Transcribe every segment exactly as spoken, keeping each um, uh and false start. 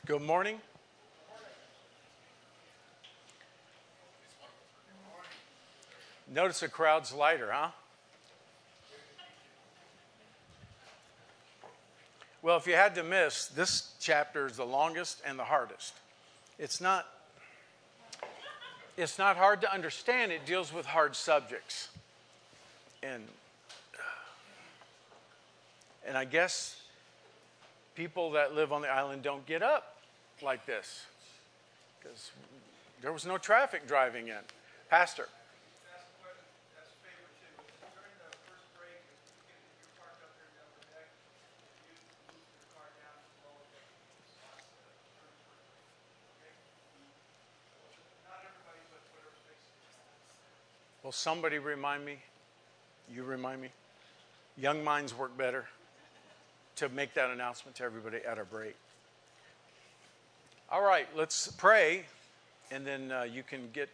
Good morning. Notice the crowd's lighter, huh? Well, if you had to miss, this chapter is the longest and the hardest. It's not, it's not hard to understand. It deals with hard subjects. And, and I guess people that live on the island don't get up like this because there was no traffic driving in. Pastor. Will somebody remind me? You remind me? Young minds work better to make that announcement to everybody at our break. All right, let's pray, and then uh, you can get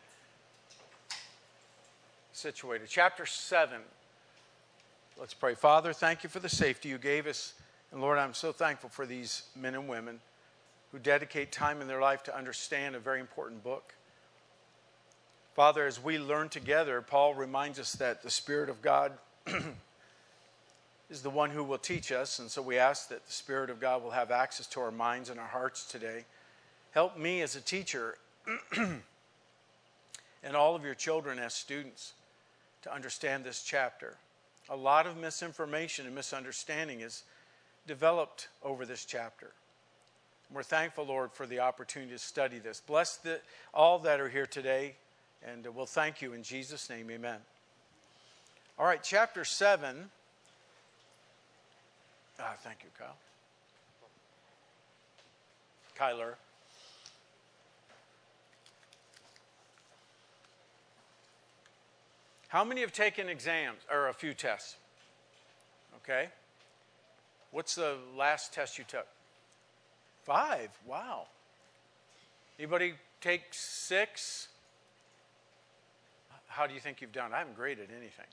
situated. Chapter seven. Let's pray. Father, thank you for the safety you gave us. And Lord, I'm so thankful for these men and women who dedicate time in their life to understand a very important book. Father, as we learn together, Paul reminds us that the Spirit of God is the one who will teach us. And so we ask that the Spirit of God will have access to our minds and our hearts today. Help me as a teacher and all of your children as students to understand this chapter. A lot of misinformation and misunderstanding is developed over this chapter. We're thankful, Lord, for the opportunity to study this. Bless the, all that are here today. And we'll thank you in Jesus' name, amen. All right, chapter seven. Ah, thank you, Kyle. Kyler. How many have taken exams, or a few tests? Okay. What's the last test you took? Five. Wow. Anybody take six? How do you think you've done? I haven't graded anything.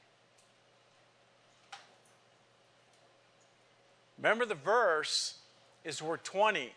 Remember, the verse is worth twenty.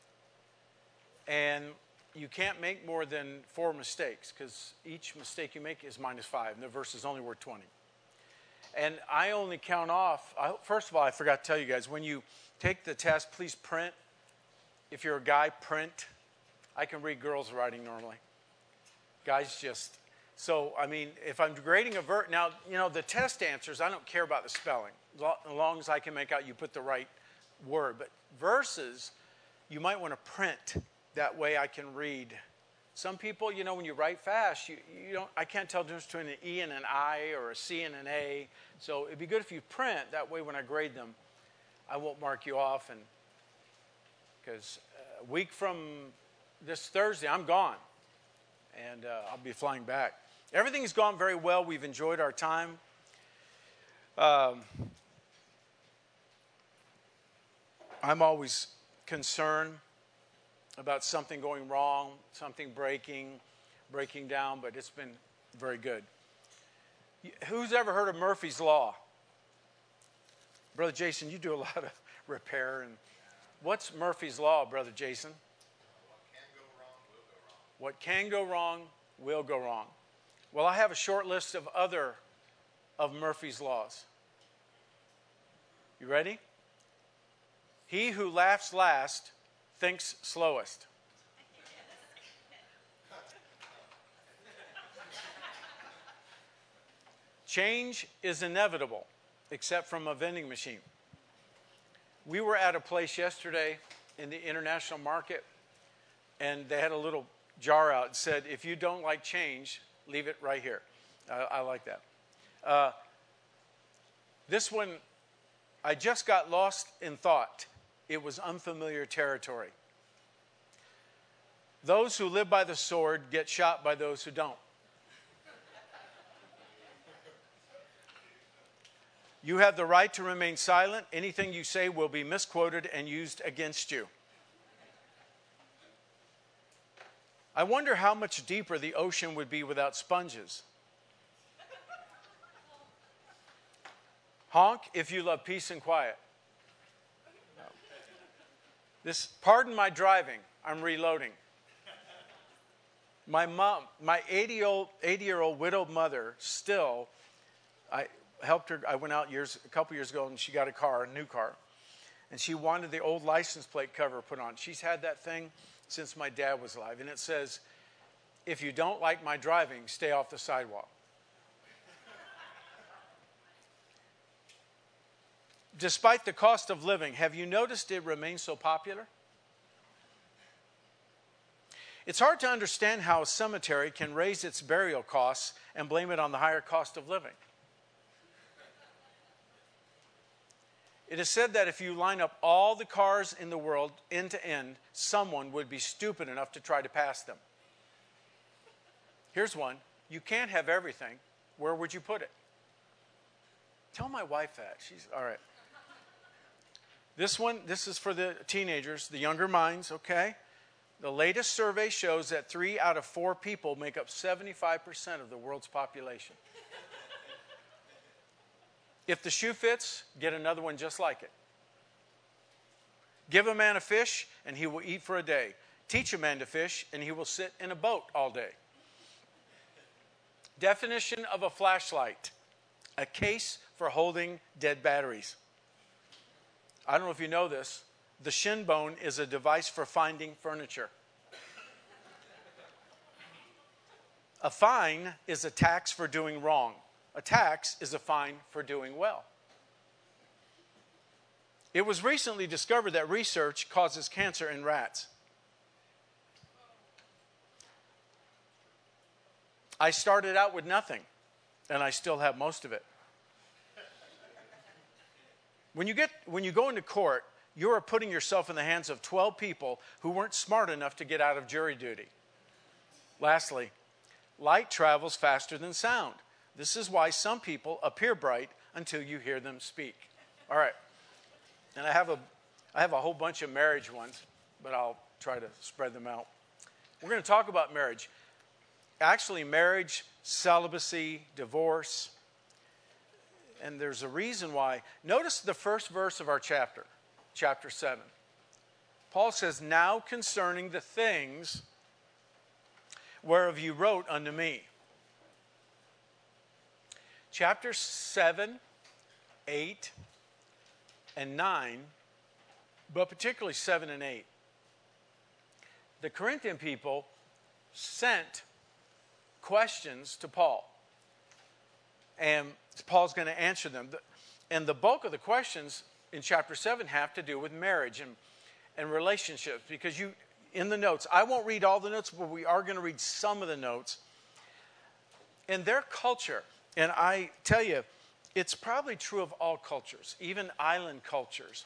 And you can't make more than four mistakes because each mistake you make is minus five. And the verse is only worth twenty. And I only count off. I, first of all, I forgot to tell you guys, when you take the test, please print. If you're a guy, print. I can read girls' writing normally. Guys just... So, I mean, if I'm grading a verse, now, you know, the test answers, I don't care about the spelling. As long as I can make out you put the right word. But verses, you might want to print. That way I can read. Some people, you know, when you write fast, you, you don't, I can't tell the difference between an E and an I or a C and an A. So it'd be good if you print. That way when I grade them, I won't mark you off. And because a week from this Thursday, I'm gone. And uh, I'll be flying back. Everything's gone very well. We've enjoyed our time. Um, I'm always concerned about something going wrong, something breaking, breaking down, but it's been very good. Who's ever heard of Murphy's Law? Brother Jason, you do a lot of repair. And what's Murphy's Law, Brother Jason? What can go wrong will go wrong. Well, I have a short list of other of Murphy's laws. You ready? He who laughs last thinks slowest. Change is inevitable, except from a vending machine. We were at a place yesterday in the international market, and they had a little jar out and said, if you don't like change, leave it right here. Uh, I like that. Uh, this one, I just got lost in thought. It was unfamiliar territory. Those who live by the sword get shot by those who don't. You have the right to remain silent. Anything you say will be misquoted and used against you. I wonder how much deeper the ocean would be without sponges. Honk if you love peace and quiet. This, pardon my driving, I'm reloading. My mom, my eighty-year-old widowed mother, still, I helped her. I went out years, a couple years ago, and she got a car, a new car, and she wanted the old license plate cover put on. She's had that thing since my dad was alive, and it says, "If you don't like my driving, stay off the sidewalk." Despite the cost of living, have you noticed it remains so popular? It's hard to understand how a cemetery can raise its burial costs and blame it on the higher cost of living. It is said that if you line up all the cars in the world end to end, someone would be stupid enough to try to pass them. Here's one. You can't have everything. Where would you put it? Tell my wife that. She's all right. This one, this is for the teenagers, the younger minds, okay? The latest survey shows that three out of four people make up seventy-five percent of the world's population. If the shoe fits, get another one just like it. Give a man a fish, and he will eat for a day. Teach a man to fish, and he will sit in a boat all day. Definition of a flashlight: a case for holding dead batteries. I don't know if you know this. The shin bone is a device for finding furniture. A fine is a tax for doing wrong. A tax is a fine for doing well. It was recently discovered that research causes cancer in rats. I started out with nothing, and I still have most of it. When you get, when you go into court, you are putting yourself in the hands of twelve people who weren't smart enough to get out of jury duty. Lastly, light travels faster than sound. This is why some people appear bright until you hear them speak. All right. And I have a, I have a whole bunch of marriage ones, but I'll try to spread them out. We're going to talk about marriage. Actually, marriage, celibacy, divorce. And there's a reason why. Notice the first verse of our chapter, chapter seven. Paul says, "Now concerning the things whereof you wrote unto me." Chapter seven, eight, and nine, but particularly seven and eight. The Corinthian people sent questions to Paul. And Paul's going to answer them. And the bulk of the questions in chapter seven have to do with marriage and, and relationships. Because you, in the notes, I won't read all the notes, but we are going to read some of the notes. In their culture, and I tell you, it's probably true of all cultures, even island cultures.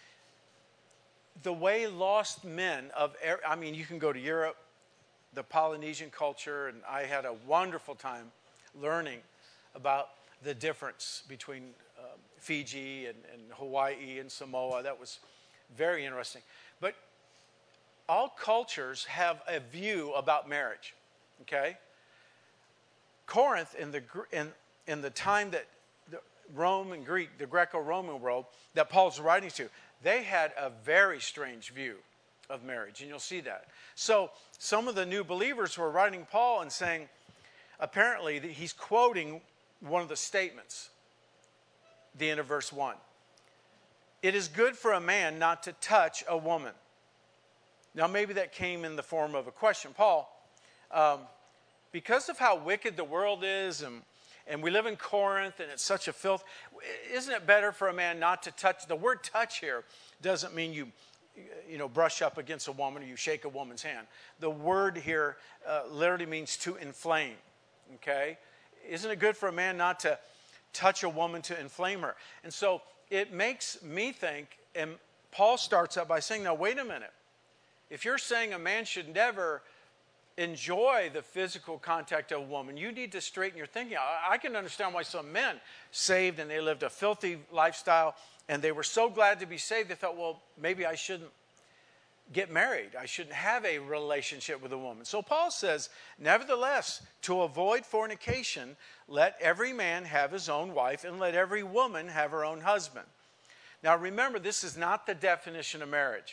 The way lost men of, I mean, you can go to Europe, the Polynesian culture, and I had a wonderful time learning about the difference between um, Fiji and, and Hawaii and Samoa. That was very interesting. But all cultures have a view about marriage, okay? Corinth, in the, in, in the time that the Rome and Greek, the Greco-Roman world, that Paul's writing to, they had a very strange view of marriage, and you'll see that. So some of the new believers were writing Paul and saying, apparently he's quoting one of the statements, the end of verse one. It is good for a man not to touch a woman. Now maybe that came in the form of a question. Paul, um, because of how wicked the world is, and, and we live in Corinth and it's such a filth, isn't it better for a man not to touch? The word touch here doesn't mean you, you know, brush up against a woman or you shake a woman's hand. The word here uh, literally means to inflame, okay? Isn't it good for a man not to touch a woman to inflame her? And so it makes me think, and Paul starts out by saying, now wait a minute. If you're saying a man should never enjoy the physical contact of a woman, you need to straighten your thinking. I can understand why some men saved and they lived a filthy lifestyle and they were so glad to be saved, they thought, well, maybe I shouldn't get married. I shouldn't have a relationship with a woman. So Paul says, nevertheless, to avoid fornication, let every man have his own wife and let every woman have her own husband. Now remember, this is not the definition of marriage.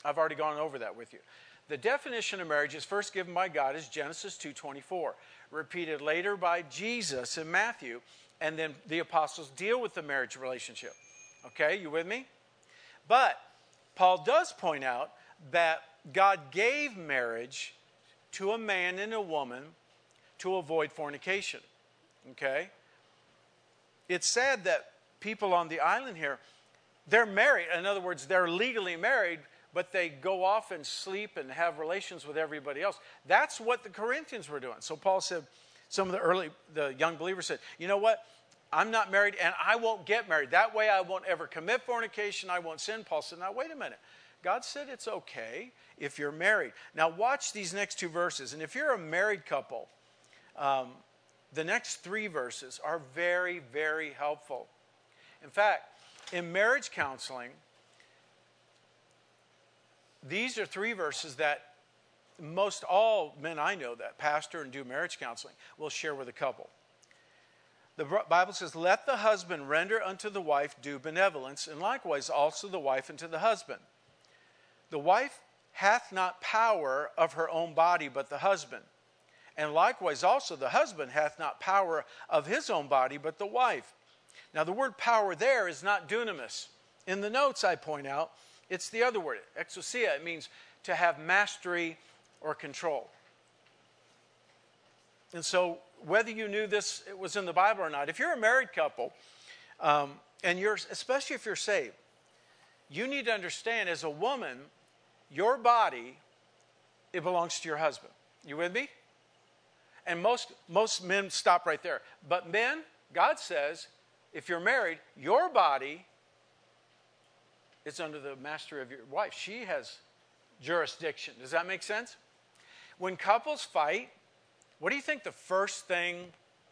I've already gone over that with you. The definition of marriage is first given by God as Genesis two twenty-four, repeated later by Jesus in Matthew, and then the apostles deal with the marriage relationship. Okay, you with me? But Paul does point out that God gave marriage to a man and a woman to avoid fornication. Okay? It's sad that people on the island here, they're married. In other words, they're legally married, but they go off and sleep and have relations with everybody else. That's what the Corinthians were doing. So Paul said, some of the early, the young believers said, you know what? I'm not married and I won't get married. That way I won't ever commit fornication. I won't sin. Paul said, now wait a minute. God said it's okay if you're married. Now watch these next two verses. And if you're a married couple, um, the next three verses are very, very helpful. In fact, in marriage counseling, these are three verses that most all men I know that pastor and do marriage counseling will share with a couple. The Bible says, let the husband render unto the wife due benevolence, and likewise also the wife unto the husband. The wife hath not power of her own body, but the husband. And likewise also the husband hath not power of his own body, but the wife. Now the word power there is not dunamis. In the notes I point out, it's the other word, exousia. It means to have mastery or control. And so whether you knew this it was in the Bible or not, if you're a married couple, um, and you're, especially if you're saved, you need to understand as a woman, your body, it belongs to your husband. You with me? And most, most men stop right there. But men, God says, if you're married, your body is under the mastery of your wife. She has jurisdiction. Does that make sense? When couples fight, what do you think the first thing,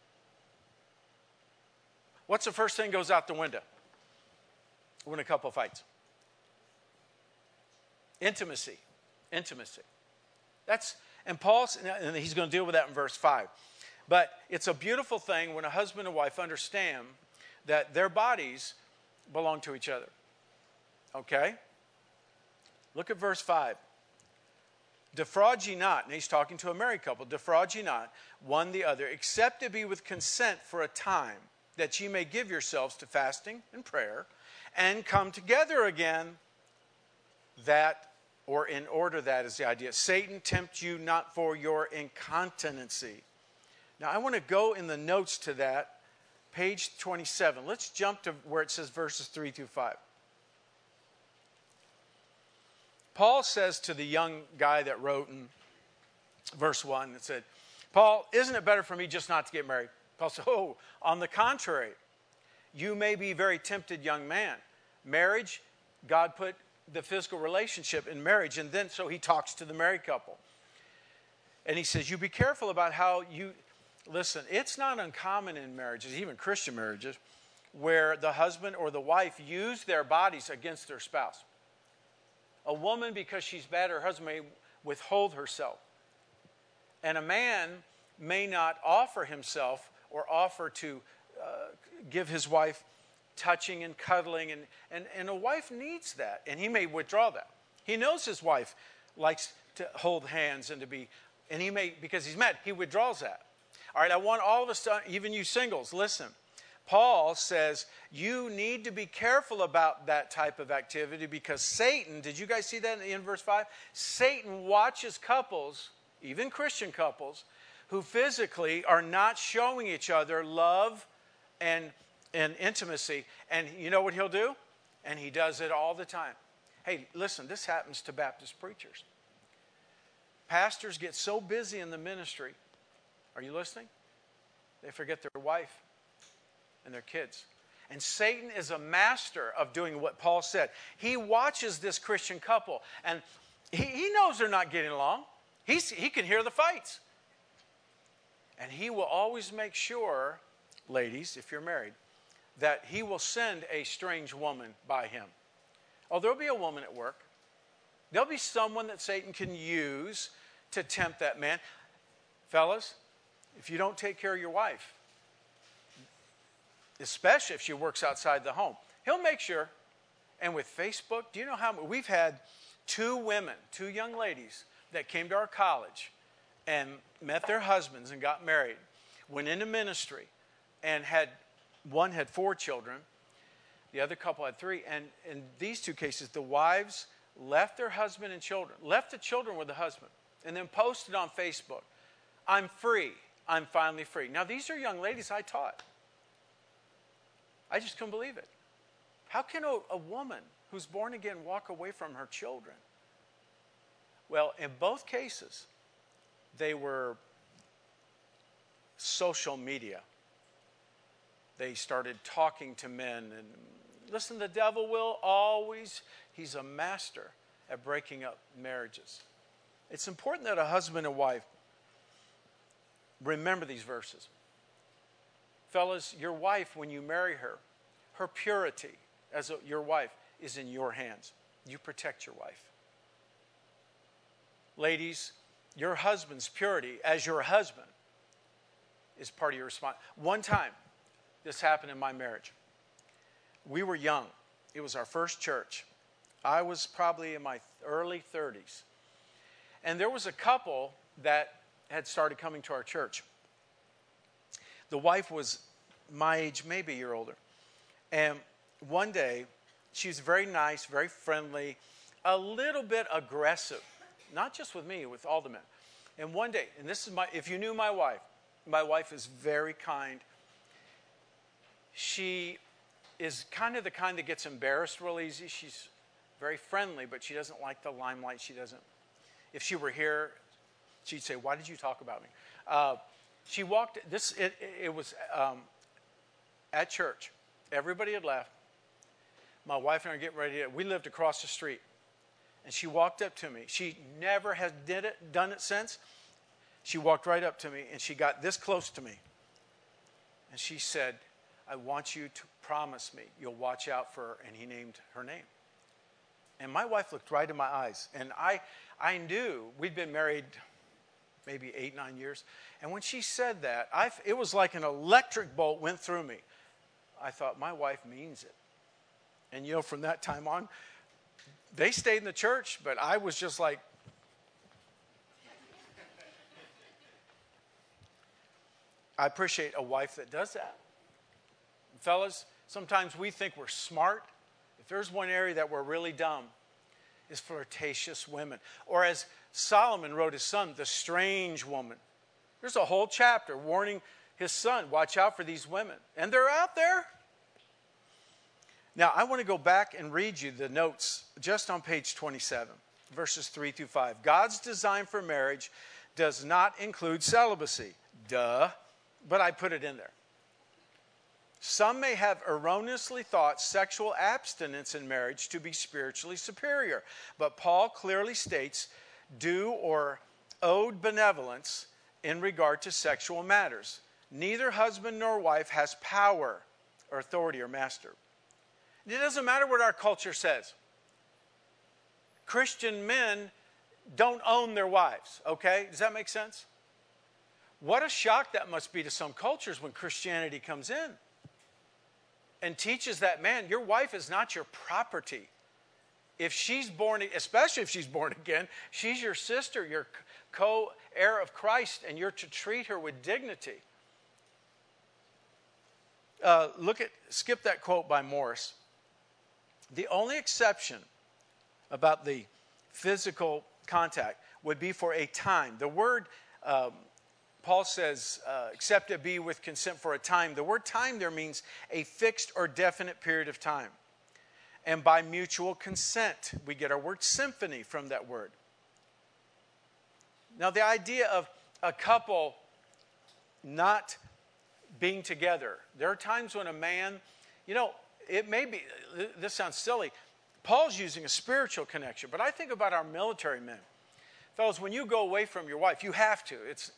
what's the first thing goes out the window when a couple fights? Intimacy. Intimacy. That's, and Paul's, and he's going to deal with that in verse five. But it's a beautiful thing when a husband and wife understand that their bodies belong to each other. Okay? Look at verse five. Defraud ye not, and he's talking to a married couple, defraud ye not one the other, except it be with consent for a time, that ye may give yourselves to fasting and prayer, and come together again, that, or in order that is the idea. Satan tempt you not for your incontinency. Now I want to go in the notes to that, page twenty-seven. Let's jump to where it says verses three through five. Paul says to the young guy that wrote in verse one, that said, Paul, isn't it better for me just not to get married? Paul said, oh, on the contrary, you may be very tempted, young man. Marriage, God put the physical relationship in marriage, and then so he talks to the married couple. And he says, you be careful about how you, listen, it's not uncommon in marriages, even Christian marriages, where the husband or the wife use their bodies against their spouse. A woman, because she's bad, her husband may withhold herself. And a man may not offer himself or offer to uh, give his wife touching and cuddling. And, and, and a wife needs that. And he may withdraw that. He knows his wife likes to hold hands and to be, and he may, because he's mad, he withdraws that. All right, I want all of us to, even you singles, listen. Paul says you need to be careful about that type of activity because Satan, did you guys see that in verse five? Satan watches couples, even Christian couples, who physically are not showing each other love and, and intimacy. And you know what he'll do? And he does it all the time. Hey, listen, this happens to Baptist preachers. Pastors get so busy in the ministry. Are you listening? They forget their wife and their kids. And Satan is a master of doing what Paul said. He watches this Christian couple, and he, he knows they're not getting along. He's, he can hear the fights. And he will always make sure, ladies, if you're married, that he will send a strange woman by him. Oh, there'll be a woman at work. There'll be someone that Satan can use to tempt that man. Fellas, if you don't take care of your wife, especially if she works outside the home, he'll make sure. And with Facebook, do you know how we've had two women, two young ladies that came to our college and met their husbands and got married, went into ministry, and had one had four children, the other couple had three. And in these two cases, the wives left their husband and children, left the children with the husband, and then posted on Facebook, "I'm free. I'm finally free." Now, these are young ladies I taught. I just couldn't believe it. How can a, a woman who's born again walk away from her children? Well, in both cases, they were social media. They started talking to men. And listen, the devil will always, he's a master at breaking up marriages. It's important that a husband and wife remember these verses. Fellas, your wife, when you marry her, her purity as a, your wife is in your hands. You protect your wife. Ladies, your husband's purity as your husband is part of your response. One time, this happened in my marriage. We were young. It was our first church. I was probably in my early thirties. And there was a couple that had started coming to our church. The wife was my age, maybe a year older. And one day, she was very nice, very friendly, a little bit aggressive. Not just with me, with all the men. And one day, and this is my, if you knew my wife, my wife is very kind. She is kind of the kind that gets embarrassed real easy. She's very friendly, but she doesn't like the limelight. She doesn't, if she were here, she'd say, "Why did you talk about me?" Uh, she walked, this, it, it was um, at church. Everybody had left. My wife and I are getting ready to, we lived across the street. And she walked up to me. She never has did it, done it since. She walked right up to me and she got this close to me. And she said, "I want you to promise me you'll watch out for her." And he named her name. And my wife looked right in my eyes. And I, I knew we'd been married maybe eight, nine years. And when she said that, I, it was like an electric bolt went through me. I thought, my wife means it. And you know, from that time on, they stayed in the church, but I was just like, I appreciate a wife that does that. Fellas, sometimes we think we're smart. If there's one area that we're really dumb, it's flirtatious women. Or as Solomon wrote his son, the strange woman. There's a whole chapter warning his son, watch out for these women. And they're out there. Now, I want to go back and read you the notes just on page twenty-seven, verses three through five. God's design for marriage does not include celibacy. Duh. But I put it in there. Some may have erroneously thought sexual abstinence in marriage to be spiritually superior. But Paul clearly states due or owed benevolence in regard to sexual matters. Neither husband nor wife has power or authority or master. It doesn't matter what our culture says. Christian men don't own their wives, okay? Does that make sense? What a shock that must be to some cultures when Christianity comes in and teaches that, man, your wife is not your property. If she's born, especially if she's born again, she's your sister, your co-heir of Christ, and you're to treat her with dignity. Uh, look at, skip that quote by Morris. The only exception about the physical contact would be for a time. The word, um, Paul says, uh, except it be with consent for a time. The word time there means a fixed or definite period of time. And by mutual consent, we get our word symphony from that word. Now, the idea of a couple not being together. There are times when a man, you know, it may be, this sounds silly, Paul's using a spiritual connection, but I think about our military men. Fellas, when you go away from your wife, you have to. It's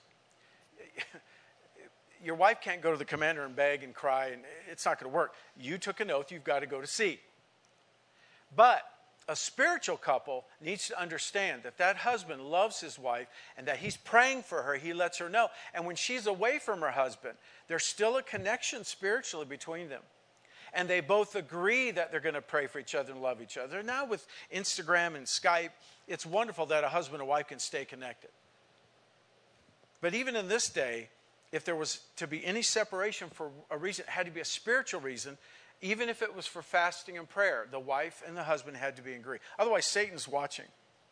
your wife can't go to the commander and beg and cry, and it's not going to work. You took an oath, you've got to go to sea. But a spiritual couple needs to understand that that husband loves his wife and that he's praying for her. He lets her know. And when she's away from her husband, there's still a connection spiritually between them. and they both agree that they're going to pray for each other and love each other. Now with Instagram and Skype, it's wonderful that a husband and wife can stay connected. But even in this day, if there was to be any separation for a reason, it had to be a spiritual reason, even if it was for fasting and prayer. The wife and the husband had to be in agreement. Otherwise, Satan's watching.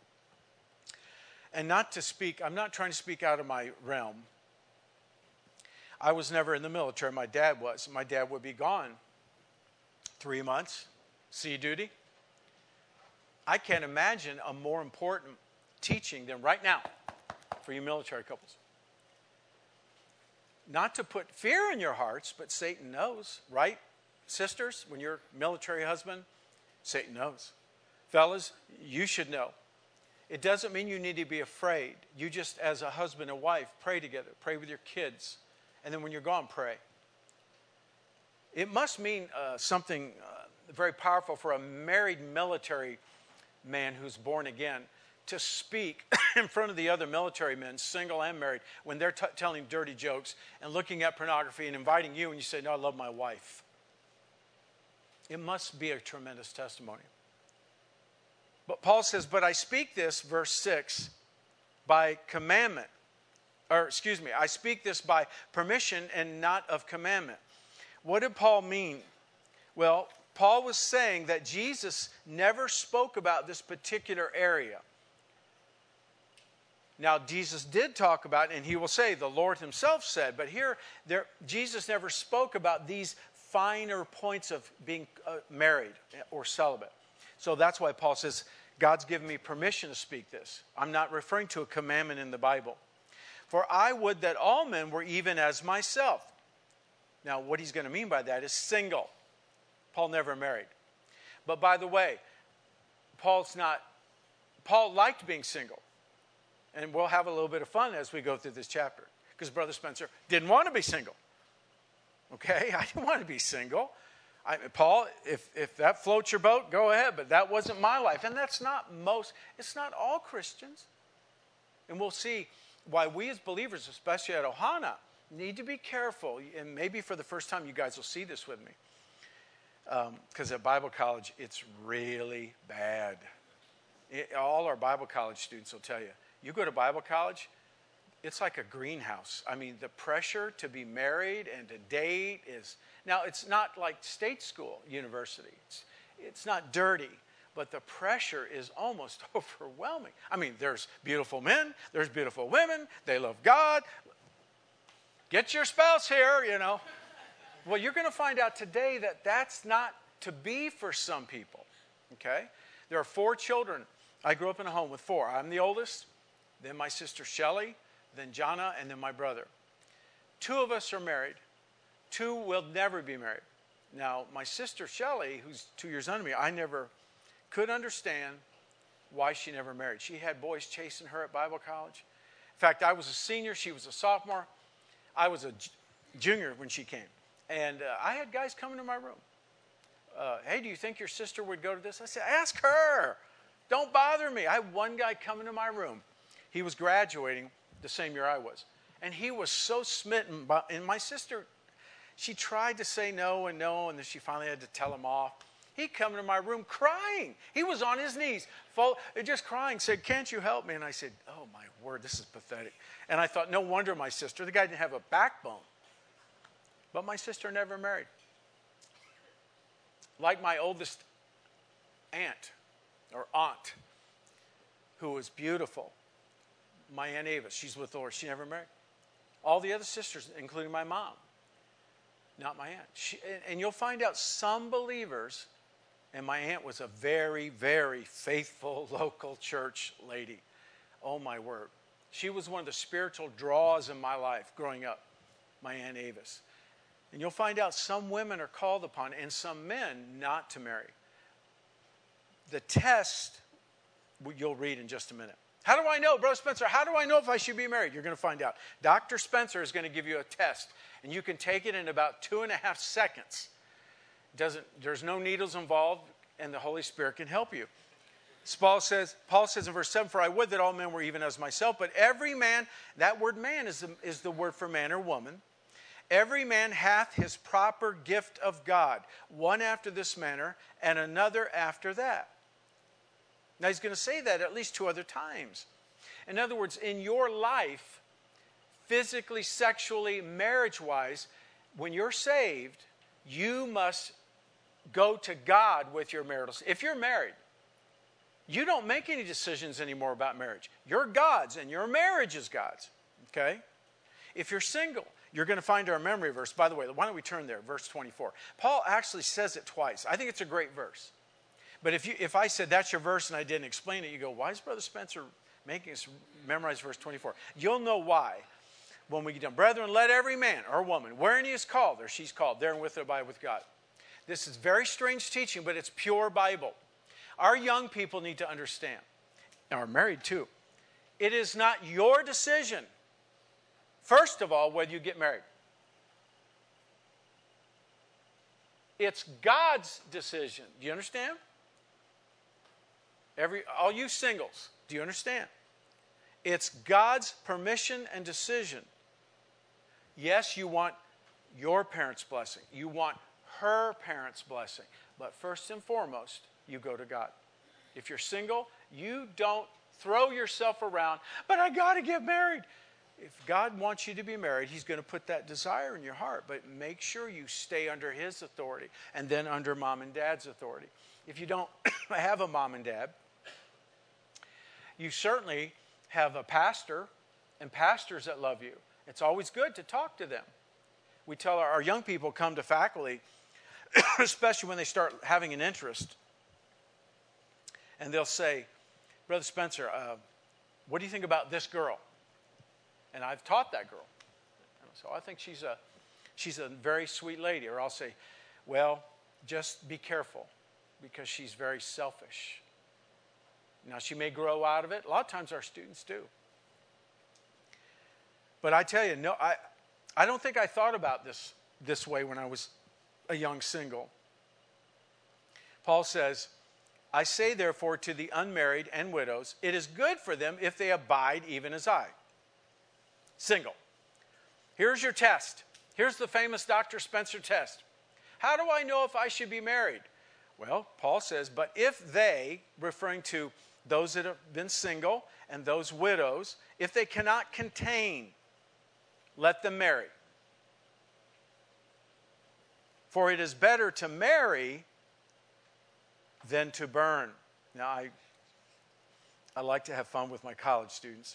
And not to speak, I'm not trying to speak out of my realm. I was never in the military. My dad was. My dad would be gone three months, sea duty. I can't imagine a more important teaching than right now for you military couples. Not to put fear in your hearts, but Satan knows, right? Sisters, when you're a military husband, Satan knows. Fellas, you should know. It doesn't mean you need to be afraid. You just, as a husband and wife, pray together. Pray with your kids. And then when you're gone, pray. It must mean uh, something uh, very powerful for a married military man who's born again to speak in front of the other military men, single and married, when they're t- telling dirty jokes and looking at pornography and inviting you, and you say, no, I love my wife. It must be a tremendous testimony. But Paul says, but I speak this, verse six, by commandment. Or, excuse me, I speak this by permission and not of commandment. What did Paul mean? Well, Paul was saying that Jesus never spoke about this particular area. Now, Jesus did talk about it, and he will say, the Lord himself said, but here, there, Jesus never spoke about these finer points of being uh, married or celibate. So that's why Paul says, God's given me permission to speak this. I'm not referring to a commandment in the Bible. For I would that all men were even as myself. Now, what he's going to mean by that is single. Paul never married. But by the way, Paul's not, Paul liked being single. And we'll have a little bit of fun as we go through this chapter. Because Brother Spencer didn't want to be single. Okay? I didn't want to be single. I, Paul, if, if that floats your boat, go ahead. But that wasn't my life. And that's not most, it's not all Christians. And we'll see why we as believers, especially at Ohana, need to be careful. And maybe for the first time you guys will see this with me. Because um, at Bible college, it's really bad. It, all our Bible college students will tell you. You go to Bible college, it's like a greenhouse. I mean, the pressure to be married and to date is... Now, it's not like state school university. It's, it's not dirty, but the pressure is almost overwhelming. I mean, there's beautiful men, there's beautiful women, they love God. Get your spouse here, you know. Well, you're going to find out today that that's not to be for some people, okay? There are four children. I grew up in a home with four. I'm the oldest, then my sister Shelley, then Jana, and then my brother. Two of us are married. Two will never be married. Now, my sister Shelley, who's two years under me, I never could understand why she never married. She had boys chasing her at Bible college. In fact, I was a senior. She was a sophomore. I was a junior when she came. And uh, I had guys coming to my room. Uh, hey, do you think your sister would go to this? I said, ask her. Don't bother me. I had one guy coming to my room. He was graduating the same year I was. And he was so smitten by, and my sister, she tried to say no and no, and then she finally had to tell him off. He come into my room crying. He was on his knees, full, just crying, said, can't you help me? And I said, oh, my word, this is pathetic. And I thought, no wonder my sister, the guy didn't have a backbone. But my sister never married. Like my oldest aunt, or aunt, who was beautiful, my Aunt Ava, she's with the Lord, she never married. All the other sisters, including my mom, not my aunt. She, and, and you'll find out some believers, and my aunt was a very, very faithful local church lady. Oh, my word. She was one of the spiritual draws in my life growing up, my Aunt Avis. And you'll find out some women are called upon, and some men not to marry. The test, you'll read in just a minute. How do I know, Brother Spencer, how do I know if I should be married? You're going to find out. Doctor Spencer is going to give you a test, and you can take it in about two and a half seconds. Doesn't, there's no needles involved, and the Holy Spirit can help you. Paul says, Paul says in verse seven, for I would that all men were even as myself, but every man, that word man is the, is the word for man or woman, Every man hath his proper gift of God, one after this manner, and another after that. Now he's going to say that at least two other times. In other words, in your life, physically, sexually, marriage-wise, when you're saved, you must go to God with your marital. If you're married, you don't make any decisions anymore about marriage. You're God's and your marriage is God's. Okay? If you're single, you're going to find our memory verse. By the way, why don't we turn there, verse twenty-four. Paul actually says it twice. I think it's a great verse. But if you, if I said that's your verse and I didn't explain it, you go, why is Brother Spencer making us memorize verse twenty-four? You'll know why when we get done. Brethren, let every man or woman, wherein he is called, or she's called, there and with it abide with God. This is very strange teaching, but it's pure Bible. Our young people need to understand, and are married too, it is not your decision, first of all, whether you get married. It's God's decision. Do you understand? Every, all you singles, do you understand? It's God's permission and decision. Yes, you want your parents' blessing. You want her parents' blessing. But first and foremost, you go to God. If you're single, you don't throw yourself around, but I got to get married. If God wants you to be married, he's going to put that desire in your heart. But make sure you stay under his authority and then under mom and dad's authority. If you don't have a mom and dad, you certainly have a pastor and pastors that love you. It's always good to talk to them. We tell our, our young people come to faculty, especially when they start having an interest, and they'll say, Brother Spencer, uh, what do you think about this girl? And I've taught that girl. So I think she's a, she's a very sweet lady. Or I'll say, well, just be careful because she's very selfish. Now, she may grow out of it. A lot of times our students do. But I tell you, no, I, I don't think I thought about this this way when I was a young single. Paul says, I say therefore to the unmarried and widows, it is good for them if they abide even as I. Single. Here's your test. Here's the famous Doctor Spencer test. How do I know if I should be married? Well, Paul says, but if they, referring to those that have been single and those widows, if they cannot contain, let them marry. For it is better to marry than to burn. Now, I, I like to have fun with my college students.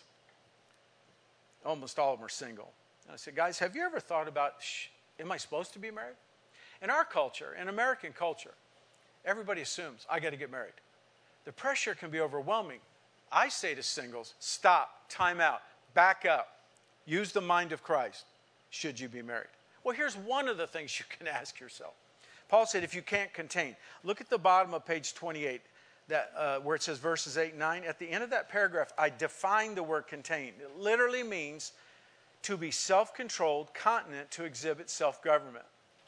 Almost all of them are single. And I said, guys, have you ever thought about, shh, am I supposed to be married? In our culture, in American culture, everybody assumes, I got to get married. The pressure can be overwhelming. I say to singles, stop, time out, back up. Use the mind of Christ. Should you be married? Well, here's one of the things you can ask yourself. Paul said, if you can't contain, look at the bottom of page twenty-eight, that, uh, where it says verses eight and nine. At the end of that paragraph, I define the word contain. It literally means to be self-controlled, continent, to exhibit self-government.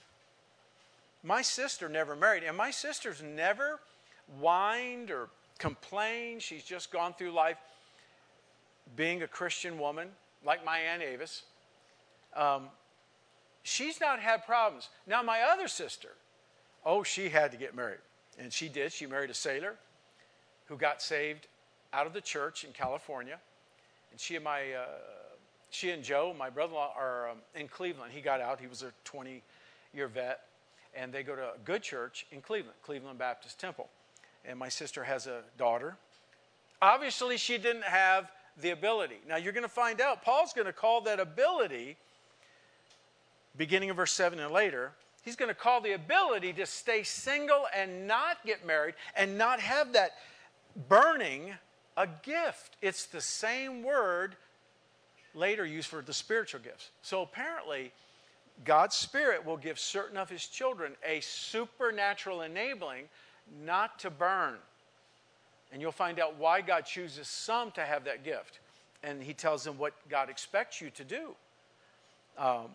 My sister never married, and my sister's never whined or complained. She's just gone through life being a Christian woman, like my Aunt Avis. Um, she's not had problems. Now, my other sister, oh, she had to get married. And she did. She married a sailor who got saved out of the church in California. And she and my, uh, she and Joe, my brother-in-law, are um, in Cleveland. He got out. He was a twenty-year vet. And they go to a good church in Cleveland, Cleveland Baptist Temple. And my sister has a daughter. Obviously, she didn't have the ability. Now, you're going to find out, Paul's going to call that ability, beginning of verse seven and later, he's going to call the ability to stay single and not get married and not have that burning a gift. It's the same word later used for the spiritual gifts. So apparently, God's Spirit will give certain of his children a supernatural enabling not to burn. And you'll find out why God chooses some to have that gift. And he tells them what God expects you to do. Um,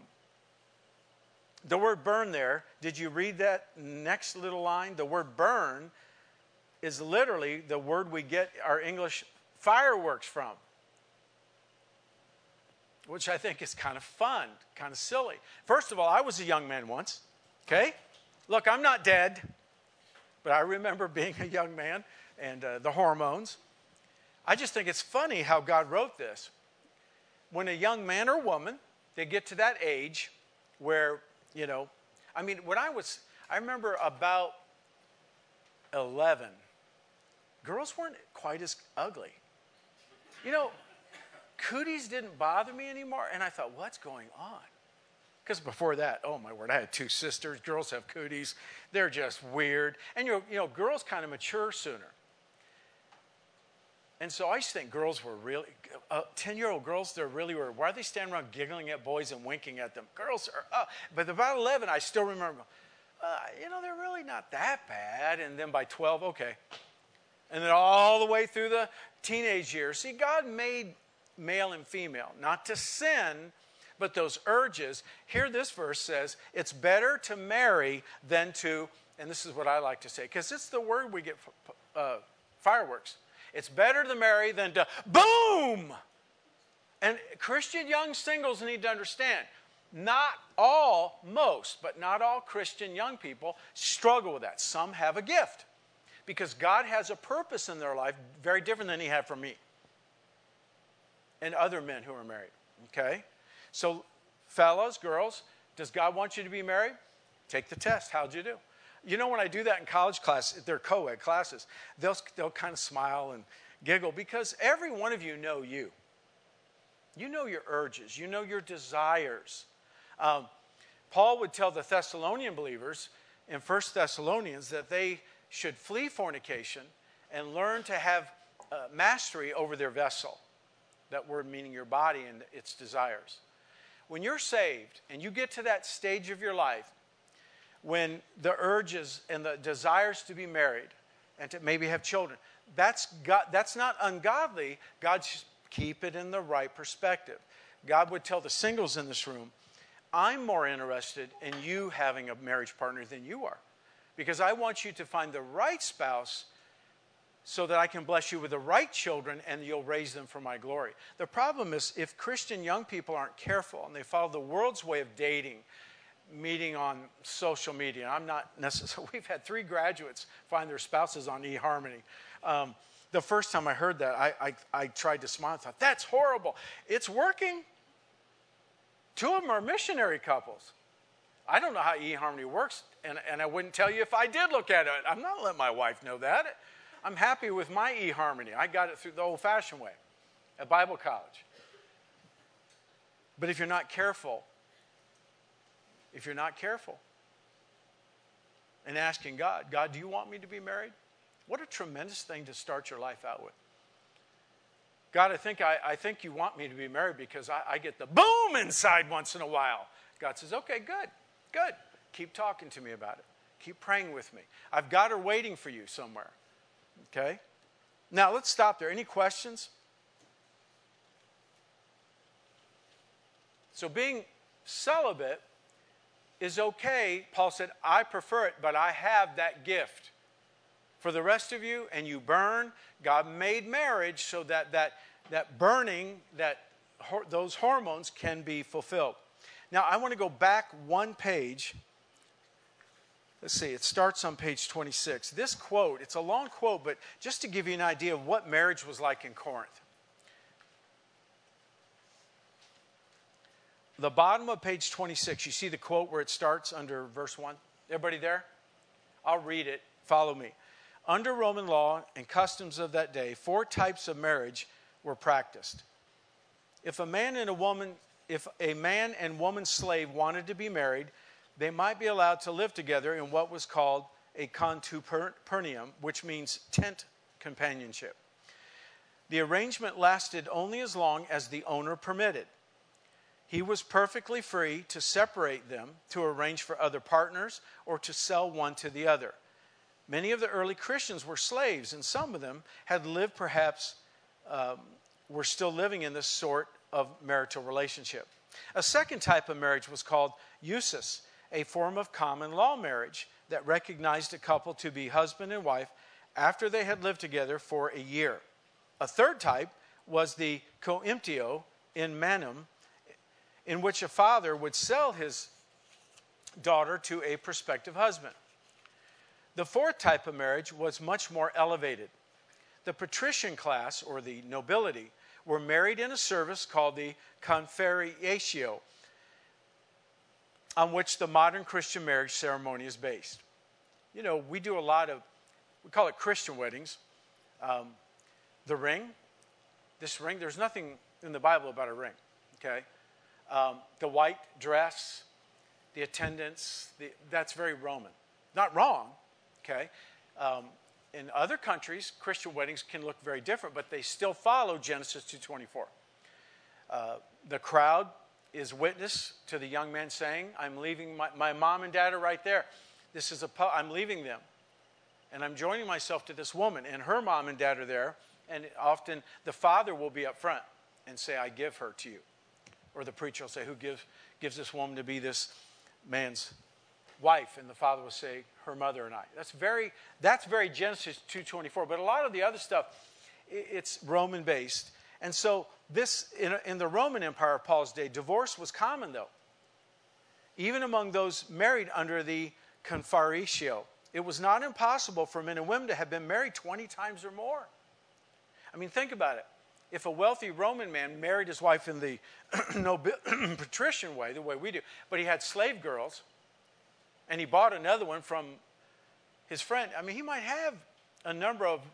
the word burn there, did you read that next little line? The word burn is literally the word we get our English fireworks from. which I think is kind of fun, kind of silly. First of all, I was a young man once, okay? Look, I'm not dead, but I remember being a young man and uh, the hormones. I just think it's funny how God wrote this. When a young man or woman, they get to that age where, you know, I mean, when I was, I remember about eleven, girls weren't quite as ugly. You know, cooties didn't bother me anymore, and I thought, what's going on? Because before that, oh my word, I had two sisters. Girls have cooties. They're just weird. And you know, you know girls kind of mature sooner. And so I used to think girls were really, uh, ten-year-old girls, they're really weird. Why are they standing around giggling at boys and winking at them? Girls are, uh, but about eleven, I still remember, uh, you know, they're really not that bad. And then by twelve, okay. And then all the way through the teenage years. See, God made male and female, not to sin, but those urges. Here this verse says, it's better to marry than to, and this is what I like to say, because it's the word we get, uh, fireworks. It's better to marry than to boom! And Christian young singles need to understand, not all, most, but not all Christian young people struggle with that. Some have a gift because God has a purpose in their life very different than he had for me and other men who are married, okay? So fellas, girls, does God want you to be married? Take the test. How'd you do? You know, when I do that in college class, they're co-ed classes, they'll, they'll kind of smile and giggle because every one of you know you. You know your urges. You know your desires. Um, Paul would tell the Thessalonian believers in First Thessalonians that they should flee fornication and learn to have uh, mastery over their vessel. That word meaning your body and its desires. When you're saved and you get to that stage of your life when the urges and the desires to be married and to maybe have children, that's God, that's not ungodly. God should keep it in the right perspective. God would tell the singles in this room, I'm more interested in you having a marriage partner than you are. Because I want you to find the right spouse so that I can bless you with the right children and you'll raise them for my glory. The problem is if Christian young people aren't careful and they follow the world's way of dating, meeting on social media. I'm not necessarily, we've had three graduates find their spouses on eHarmony. Um, the first time I heard that, I, I, I tried to smile and thought, that's horrible. It's working. Two of them are missionary couples. I don't know how eHarmony works, and, and I wouldn't tell you if I did look at it. I'm not letting my wife know that. I'm happy with my eHarmony. I got it through the old-fashioned way at Bible college. But if you're not careful, if you're not careful and asking God, God, do you want me to be married? What a tremendous thing to start your life out with. God, I think I, I think you want me to be married because I, I get the boom inside once in a while. God says, okay, good, good. Keep talking to me about it. Keep praying with me. I've got her waiting for you somewhere. Okay? Now, let's stop there. Any questions? So being celibate is okay. Paul said, I prefer it, but I have that gift. For the rest of you, and you burn, God made marriage so that that, that burning, that those hormones can be fulfilled. Now, I want to go back one page. Let's see, it starts on page twenty-six. This quote, it's a long quote, but just to give you an idea of what marriage was like in Corinth. The bottom of page twenty-six, you see the quote where it starts under verse one? Everybody there? I'll read it. Follow me. Under Roman law and customs of that day, four types of marriage were practiced. If a man and a woman, if a man and woman slave wanted to be married, they might be allowed to live together in what was called a contubernium, which means tent companionship. The arrangement lasted only as long as the owner permitted. He was perfectly free to separate them, to arrange for other partners, or to sell one to the other. Many of the early Christians were slaves, and some of them had lived perhaps, um, were still living in this sort of marital relationship. A second type of marriage was called eusus, a form of common law marriage that recognized a couple to be husband and wife after they had lived together for a year. A third type was the coimptio in manum, in which a father would sell his daughter to a prospective husband. The fourth type of marriage was much more elevated. The patrician class, or the nobility, were married in a service called the conferratio, on which the modern Christian marriage ceremony is based. You know, we do a lot of, we call it Christian weddings. Um, the ring, this ring, there's nothing in the Bible about a ring, okay? Um, the white dress, the attendants, the, that's very Roman. Not wrong, okay? Um, in other countries, Christian weddings can look very different, but they still follow Genesis two twenty-four. Uh, the crowd is witness to the young man saying, I'm leaving, my, my mom and dad are right there. This is a, I'm leaving them. And I'm joining myself to this woman, and her mom and dad are there, and often the father will be up front and say, I give her to you. Or the preacher will say, who gives, gives this woman to be this man's wife? And the father will say, her mother and I. That's very, that's very Genesis two twenty-four. But a lot of the other stuff, it's Roman-based. And so this, in, in the Roman Empire of Paul's day, divorce was common, though. Even among those married under the conferratio. It was not impossible for men and women to have been married twenty times or more. I mean, think about it. If a wealthy Roman man married his wife in the patrician way, the way we do, but he had slave girls, and he bought another one from his friend, I mean, he might have a number of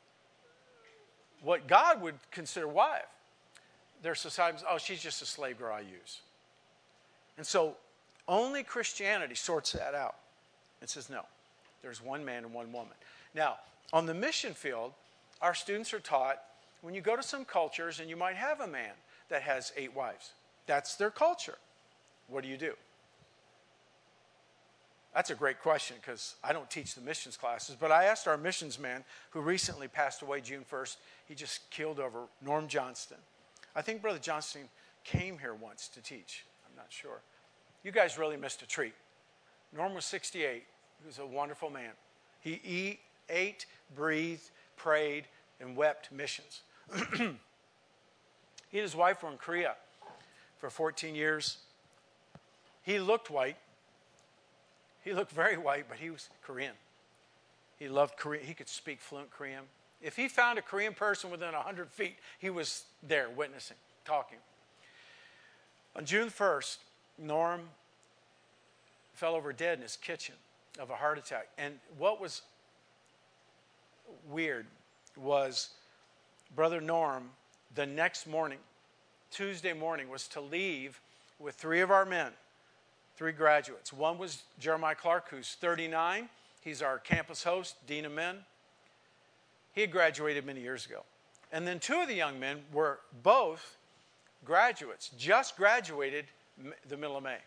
what God would consider wife. There's societies, oh, she's just a slave girl I use. And so only Christianity sorts that out. It says, no, there's one man and one woman. Now, on the mission field, our students are taught, when you go to some cultures and you might have a man that has eight wives. That's their culture. What do you do? That's a great question because I don't teach the missions classes, but I asked our missions man who recently passed away June first. He just killed over, Norm Johnston. I think Brother Johnston came here once to teach. I'm not sure. You guys really missed a treat. Norm was sixty-eight. He was a wonderful man. He eat, ate, breathed, prayed, and wept missions. He and his wife were in Korea for fourteen years. He looked white. He looked very white, but he was Korean. He loved Korean. He could speak fluent Korean. If he found a Korean person within one hundred feet, he was there witnessing, talking. On June first, Norm fell over dead in his kitchen of a heart attack. And what was weird was Brother Norm, the next morning, Tuesday morning, was to leave with three of our men, three graduates. One was Jeremiah Clark, who's thirty-nine. He's our campus host, Dean of Men. He had graduated many years ago. And then two of the young men were both graduates, just graduated the middle of May.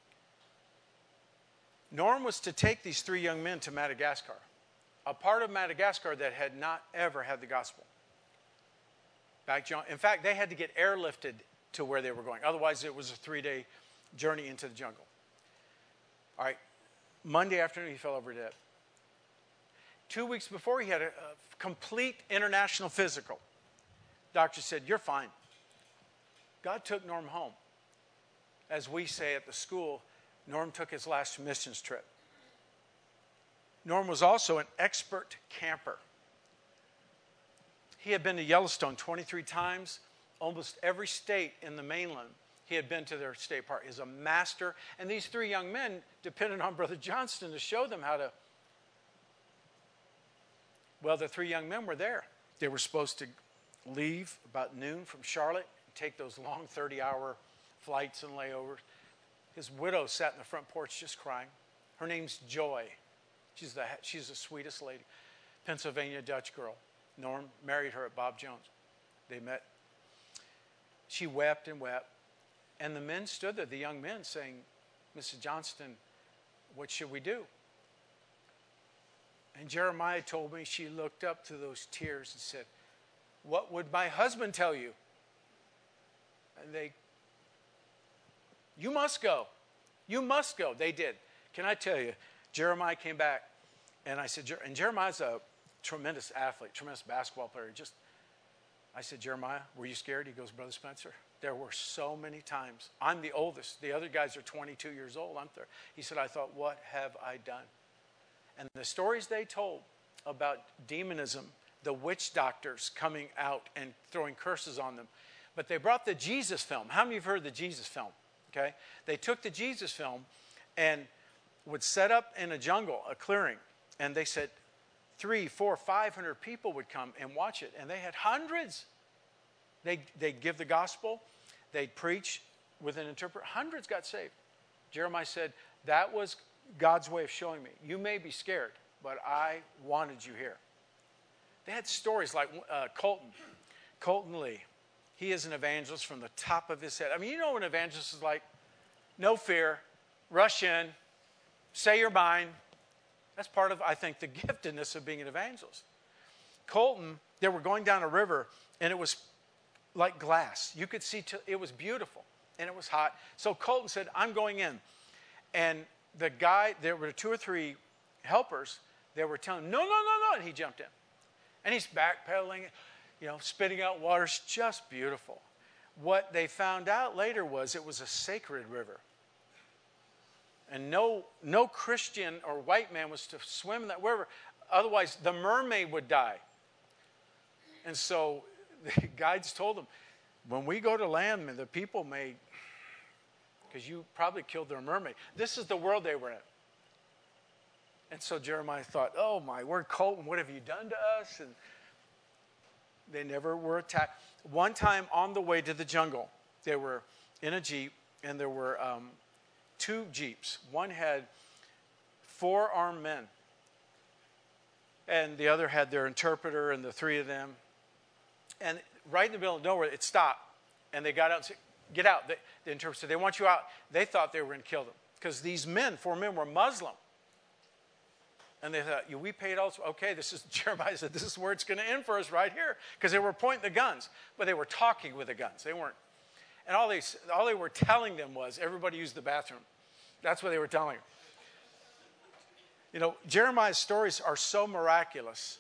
Norm was to take these three young men to Madagascar, a part of Madagascar that had not ever had the gospel. Back, in fact, they had to get airlifted to where they were going. Otherwise, it was a three-day journey into the jungle. All right, Monday afternoon, he fell over dead. Two weeks before, he had a, a complete international physical. Doctor said, you're fine. God took Norm home. As we say at the school, Norm took his last missions trip. Norm was also an expert camper. He had been to Yellowstone twenty-three times. Almost every state in the mainland, he had been to their state park. He's a master. And these three young men depended on Brother Johnston to show them how to. Well, the three young men were there. They were supposed to leave about noon from Charlotte and take those long thirty-hour flights and layovers. His widow sat in the front porch just crying. Her name's Joy. She's the, she's the sweetest lady. Pennsylvania Dutch girl. Norm married her at Bob Jones. They met. She wept and wept. And the men stood there, the young men, saying, Missus Johnston, what should we do? And Jeremiah told me she looked up through those tears and said, what would my husband tell you? And they, you must go. You must go. They did. Can I tell you, Jeremiah came back, and I said, and Jeremiah's a tremendous athlete, tremendous basketball player. Just, I said, Jeremiah, were you scared? He goes, Brother Spencer, there were so many times. I'm the oldest. The other guys are twenty-two years old. I'm thirty. He said, I thought, what have I done? And the stories they told about demonism, the witch doctors coming out and throwing curses on them. But they brought the Jesus film. How many of you have heard the Jesus film? Okay. They took the Jesus film and would set up in a jungle, a clearing. And they said three, four, five hundred people would come and watch it. And they had hundreds. They, they'd give the gospel. They'd preach with an interpreter. Hundreds got saved. Jeremiah said, that was God's way of showing me. You may be scared, but I wanted you here. They had stories like uh, Colton. Colton Lee. He is an evangelist from the top of his head. I mean, you know what an evangelist is like? No fear. Rush in. Say your mind. That's part of, I think, the giftedness of being an evangelist. Colton, they were going down a river, and it was like glass. You could see, to, it was beautiful, and it was hot. So Colton said, I'm going in. And the guy, there were two or three helpers, they were telling him, no, no, no, no, and he jumped in. And he's backpedaling, you know, spitting out water. It's just beautiful. What they found out later was it was a sacred river. And no, no Christian or white man was to swim in that river. Otherwise, the mermaid would die. And so the guides told them, when we go to land, the people may, because you probably killed their mermaid. This is the world they were in. And so Jeremiah thought, oh my word, Colton, what have you done to us? And they never were attacked. One time on the way to the jungle, they were in a Jeep, and there were um, two Jeeps. One had four armed men, and the other had their interpreter and the three of them. And right in the middle of nowhere, it stopped, and they got out and said, get out. The, the interpreter said, they want you out. They thought they were going to kill them because these men, four men, were Muslim. And they thought, we paid also. Okay, this is, Jeremiah said, this is where it's going to end for us right here. Because they were pointing the guns. But they were talking with the guns. They weren't. And all they, all they were telling them was, everybody use the bathroom. That's what they were telling them. You know, Jeremiah's stories are so miraculous.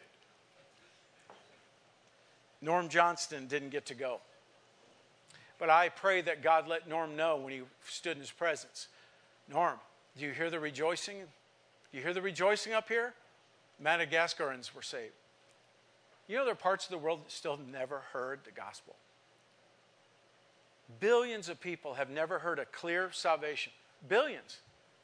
Norm Johnston didn't get to go. But I pray that God let Norm know when he stood in his presence. Norm, do you hear the rejoicing? You hear the rejoicing up here? Madagascarans were saved. You know, there are parts of the world that still never heard the gospel. Billions of people have never heard a clear salvation. Billions.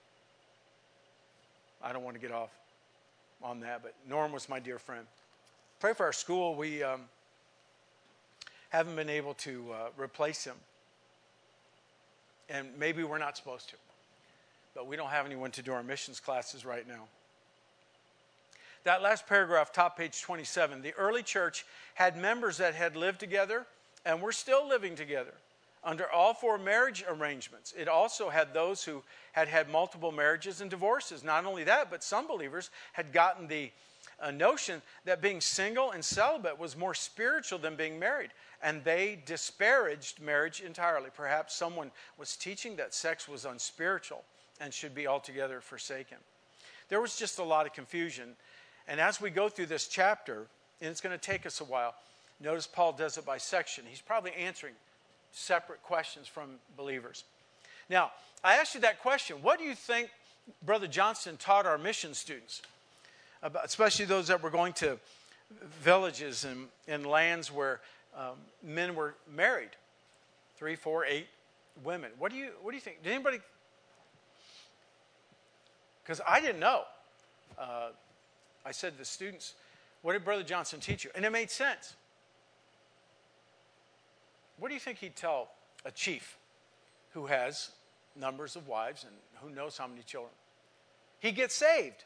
I don't want to get off on that, but Norm was my dear friend. Pray for our school. We um, haven't been able to uh, replace him. And maybe we're not supposed to. But we don't have anyone to do our missions classes right now. That last paragraph, top page twenty-seven. The early church had members that had lived together and were still living together under all four marriage arrangements. It also had those who had had multiple marriages and divorces. Not only that, but some believers had gotten the uh, notion that being single and celibate was more spiritual than being married. And they disparaged marriage entirely. Perhaps someone was teaching that sex was unspiritual and should be altogether forsaken. There was just a lot of confusion. And as we go through this chapter, and it's going to take us a while, notice Paul does it by section. He's probably answering separate questions from believers. Now, I asked you that question. What do you think Brother Johnston taught our mission students, about, especially those that were going to villages and, and lands where um, men were married? Three, four, eight women. What do you, what do you think? Did anybody... Because I didn't know. Uh, I said to the students, what did Brother Johnston teach you? And it made sense. What do you think he'd tell a chief who has numbers of wives and who knows how many children? He gets saved.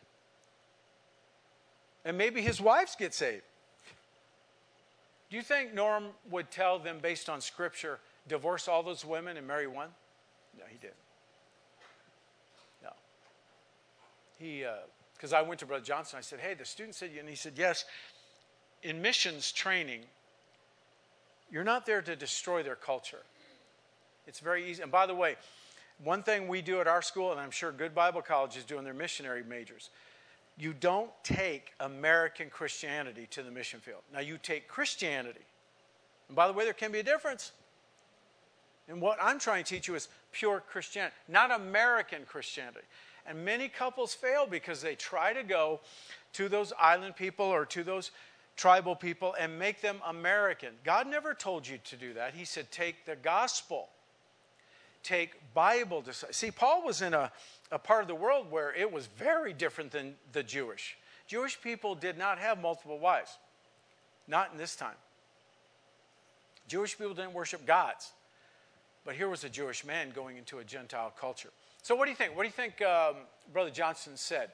And maybe his wives get saved. Do you think Norm would tell them, based on Scripture, divorce all those women and marry one? No, he didn't. No. He, because uh, I went to Brother Johnston, I said, hey, the student said, and he said, yes, in missions training, you're not there to destroy their culture. It's very easy. And by the way, one thing we do at our school, and I'm sure Good Bible College is doing their missionary majors, you don't take American Christianity to the mission field. Now, you take Christianity And by the way, there can be a difference. And what I'm trying to teach you is pure Christianity, not American Christianity. And many couples fail because they try to go to those island people or to those tribal people and make them American. God never told you to do that. He said, take the gospel. Take Bible. See, Paul was in a, a part of the world where it was very different than the Jewish. Jewish people did not have multiple wives. Not in this time. Jewish people didn't worship gods. But here was a Jewish man going into a Gentile culture. So what do you think? What do you think um, Brother Johnson said?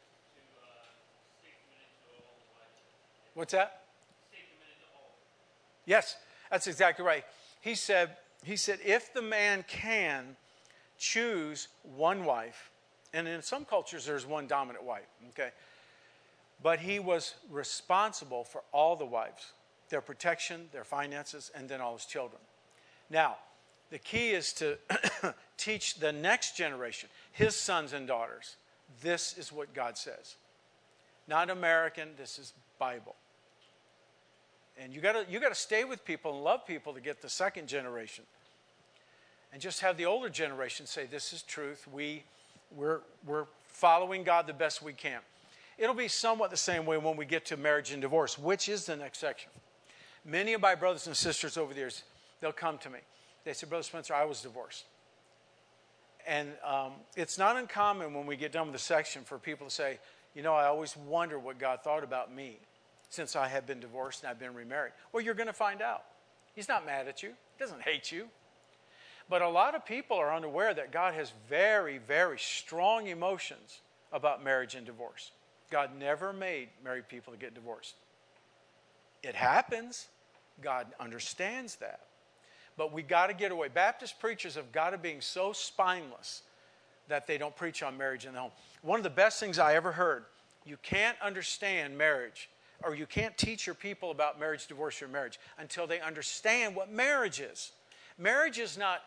What's that? Yes, that's exactly right. He said, he said, if the man can choose one wife, and in some cultures there's one dominant wife, okay? But he was responsible for all the wives, their protection, their finances, and then all his children. Now, the key is to teach the next generation, his sons and daughters, this is what God says. Not American, this is Bible. And you gotta you gotta stay with people and love people to get the second generation. And just have the older generation say, this is truth. We, we're, we're following God the best we can. It'll be somewhat the same way when we get to marriage and divorce, which is the next section. Many of my brothers and sisters over the years, they'll come to me. They say, Brother Spencer, I was divorced. And um, it's not uncommon when we get done with the section for people to say, you know, I always wonder what God thought about me since I have been divorced and I've been remarried. Well, you're going to find out. He's not mad at you. He doesn't hate you. But a lot of people are unaware that God has very, very strong emotions about marriage and divorce. God never made married people to get divorced. It happens. God understands that. But we got to get away. Baptist preachers have got to be so spineless that they don't preach on marriage in the home. One of the best things I ever heard, you can't understand marriage, or you can't teach your people about marriage, divorce, or marriage until they understand what marriage is. Marriage is not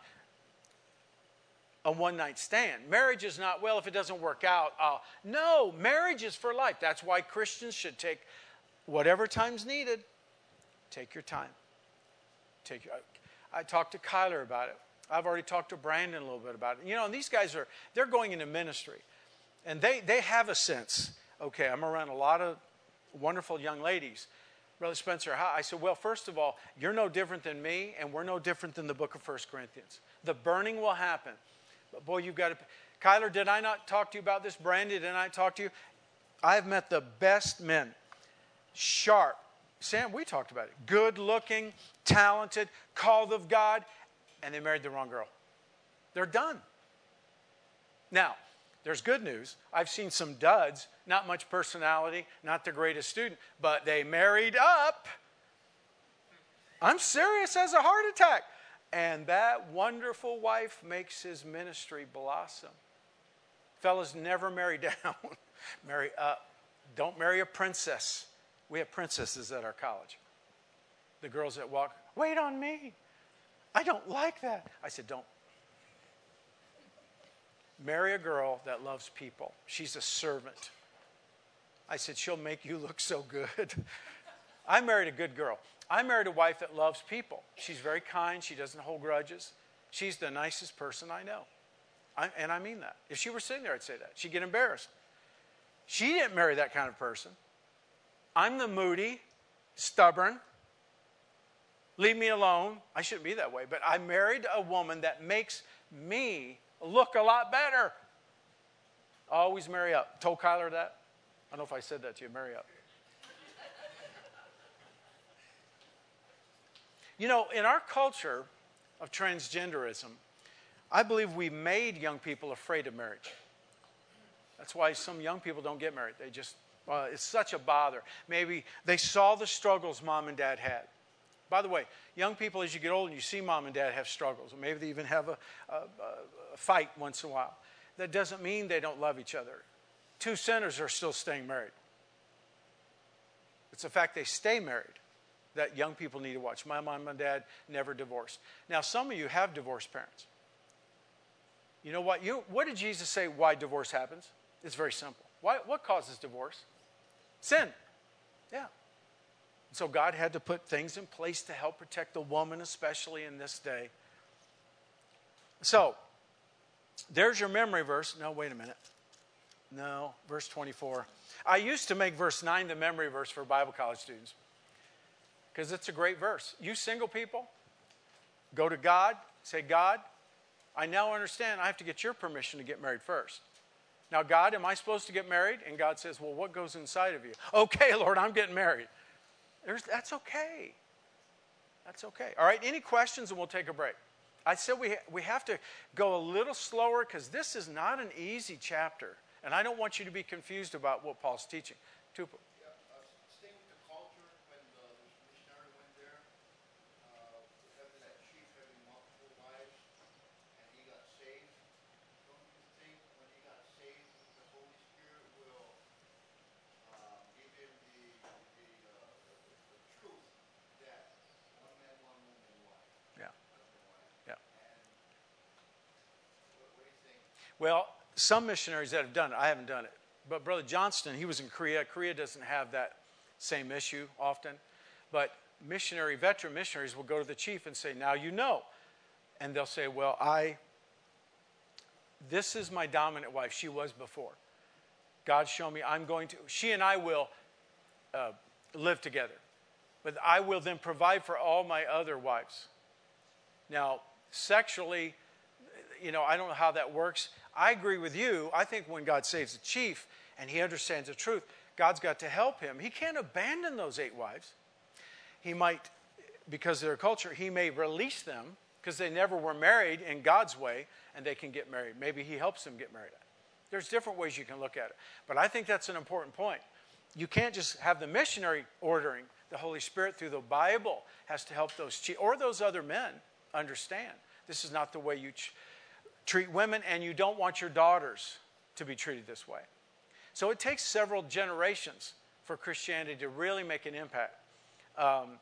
a one-night stand. Marriage is not, well, if it doesn't work out, I'll... No, marriage is for life. That's why Christians should take whatever time's needed. Take your time. Take your... I talked to Kyler about it. I've already talked to Brandon a little bit about it. You know, and these guys are, they're going into ministry. And they, they have a sense, okay, I'm around a lot of wonderful young ladies. Brother Spencer, how? I said, well, first of all, you're no different than me, and we're no different than the book of First Corinthians. The burning will happen. But boy, you've got to... Kyler, did I not talk to you about this? Brandon, did I talk to you? I've met the best men. Sharp. Sam, we talked about it. Good looking, talented, called of God, and they married the wrong girl. They're done. Now, there's good news. I've seen some duds, not much personality, not the greatest student, but they married up. I'm serious, as a heart attack. And that wonderful wife makes his ministry blossom. Fellas, never marry down. Marry up. Don't marry a princess. We have princesses at our college. The girls that walk, wait on me. I don't like that. I said, don't. Marry a girl that loves people. She's a servant. I said, she'll make you look so good. I married a good girl. I married a wife that loves people. She's very kind. She doesn't hold grudges. She's the nicest person I know. I, and I mean that. If she were sitting there, I'd say that. She'd get embarrassed. She didn't marry that kind of person. I'm the moody, stubborn, leave me alone. I shouldn't be that way. But I married a woman that makes me look a lot better. Always marry up. Told Kyler that. I don't know if I said that to you. Marry up. You know, in our culture of transgenderism, I believe we made young people afraid of marriage. That's why some young people don't get married. They just, uh, it's such a bother. Maybe they saw the struggles mom and dad had. By the way, young people, as you get older, and you see mom and dad have struggles, or maybe they even have a, a, a fight once in a while. That doesn't mean they don't love each other. Two sinners are still staying married. It's the fact they stay married that young people need to watch. My mom and dad never divorced. Now, some of you have divorced parents. You know what? You, what did Jesus say why divorce happens? It's very simple. Why, what causes divorce? Sin. Yeah. So God had to put things in place to help protect the woman, especially in this day. So, there's your memory verse. No, wait a minute. No, verse twenty-four. I used to make verse nine the memory verse for Bible college students because it's a great verse. You single people, go to God, say, God, I now understand I have to get your permission to get married first. Now, God, am I supposed to get married? And God says, well, what goes inside of you? Okay, Lord, I'm getting married. There's, that's okay. That's okay. All right, any questions and we'll take a break. I said we, we have to go a little slower because this is not an easy chapter. And I don't want you to be confused about what Paul's teaching. Tupu. Yeah, uh, staying with the culture, when the missionary went there, uh, having that chief having multiple wives, and he got saved, don't you think when he got saved, the Holy Spirit will uh, give him the, the, uh, the, the truth that one man, one woman, one wife? Yeah. Wife. Yeah. And what, what do you think? Well, some missionaries that have done it, I haven't done it. But Brother Johnston, he was in Korea. Korea doesn't have that same issue often. But missionary, veteran missionaries will go to the chief and say, now you know. And they'll say, well, I, this is my dominant wife. She was before. God showed me I'm going to, she and I will uh, live together. But I will then provide for all my other wives. Now, sexually, you know, I don't know how that works. I agree with you. I think when God saves the chief and he understands the truth, God's got to help him. He can't abandon those eight wives. He might, because of their culture, he may release them because they never were married in God's way and they can get married. Maybe he helps them get married. There's different ways you can look at it. But I think that's an important point. You can't just have the missionary ordering. The Holy Spirit through the Bible has to help those chiefs or those other men understand. This is not the way you ch- treat women, and you don't want your daughters to be treated this way. So it takes several generations for Christianity to really make an impact. Um,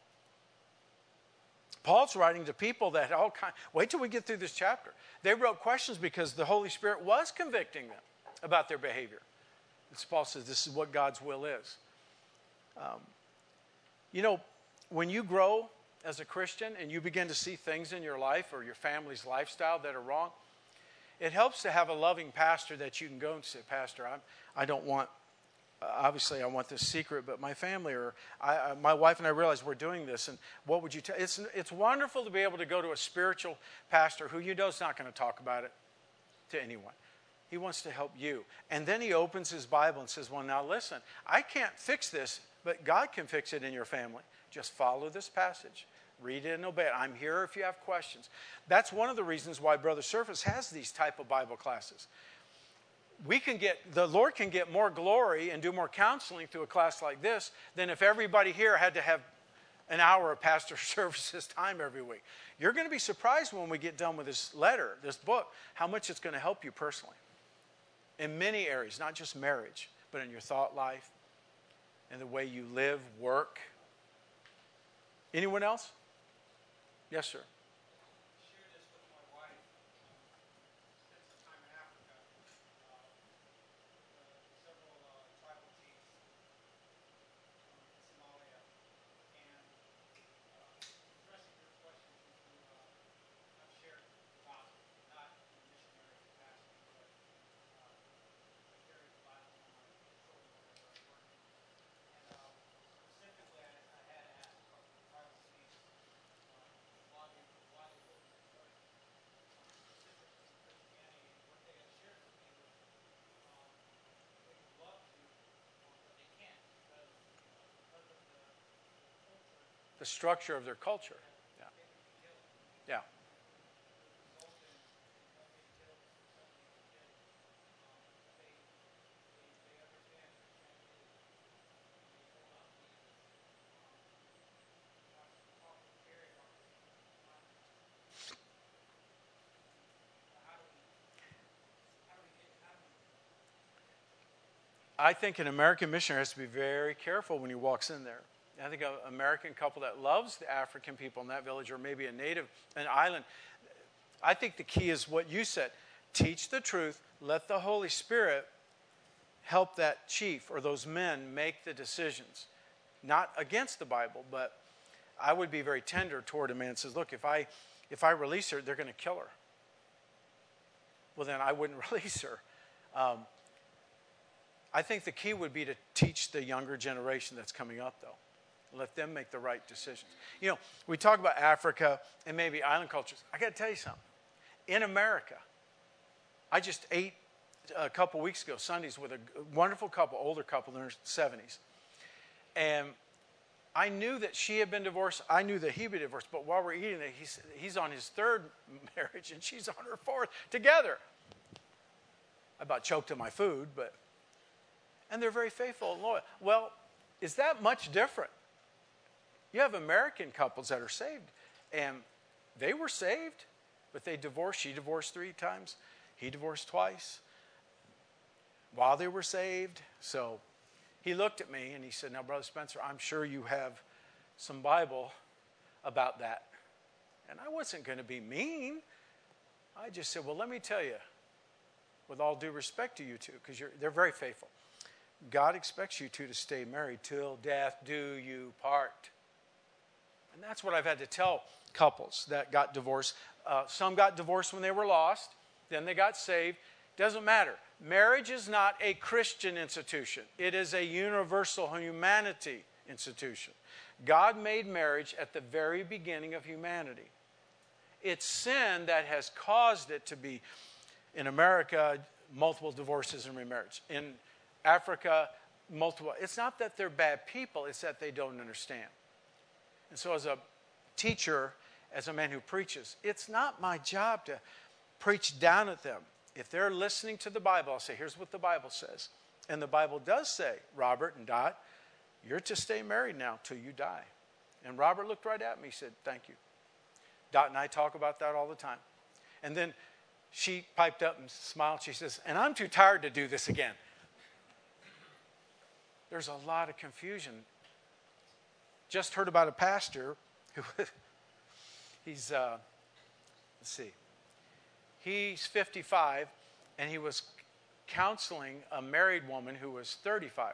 Paul's writing to people that all kind. Wait till we get through this chapter. They wrote questions because the Holy Spirit was convicting them about their behavior. And so Paul says this is what God's will is. Um, you know, when you grow as a Christian and you begin to see things in your life or your family's lifestyle that are wrong, it helps to have a loving pastor that you can go and say, Pastor, I'm, I don't want, uh, obviously I want this secret, but my family or I, I, my wife and I realize we're doing this, and what would you tell? It's, it's wonderful to be able to go to a spiritual pastor who you know is not going to talk about it to anyone. He wants to help you. And then he opens his Bible and says, well, now listen, I can't fix this, but God can fix it in your family. Just follow this passage. Read it and obey it. I'm here if you have questions. That's one of the reasons why Brother Surface has these type of Bible classes. We can get, the Lord can get more glory and do more counseling through a class like this than if everybody here had to have an hour of Pastor Surface's time every week. You're going to be surprised when we get done with this letter, this book, how much it's going to help you personally. In many areas, not just marriage, but in your thought life, in the way you live, work. Anyone else? Yes, sir. Shared this with my wife. Um, spent some time in Africa. Uh, uh, several uh, tribal chiefs um, in Somalia, and uh, addressing your question, uh, I've shared the gospel, not in a missionary capacity, but uh, I carry the Bible on my shoulder whenever I work. And uh, specifically, I, I had asked about the tribal chiefs. Why they, why they wouldn't join um, specifically in Christianity, and what they had shared with me was um, they would love to, um, but they can't because uh, because of the, the culture. The structure of their culture. Yeah. They would be killed. Yeah. It would result in, in them being killed for something they did. Um, but they, they they understand Christianity and they hold out Jesus. Um, I was talking to Gary about this. I think an American missionary has to be very careful when he walks in there. I think an American couple that loves the African people in that village, or maybe a native, an island, I think the key is what you said. Teach the truth. Let the Holy Spirit help that chief or those men make the decisions. not against the Bible, but I would be very tender toward a man that says, look, if I, if I release her, they're going to kill her. Well, then I wouldn't release her. Um, I think the key would be to teach the younger generation that's coming up, though. Let them make the right decisions. You know, we talk about Africa and maybe island cultures. I got to tell you something. In America, I just ate a couple weeks ago, Sundays, with a wonderful couple, older couple in their seventies. And I knew that she had been divorced. I knew that he'd been divorced. But while we're eating it, he's, he's on his third marriage, and she's on her fourth together. I about choked on my food, but... And they're very faithful and loyal. Well, is that much different? You have American couples that are saved, and they were saved, but they divorced. She divorced three times. He divorced twice while they were saved. So he looked at me and he said, now, Brother Spencer, I'm sure you have some Bible about that. And I wasn't going to be mean. I just said, well, let me tell you, with all due respect to you two, because they're very faithful. God expects you two to stay married till death do you part. And that's what I've had to tell couples that got divorced. Uh, some got divorced when they were lost. Then they got saved. Doesn't matter. Marriage is not a Christian institution. It is a universal humanity institution. God made marriage at the very beginning of humanity. It's sin that has caused it to be, in America, multiple divorces and remarriage. In Africa, multiple. It's not that they're bad people. It's that they don't understand. And so as a teacher, as a man who preaches, it's not my job to preach down at them. If they're listening to the Bible, I'll say, here's what the Bible says. And the Bible does say, Robert and Dot, you're to stay married now till you die. And Robert looked right at me. He said, thank you. Dot and I talk about that all the time. And then she piped up and smiled. She says, and I'm too tired to do this again. There's a lot of confusion. Just heard about a pastor who, he's, uh, let's see, he's fifty-five, and he was counseling a married woman who was thirty-five.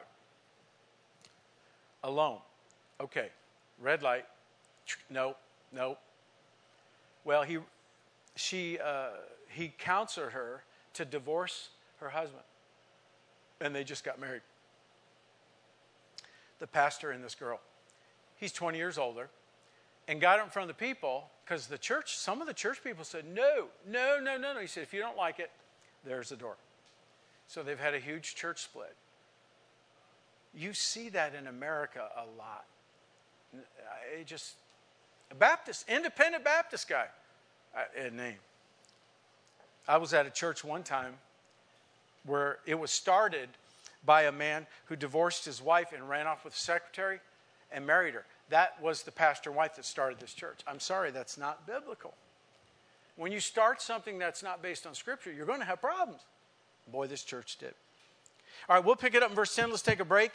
Alone. Okay, red light. No, no. Well, he, she, uh, he counseled her to divorce her husband, and they just got married. The pastor and this girl. He's twenty years older, and got it in front of the people, because the church, some of the church people said, no, no, no, no, no. He said, if you don't like it, there's the door. So they've had a huge church split. You see that in America a lot. It just, a Baptist, independent Baptist guy, a name. I was at a church one time where it was started by a man who divorced his wife and ran off with the secretary and married her. That was the pastor and wife that started this church. I'm sorry, that's not biblical. When you start something that's not based on Scripture, you're going to have problems. Boy, this church did. All right, we'll pick it up in verse ten. Let's take a break.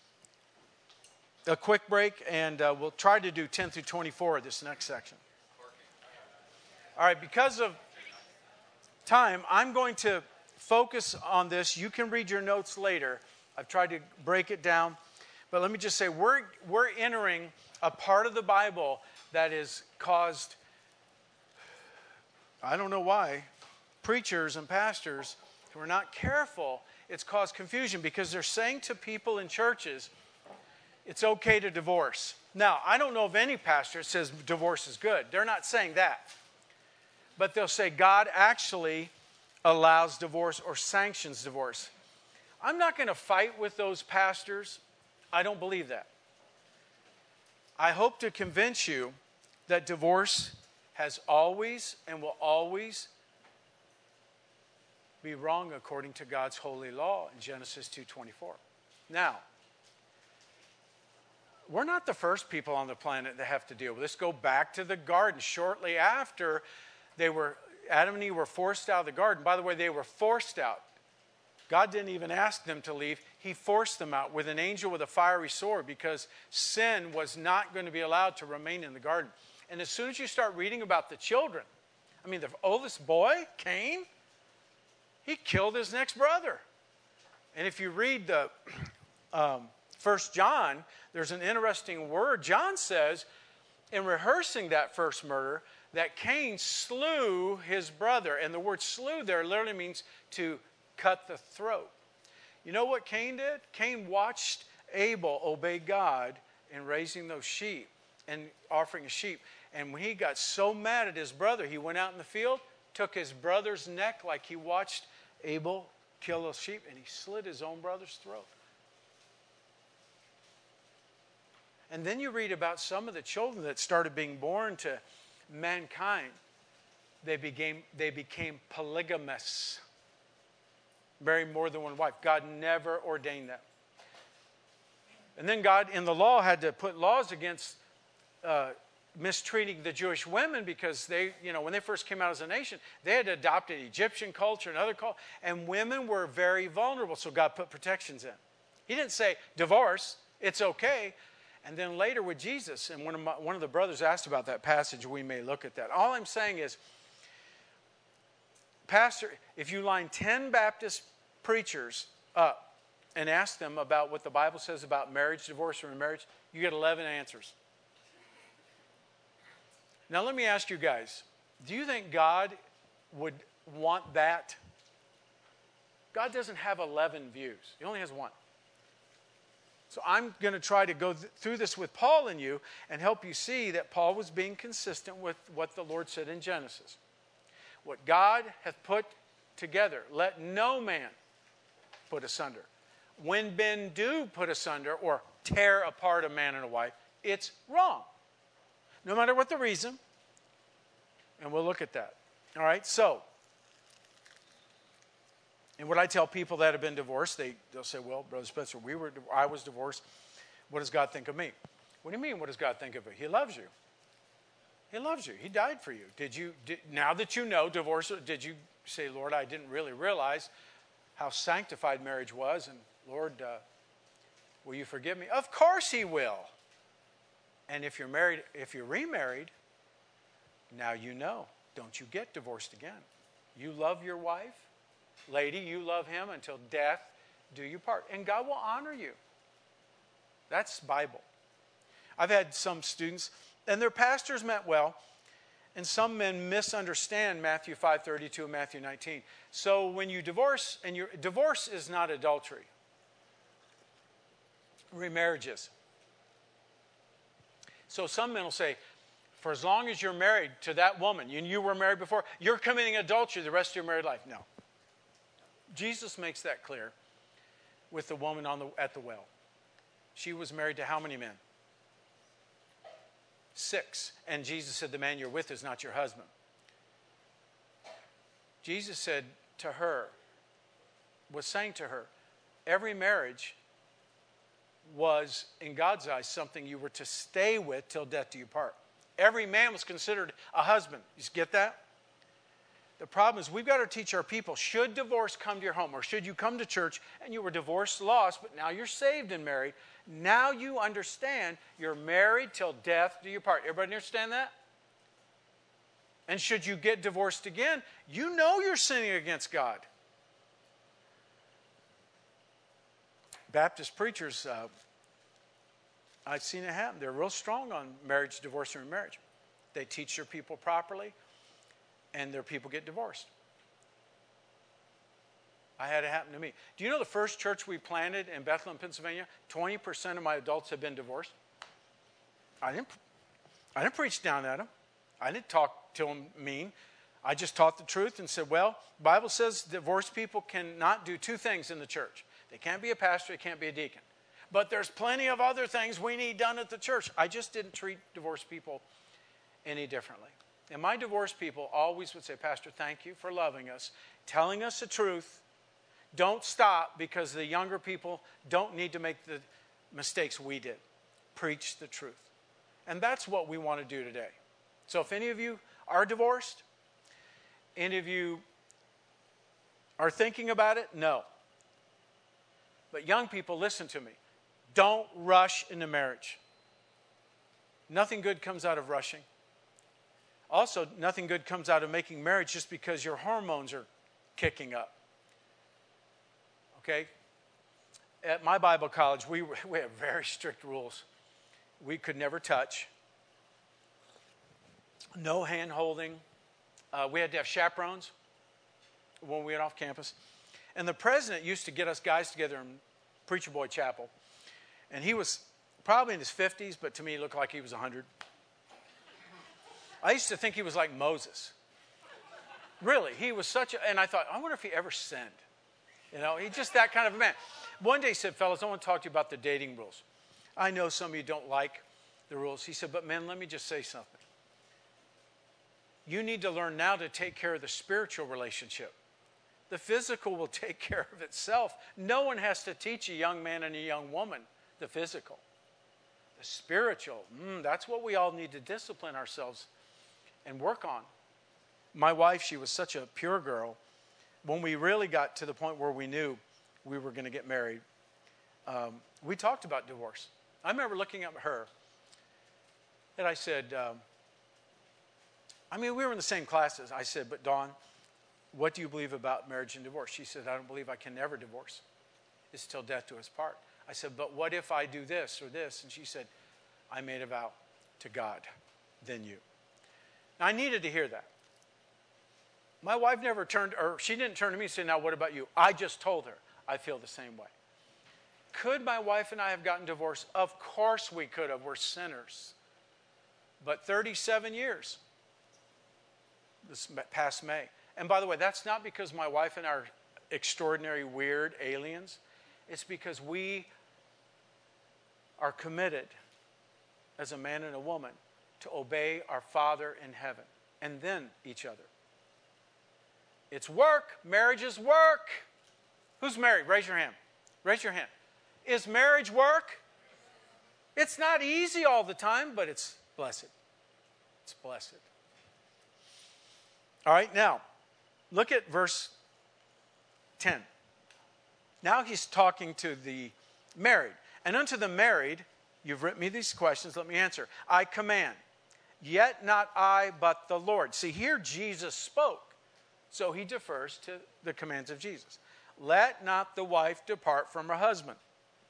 A quick break, and uh, we'll try to do ten through twenty-four of this next section. All right, because of time, I'm going to focus on this. You can read your notes later. I've tried to break it down. But let me just say, we're, we're entering a part of the Bible that has caused, I don't know why, preachers and pastors who are not careful, it's caused confusion because they're saying to people in churches, it's okay to divorce. Now, I don't know of any pastor that says divorce is good. They're not saying that. But they'll say God actually allows divorce or sanctions divorce. I'm not going to fight with those pastors. I don't believe that. I hope to convince you that divorce has always and will always be wrong according to God's holy law in Genesis two twenty-four. Now, we're not the first people on the planet that have to deal with this. Go back to the garden shortly after they were, Adam and Eve were forced out of the garden. By the way, they were forced out. God didn't even ask them to leave. He forced them out with an angel with a fiery sword because sin was not going to be allowed to remain in the garden. And as soon as you start reading about the children, I mean, the oldest boy, Cain, he killed his next brother. And if you read the um, First John, there's an interesting word. John says, in rehearsing that first murder, that Cain slew his brother. And the word slew there literally means to cut the throat. You know what Cain did? Cain watched Abel obey God in raising those sheep and offering a sheep. And when he got so mad at his brother, he went out in the field, took his brother's neck like he watched Abel kill those sheep, and he slit his own brother's throat. And then you read about some of the children that started being born to mankind. They became, they became polygamous, marrying more than one wife. God never ordained that. And then God, in the law, had to put laws against uh, mistreating the Jewish women because they, you know, when they first came out as a nation, they had adopted Egyptian culture and other culture, and women were very vulnerable, so God put protections in. He didn't say, divorce, it's okay. And then later with Jesus, and one of, my, one of the brothers asked about that passage, we may look at that. All I'm saying is, Pastor, if you line ten Baptist preachers up and ask them about what the Bible says about marriage, divorce, or remarriage, you get eleven answers. Now let me ask you guys, do you think God would want that? God doesn't have eleven views. He only has one. So I'm going to try to go th- through this with Paul and you and help you see that Paul was being consistent with what the Lord said in Genesis. What God hath put together, let no man put asunder. When men do put asunder or tear apart a man and a wife, it's wrong. No matter what the reason. And we'll look at that. All right, so. And what I tell people that have been divorced, they, they'll say, well, Brother Spencer, we were, I was divorced. What does God think of me? What do you mean, what does God think of you? He loves you. He loves you. He died for you. Did you, did, now that you know divorce, did you say, Lord, I didn't really realize how sanctified marriage was, and Lord, uh, will you forgive me? Of course He will. And if you're married, if you're remarried, now you know. Don't you get divorced again. You love your wife. Lady, you love him until death do you part. And God will honor you. That's Bible. I've had some students, and their pastors meant well, and some men misunderstand Matthew five thirty-two and Matthew nineteen. So when you divorce, and your divorce is not adultery. Remarriage is. So some men will say, for as long as you're married to that woman, and you were married before, you're committing adultery the rest of your married life. No. Jesus makes that clear with the woman on the, at the well. She was married to how many men? Six. And Jesus said, the man you're with is not your husband. Jesus said to her, was saying to her, every marriage was, in God's eyes, something you were to stay with till death do you part. Every man was considered a husband. You get that? The problem is we've got to teach our people, should divorce come to your home, or should you come to church and you were divorced, lost, but now you're saved and married, now you understand you're married till death do you part. Everybody understand that? And should you get divorced again, you know you're sinning against God. Baptist preachers, uh, I've seen it happen. They're real strong on marriage, divorce, and remarriage. They teach their people properly, and their people get divorced. I had it happen to me. Do you know the first church we planted in Bethlehem, Pennsylvania, twenty percent of my adults have been divorced? I didn't, I didn't preach down at them. I didn't talk to them mean. I just taught the truth and said, well, the Bible says divorced people cannot do two things in the church. They can't be a pastor, they can't be a deacon. But there's plenty of other things we need done at the church. I just didn't treat divorced people any differently. And my divorced people always would say, Pastor, thank you for loving us, telling us the truth. Don't stop, because the younger people don't need to make the mistakes we did. Preach the truth. And that's what we want to do today. So if any of you are divorced, any of you are thinking about it, no. But young people, listen to me. Don't rush into marriage. Nothing good comes out of rushing. Also, nothing good comes out of making marriage just because your hormones are kicking up. Okay? at my Bible college, we, were, we had very strict rules. We could never touch. No hand holding. Uh, we had to have chaperones when we went off campus. And the president used to get us guys together in Preacher Boy Chapel. And he was probably in his fifties, but to me he looked like he was one hundred. I used to think he was like Moses. Really, he was such a, and I thought, I wonder if he ever sinned. You know, he's just that kind of a man. One day he said, fellas, I want to talk to you about the dating rules. I know some of you don't like the rules. He said, but men, let me just say something. You need to learn now to take care of the spiritual relationship. The physical will take care of itself. No one has to teach a young man and a young woman the physical. The spiritual, mm, that's what we all need to discipline ourselves and work on. My wife, she was such a pure girl. When we really got to the point where we knew we were going to get married, um, we talked about divorce. I remember looking at her and I said, um, I mean, we were in the same classes. I said, but Dawn, what do you believe about marriage and divorce? She said, I don't believe I can never divorce. It's till death do us part. I said, but what if I do this or this? And she said, I made a vow to God, then you. Now, I needed to hear that. My wife never turned, or she didn't turn to me and say, now what about you? I just told her, I feel the same way. Could my wife and I have gotten divorced? Of course we could have. We're sinners. But thirty-seven years, this past May. And by the way, that's not because my wife and I are extraordinary, weird aliens. It's because we are committed as a man and a woman to obey our Father in heaven and then each other. It's work. Marriage is work. Who's married? Raise your hand. Raise your hand. Is marriage work? It's not easy all the time, but it's blessed. It's blessed. All right, now, look at verse ten. Now he's talking to the married. And unto the married, you've written me these questions, let me answer. I command, yet not I, but the Lord. See, here Jesus spoke. So he defers to the commands of Jesus. Let not the wife depart from her husband.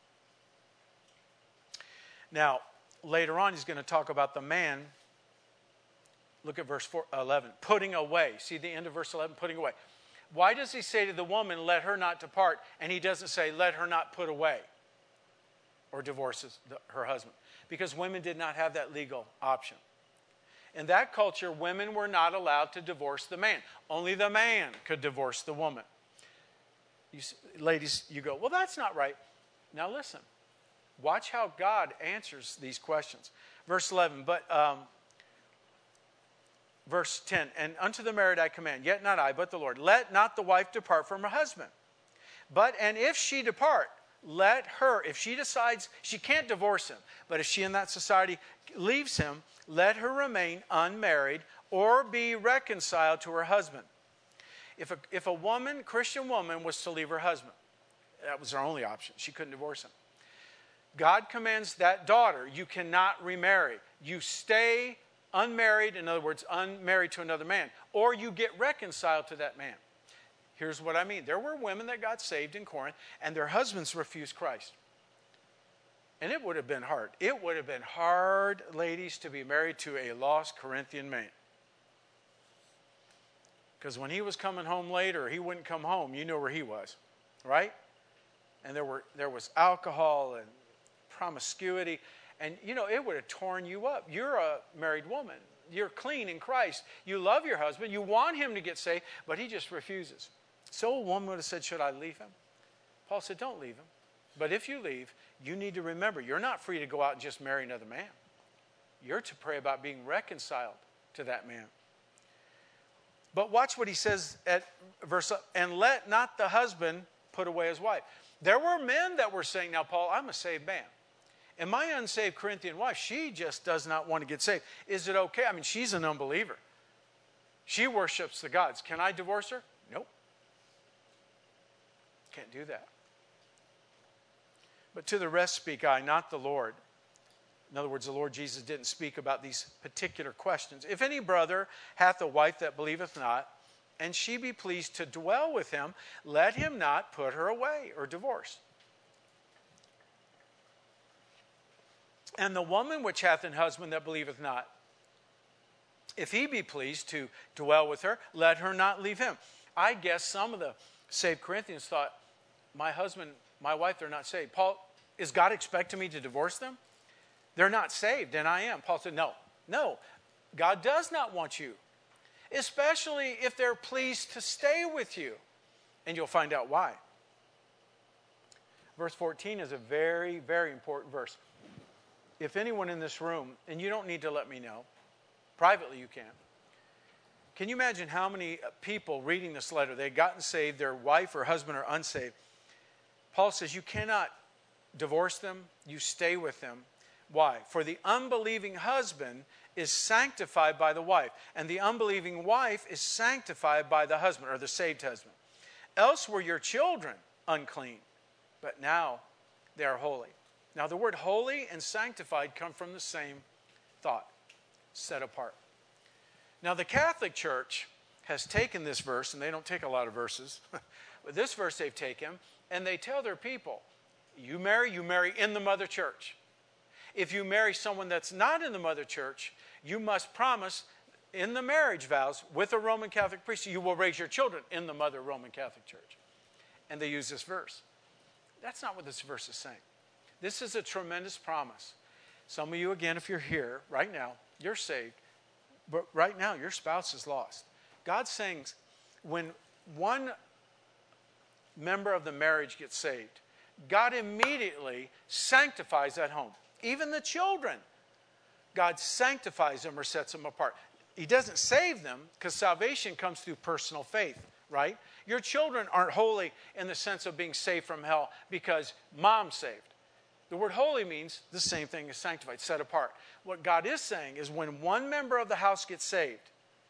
Now, later on, he's going to talk about the man. Look at verse four, eleven. Putting away. See the end of verse eleven? Putting away. Why does he say to the woman, let her not depart, and he doesn't say, let her not put away or divorces the, her husband? Because women did not have that legal option. In that culture, women were not allowed to divorce the man. Only the man could divorce the woman. You, ladies, you go, well, that's not right. Now listen. Watch how God answers these questions. Verse eleven, but um, verse ten, and unto the married I command, yet not I, but the Lord. Let not the wife depart from her husband. But, and if she depart, let her, if she decides, she can't divorce him, but if she in that society leaves him, let her remain unmarried or be reconciled to her husband. If a, if a woman, Christian woman, was to leave her husband, that was her only option. She couldn't divorce him. God commands that daughter, you cannot remarry. You stay unmarried, in other words, unmarried to another man, or you get reconciled to that man. Here's what I mean. There were women that got saved in Corinth, and their husbands refused Christ. And it would have been hard. It would have been hard, ladies, to be married to a lost Corinthian man. Because when he was coming home later, or he wouldn't come home, you know where he was, right? And there were there was alcohol and promiscuity. And, you know, it would have torn you up. You're a married woman. You're clean in Christ. You love your husband. You want him to get saved, but he just refuses. So a woman would have said, should I leave him? Paul said, don't leave him. But if you leave, you need to remember, you're not free to go out and just marry another man. You're to pray about being reconciled to that man. But watch what he says at verse, and let not the husband put away his wife. There were men that were saying, now, Paul, I'm a saved man. And my unsaved Corinthian wife, she just does not want to get saved. Is it okay? I mean, she's an unbeliever. She worships the gods. Can I divorce her? Nope. Can't do that. But to the rest speak I, not the Lord. In other words, the Lord Jesus didn't speak about these particular questions. If any brother hath a wife that believeth not, and she be pleased to dwell with him, let him not put her away or divorce. And the woman which hath an husband that believeth not, if he be pleased to dwell with her, let her not leave him. I guess some of the saved Corinthians thought, my husband, my wife, they're not saved. Paul, is God expecting me to divorce them? They're not saved, and I am. Paul said, no, no. God does not want you, especially if they're pleased to stay with you. And you'll find out why. Verse fourteen is a very, very important verse. If anyone in this room, and you don't need to let me know, privately you can. Can you imagine how many people reading this letter, they've gotten saved, their wife or husband are unsaved. Paul says you cannot divorce them, you stay with them. Why? For the unbelieving husband is sanctified by the wife, and the unbelieving wife is sanctified by the husband, or the saved husband. Else were your children unclean, but now they are holy. Now the word holy and sanctified come from the same thought, set apart. Now the Catholic Church has taken this verse, and they don't take a lot of verses, but this verse they've taken, and they tell their people, you marry, you marry in the mother church. If you marry someone that's not in the mother church, you must promise in the marriage vows with a Roman Catholic priest, you will raise your children in the mother Roman Catholic Church. And they use this verse. That's not what this verse is saying. This is a tremendous promise. Some of you, again, if you're here right now, you're saved. But right now, your spouse is lost. God's saying when one member of the marriage gets saved, God immediately sanctifies that home. Even the children, God sanctifies them or sets them apart. He doesn't save them because salvation comes through personal faith, right? Your children aren't holy in the sense of being saved from hell because mom's saved. The word holy means the same thing as sanctified, set apart. What God is saying is when one member of the house gets saved,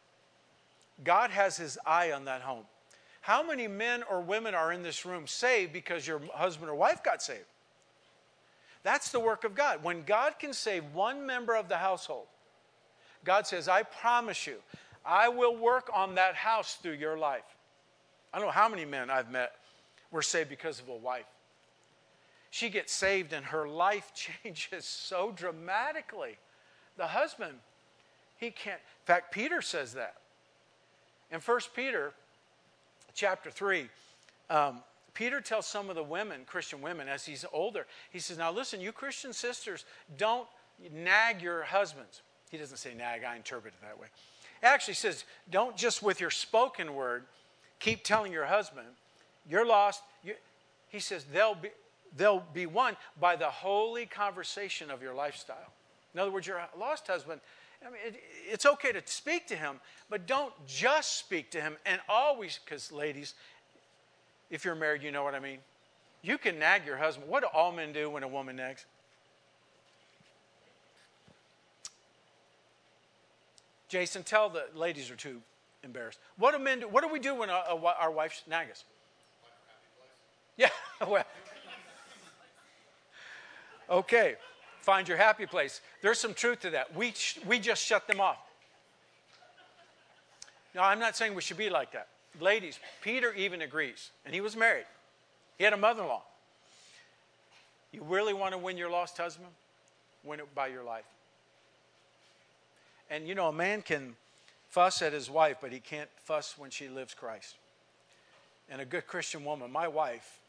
God has his eye on that home. How many men or women are in this room saved because your husband or wife got saved? That's the work of God. When God can save one member of the household, God says, I promise you, I will work on that house through your life. I don't know how many men I've met were saved because of a wife. She gets saved and her life changes so dramatically. The husband, he can't. In fact, Peter says that. In First Peter chapter three, um, Peter tells some of the women, Christian women, as he's older, he says, now listen, you Christian sisters, don't nag your husbands. He doesn't say nag, I interpret it that way. He actually says, don't just with your spoken word keep telling your husband, you're lost. You, he says, they'll be, they'll be won by the holy conversation of your lifestyle. In other words, your lost husband, I mean, it, it's okay to speak to him, but don't just speak to him and always, because ladies, if you're married, you know what I mean. You can nag your husband. What do all men do when a woman nags? Jason, tell the ladies are too embarrassed. What do men do? What do we do when a, a, our wives nag us? Yeah, well. Okay, find your happy place. There's some truth to that. We, we just shut them off. Now, I'm not saying we should be like that. Ladies, Peter even agrees, and he was married. He had a mother-in-law. You really want to win your lost husband? Win it by your life. And you know, a man can fuss at his wife, but he can't fuss when she lives Christ. And a good Christian woman, my wife,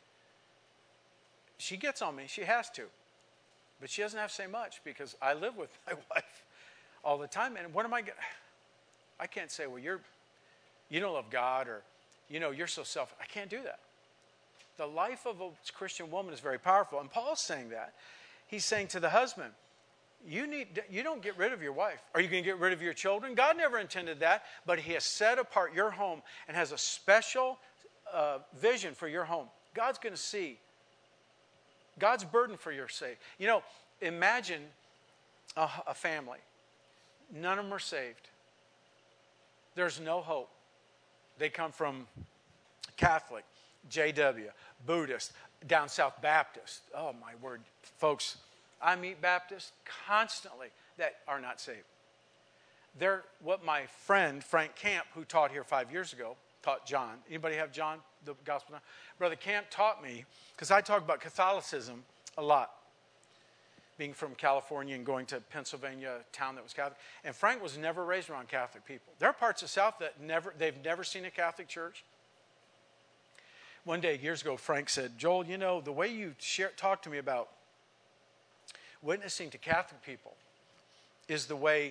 she gets on me. She has to. But she doesn't have to say much because I live with my wife all the time. And what am I going to... I can't say, well, you're, you don't love God, or, you know, you're so selfish. I can't do that. The life of a Christian woman is very powerful. And Paul's saying that. He's saying to the husband, you need, you don't get rid of your wife. Are you going to get rid of your children? God never intended that, but he has set apart your home and has a special uh, vision for your home. God's going to see. God's burden for your sake. You know, imagine a, a family. None of them are saved. There's no hope. They come from Catholic, J W, Buddhist, down South Baptist. Oh, my word. Folks, I meet Baptists constantly that are not saved. They're what my friend, Frank Camp, who taught here five years ago, taught John. Anybody have John, the gospel? Brother Camp taught me, because I talk about Catholicism a lot. being from California and going to Pennsylvania, a town that was Catholic. And Frank was never raised around Catholic people. There are parts of the South that never, they've never seen a Catholic church. One day, years ago, Frank said, Joel, you know, the way you share, talk to me about witnessing to Catholic people is the way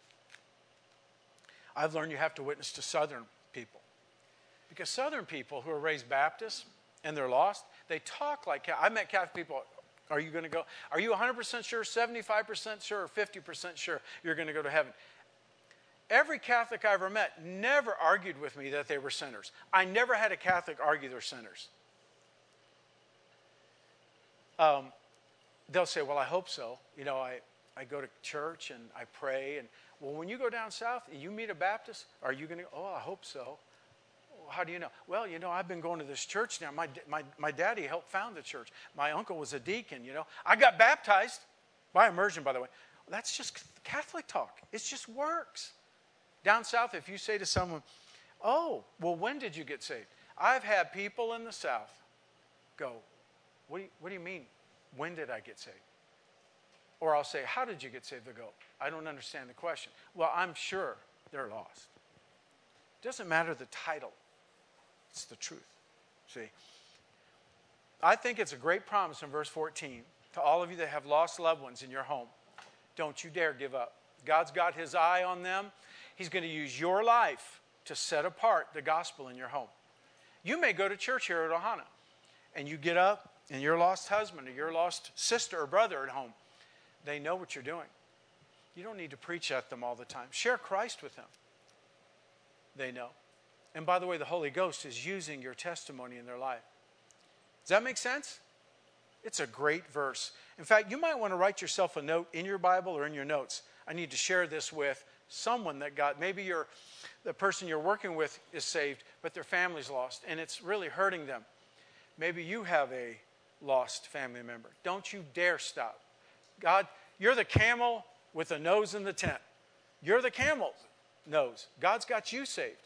I've learned you have to witness to Southern people. Because Southern people who are raised Baptist and they're lost, they talk like, I met Catholic people, are you going to go, are you one hundred percent sure, seventy-five percent sure, or fifty percent sure you're going to go to heaven? Every Catholic I ever met never argued with me that they were sinners. I never had a Catholic argue they're sinners. Um, they'll say, well, I hope so. You know, I, I go to church and I pray. And well, when you go down south and you meet a Baptist, are you going to go, oh, I hope so. Well, how do you know? Well, you know, I've been going to this church now. My, my, my daddy helped found the church. My uncle was a deacon, you know. I got baptized by immersion, by the way. That's just Catholic talk. It just works. Down south, if you say to someone, oh, well, when did you get saved? I've had people in the South go, what do you, what do you mean, when did I get saved? Or I'll say, how did you get saved? They go, I don't understand the question. Well, I'm sure they're lost. It doesn't matter the title. It's the truth. See? I think it's a great promise in verse fourteen to all of you that have lost loved ones in your home. Don't you dare give up. God's got his eye on them. He's going to use your life to set apart the gospel in your home. You may go to church here at Ohana, and you get up, and your lost husband or your lost sister or brother at home, they know what you're doing. You don't need to preach at them all the time. Share Christ with them. They know. And by the way, the Holy Ghost is using your testimony in their life. Does that make sense? It's a great verse. In fact, you might want to write yourself a note in your Bible or in your notes. I need to share this with someone that got, maybe you're, the person you're working with is saved, but their family's lost, and it's really hurting them. Maybe you have a lost family member. Don't you dare stop. God, you're the camel with a nose in the tent. You're the camel's nose. God's got you saved.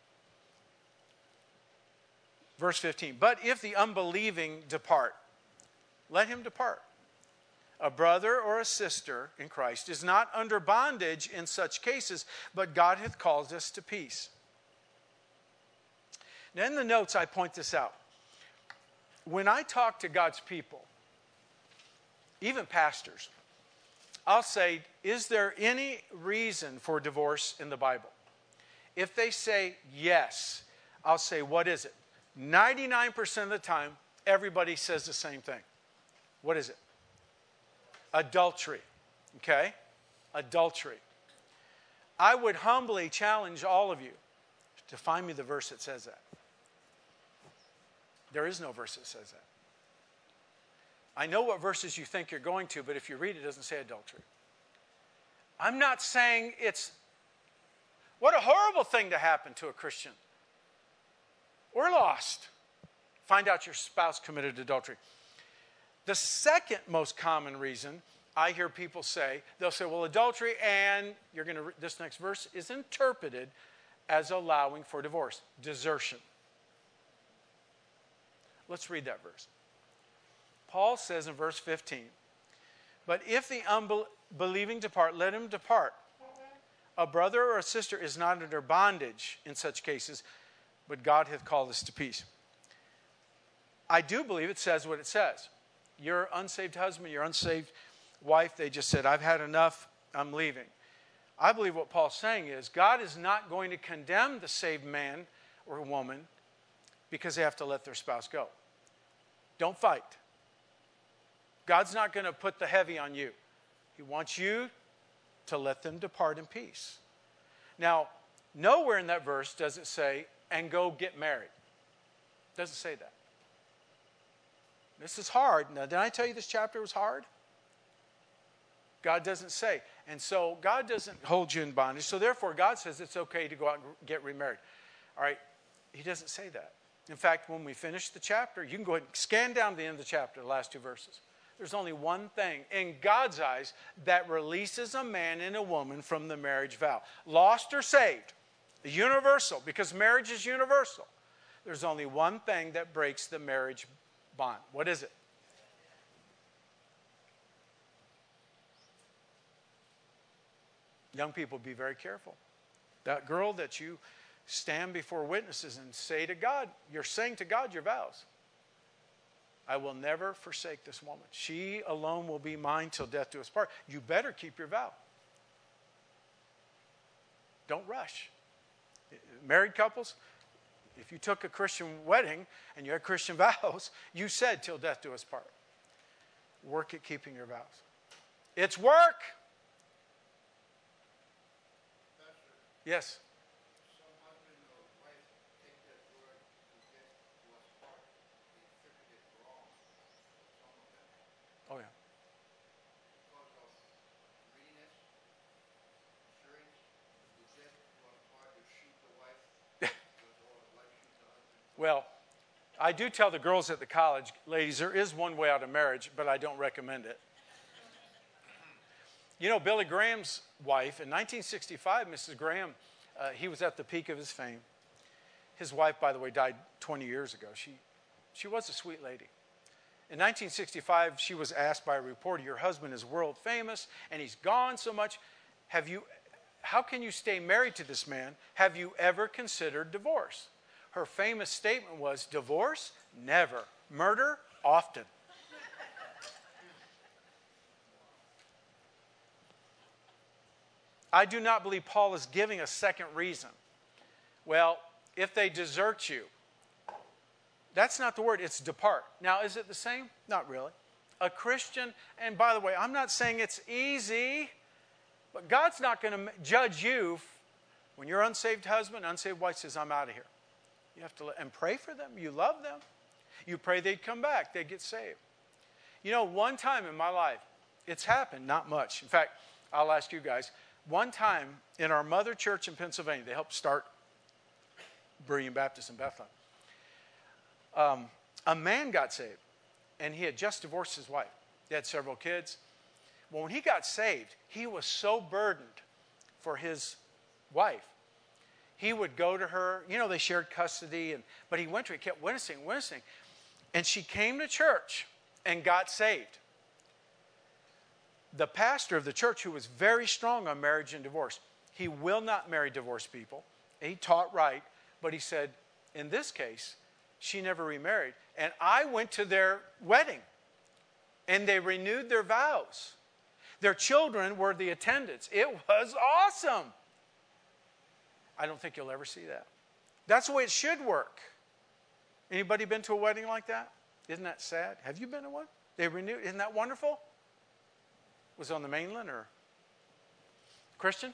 Verse fifteen, but if the unbelieving depart, let him depart. A brother or a sister in Christ is not under bondage in such cases, but God hath called us to peace. Now in the notes I point this out. When I talk to God's people, even pastors, I'll say, is there any reason for divorce in the Bible? If they say yes, I'll say, what is it? ninety-nine percent of the time, everybody says the same thing. What is it? Adultery. Okay? Adultery. I would humbly challenge all of you to find me the verse that says that. There is no verse that says that. I know what verses you think you're going to, but if you read it, it doesn't say adultery. I'm not saying it's, what a horrible thing to happen to a Christian. We're lost. Find out your spouse committed adultery. The second most common reason I hear people say, they'll say, well, adultery, and you're going to, this next verse is interpreted as allowing for divorce, desertion. Let's read that verse. Paul says in verse fifteen, but if the unbelieving depart, let him depart. A brother or a sister is not under bondage in such cases, but God hath called us to peace. I do believe it says what it says. Your unsaved husband, your unsaved wife, they just said, I've had enough, I'm leaving. I believe what Paul's saying is God is not going to condemn the saved man or woman because they have to let their spouse go. Don't fight. God's not going to put the heavy on you. He wants you to let them depart in peace. Now, nowhere in that verse does it say, and go get married. It doesn't say that. This is hard. Now, did I tell you this chapter was hard? God doesn't say. And so God doesn't hold you in bondage. So therefore, God says it's okay to go out and get remarried. All right? He doesn't say that. In fact, when we finish the chapter, you can go ahead and scan down to the end of the chapter, the last two verses. There's only one thing in God's eyes that releases a man and a woman from the marriage vow. Lost or saved. Universal, because marriage is universal. There's only one thing that breaks the marriage bond. What is it? Young people, be very careful. That girl that you stand before witnesses and say to God, you're saying to God your vows. I will never forsake this woman. She alone will be mine till death do us part. You better keep your vow. Don't rush. Married couples, if you took a Christian wedding and you had Christian vows, you said till death do us part. Work at keeping your vows. It's work. Pastor, Yes. some husband or wife take that word to get to us part. They interpret it wrong. Some of them. Oh, yeah. Because of greediness, insurance, to get to us part, you shoot the wife. Because all the wife shoots the husband. Well, I do tell the girls at the college, ladies, there is one way out of marriage, but I don't recommend it. You know, Billy Graham's wife, in nineteen sixty-five, Missus Graham, uh, he was at the peak of his fame. His wife, by the way, died twenty years ago. She, she was a sweet lady. In nineteen sixty-five, she was asked by a reporter, your husband is world famous, and he's gone so much. Have you, how can you stay married to this man? Have you ever considered divorce? Her famous statement was, divorce? Never. Murder? Often. I do not believe Paul is giving a second reason. Well, if they desert you, that's not the word, it's depart. Now, is it the same? Not really. A Christian, and by the way, I'm not saying it's easy, but God's not going to judge you when your unsaved husband, unsaved wife says, I'm out of here. You have to let, and pray for them. You love them. You pray they'd come back, they'd get saved. You know, one time in my life, it's happened, not much. In fact, I'll ask you guys, one time in our mother church in Pennsylvania, they helped start Berean Baptist in Bethlehem. Um, a man got saved, and he had just divorced his wife. They had several kids. Well, when he got saved, he was so burdened for his wife. He would go to her. You know, they shared custody, and but he went to her. He kept witnessing, witnessing. And she came to church and got saved. The pastor of the church, who was very strong on marriage and divorce, he will not marry divorced people. He taught right, but he said, in this case, she never remarried. And I went to their wedding, and they renewed their vows. Their children were the attendants. It was awesome. I don't think you'll ever see that. That's the way it should work. Anybody been to a wedding like that? Isn't that sad? Have you been to one? They renewed. Isn't that wonderful? Was it on the mainland or Christian?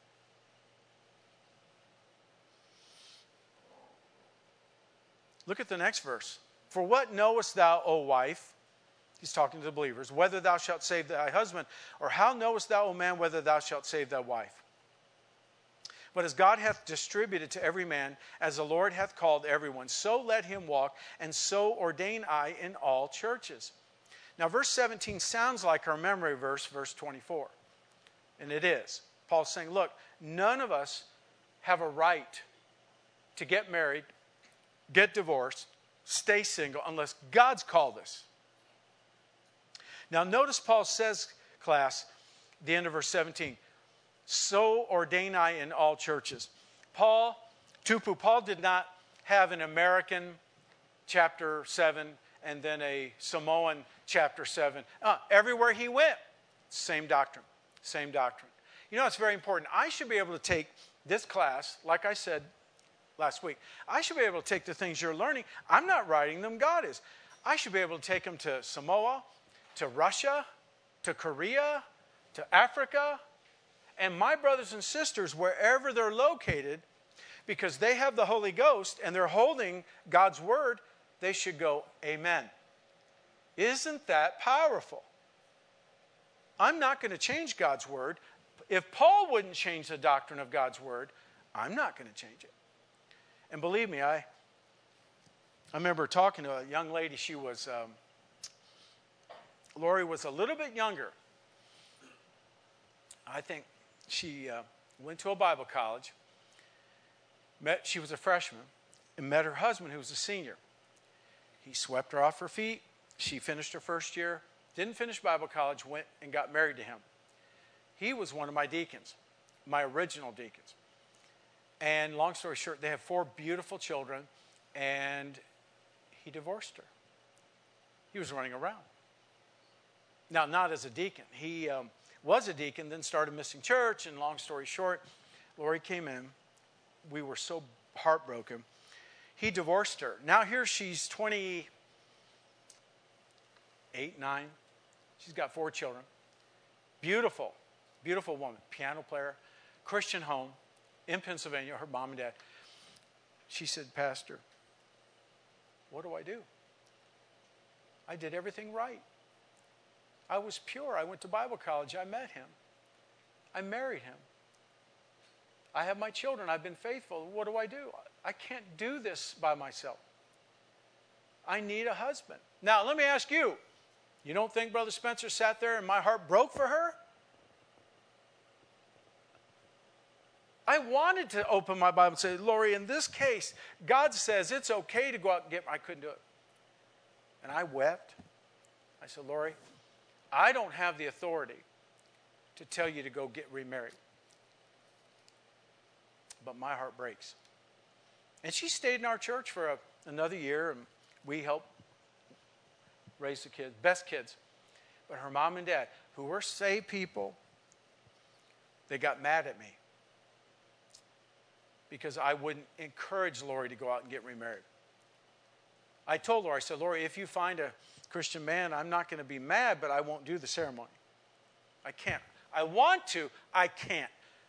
Look at the next verse. For what knowest thou, O wife? He's talking to the believers. Whether thou shalt save thy husband, or how knowest thou, O man, whether thou shalt save thy wife? But as God hath distributed to every man, as the Lord hath called everyone, so let him walk, and so ordain I in all churches. Now, verse seventeen sounds like our memory verse, verse twenty-four. And it is. Paul's saying, look, none of us have a right to get married, get divorced, stay single, unless God's called us. Now, notice Paul says, class, the end of verse seventeen, so ordain I in all churches. Paul, Tupu, Paul did not have an American chapter seven and then a Samoan chapter seven. Uh, everywhere he went, same doctrine, same doctrine. You know, it's very important. I should be able to take this class, like I said last week, I should be able to take the things you're learning. I'm not writing them, God is. I should be able to take them to Samoa, to Russia, to Korea, to Africa, and my brothers and sisters, wherever they're located, because they have the Holy Ghost and they're holding God's word, they should go, amen. Isn't that powerful? I'm not going to change God's word. If Paul wouldn't change the doctrine of God's word, I'm not going to change it. And believe me, I, I remember talking to a young lady. She was, um, Lori was a little bit younger. I think she uh, went to a Bible college. Met, she was a freshman, and met her husband, who was a senior. He swept her off her feet. She finished her first year, didn't finish Bible college, went and got married to him. He was one of my deacons. my original deacons. And long story short, they have four beautiful children, and he divorced her. He was running around. Now, not as a deacon. He um, was a deacon, then started missing church, and long story short, Lori came in. We were so heartbroken. He divorced her. Now here she's twenty-eight, nine. She's got four children. Beautiful, beautiful woman. Piano player, Christian home in Pennsylvania, her mom and dad. She said, Pastor, what do I do? I did everything right. I was pure. I went to Bible college. I met him. I married him. I have my children. I've been faithful. What do I do? I can't do this by myself. I need a husband. Now, let me ask you, you don't think Brother Spencer sat there and my heart broke for her? I wanted to open my Bible and say, Lori, in this case, God says it's okay to go out and get, I couldn't do it. And I wept. I said, Lori, I don't have the authority to tell you to go get remarried. But my heart breaks. And she stayed in our church for a, another year, and we helped raise the kids, best kids. But her mom and dad, who were saved people, they got mad at me because I wouldn't encourage Lori to go out and get remarried. I told Lori, I said, Lori, if you find a Christian man, I'm not going to be mad, but I won't do the ceremony. I can't. I want to, I can't.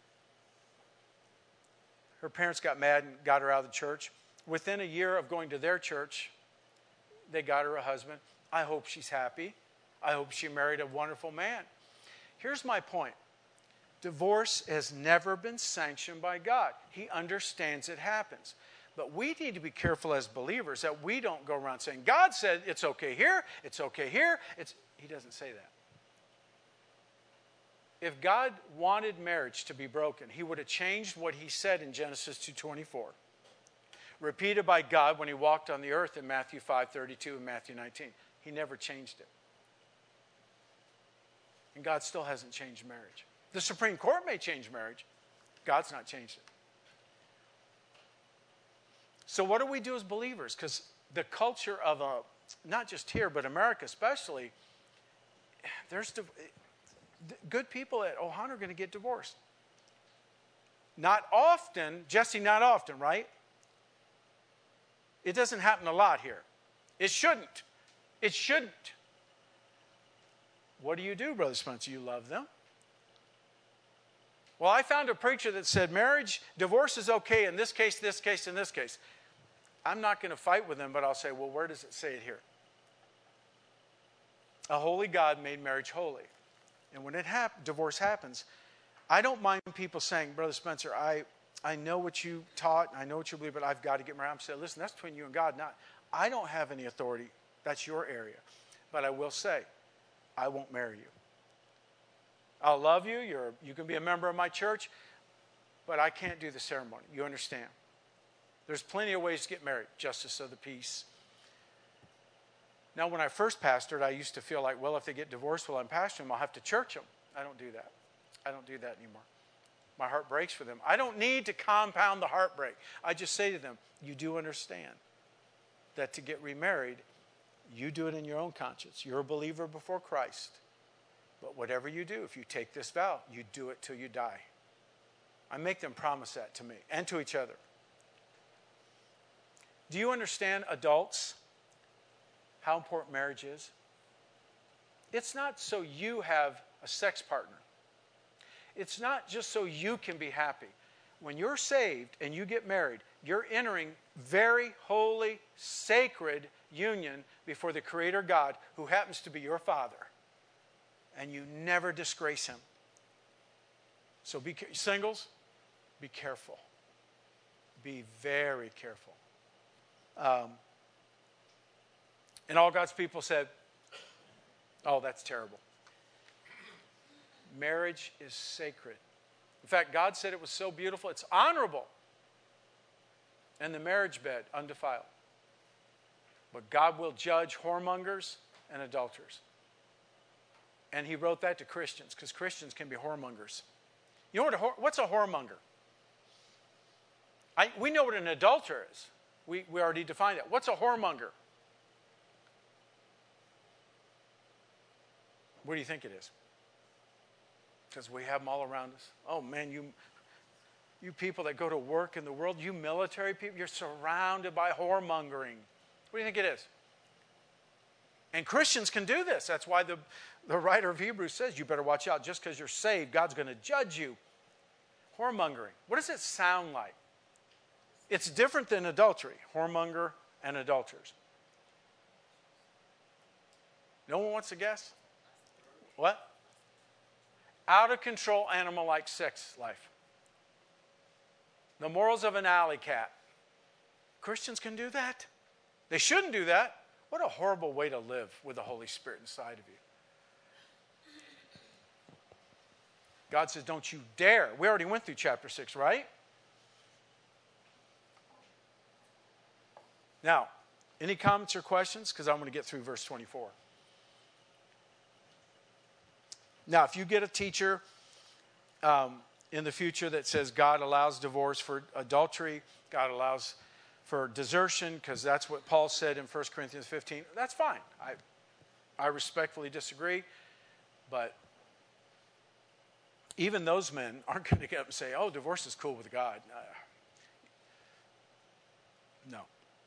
Her parents got mad and got her out of the church. Within a year of going to their church, they got her a husband. I hope she's happy. I hope she married a wonderful man. Here's my point. Divorce has never been sanctioned by God. He understands it happens. But we need to be careful as believers that we don't go around saying, God said it's okay here, it's okay here. It's, he doesn't say that. If God wanted marriage to be broken, he would have changed what he said in Genesis two twenty-four. Repeated by God when he walked on the earth in Matthew five thirty-two and Matthew nineteen. He never changed it. And God still hasn't changed marriage. The Supreme Court may change marriage. God's not changed it. So what do we do as believers? Because the culture of, a, not just here, but America especially, there's good people at Ohana are going to get divorced. Not often, Jesse, not often, right? It doesn't happen a lot here. It shouldn't. It shouldn't. What do you do, Brother Spencer? You love them. Well, I found a preacher that said marriage, divorce is okay in this case, this case, and this case. I'm not going to fight with him, but I'll say, well, where does it say it here? A holy God made marriage holy. And when it hap- divorce happens, I don't mind people saying, Brother Spencer, I, I know what you taught, I know what you believe, but I've got to get married. I'm saying, listen, that's between you and God. Not, I don't have any authority. That's your area. But I will say, I won't marry you. I'll love you. You're, you can be a member of my church, but I can't do the ceremony. You understand? There's plenty of ways to get married. Justice of the peace. Now, when I first pastored, I used to feel like, well, if they get divorced while I'm pastoring them, I'll have to church them. I don't do that. I don't do that anymore. My heart breaks for them. I don't need to compound the heartbreak. I just say to them, you do understand that to get remarried, you do it in your own conscience. You're a believer before Christ. But whatever you do, if you take this vow, you do it till you die. I make them promise that to me and to each other. Do you understand, adults, how important marriage is? It's not so you have a sex partner. It's not just so you can be happy. When you're saved and you get married, you're entering very holy, sacred union before the Creator God, who happens to be your Father. And you never disgrace him. So be singles, be careful. Be very careful. Um, and all God's people said, oh, that's terrible. Marriage is sacred. In fact, God said it was so beautiful, it's honorable. And the marriage bed, undefiled. But God will judge whoremongers and adulterers. And he wrote that to Christians, because Christians can be whoremongers. You know what a whore, what's a whoremonger? I, we know what an adulterer is. We, we already defined it. What's a whoremonger? What do you think it is? Because we have them all around us. Oh, man, you, you people that go to work in the world, you military people, you're surrounded by whoremongering. What do you think it is? And Christians can do this. That's why the, the writer of Hebrews says you better watch out. Just because you're saved, God's going to judge you. Whoremongering. What does it sound like? It's different than adultery. Whoremonger and adulterers. No one wants to guess? What? Out of control animal-like sex life. The morals of an alley cat. Christians can do that. They shouldn't do that. What a horrible way to live with the Holy Spirit inside of you. God says, don't you dare. We already went through chapter six, right? Now, any comments or questions? Because I'm going to get through verse twenty-four. Now, if you get a teacher um, in the future that says God allows divorce for adultery, God allows for desertion, because that's what Paul said in First Corinthians fifteen, that's fine. I, I respectfully disagree, but even those men aren't going to get up and say, oh, divorce is cool with God. Uh, no.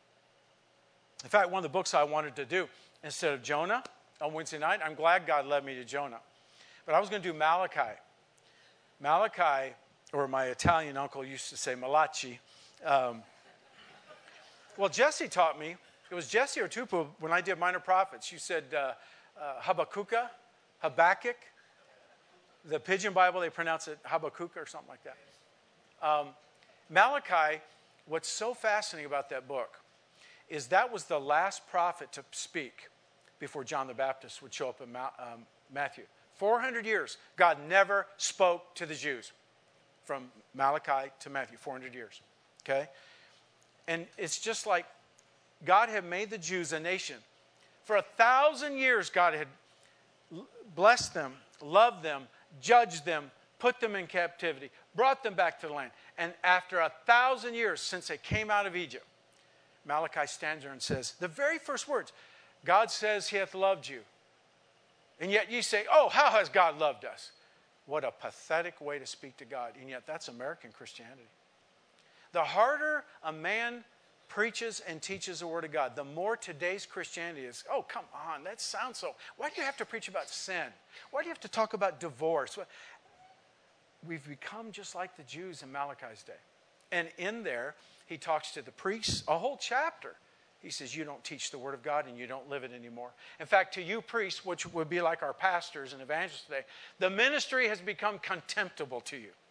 In fact, one of the books I wanted to do, instead of Jonah on Wednesday night, I'm glad God led me to Jonah. But I was going to do Malachi. Malachi, or my Italian uncle used to say Malachi. Um, well, Jesse taught me. It was Jesse or Tupu when I did Minor Prophets. You said uh, uh, Habakkuk, Habakkuk. The Pidgin Bible, they pronounce it Habakkuk or something like that. Um, Malachi, what's so fascinating about that book is that was the last prophet to speak before John the Baptist would show up in Ma- um, Matthew. four hundred years, God never spoke to the Jews. From Malachi to Matthew, four hundred years. Okay? And it's just like God had made the Jews a nation. For a thousand years, God had blessed them, loved them, judged them, put them in captivity, brought them back to the land. And after a thousand years since they came out of Egypt, Malachi stands there and says, the very first words, God says he hath loved you. And yet you say, oh, how has God loved us? What a pathetic way to speak to God. And yet that's American Christianity. The harder a man preaches and teaches the Word of God, the more today's Christianity is, oh, come on, that sounds so... Why do you have to preach about sin? Why do you have to talk about divorce? We've become just like the Jews in Malachi's day. And in there, he talks to the priests, a whole chapter. He says, you don't teach the Word of God and you don't live it anymore. In fact, to you priests, which would be like our pastors and evangelists today, the ministry has become contemptible to you.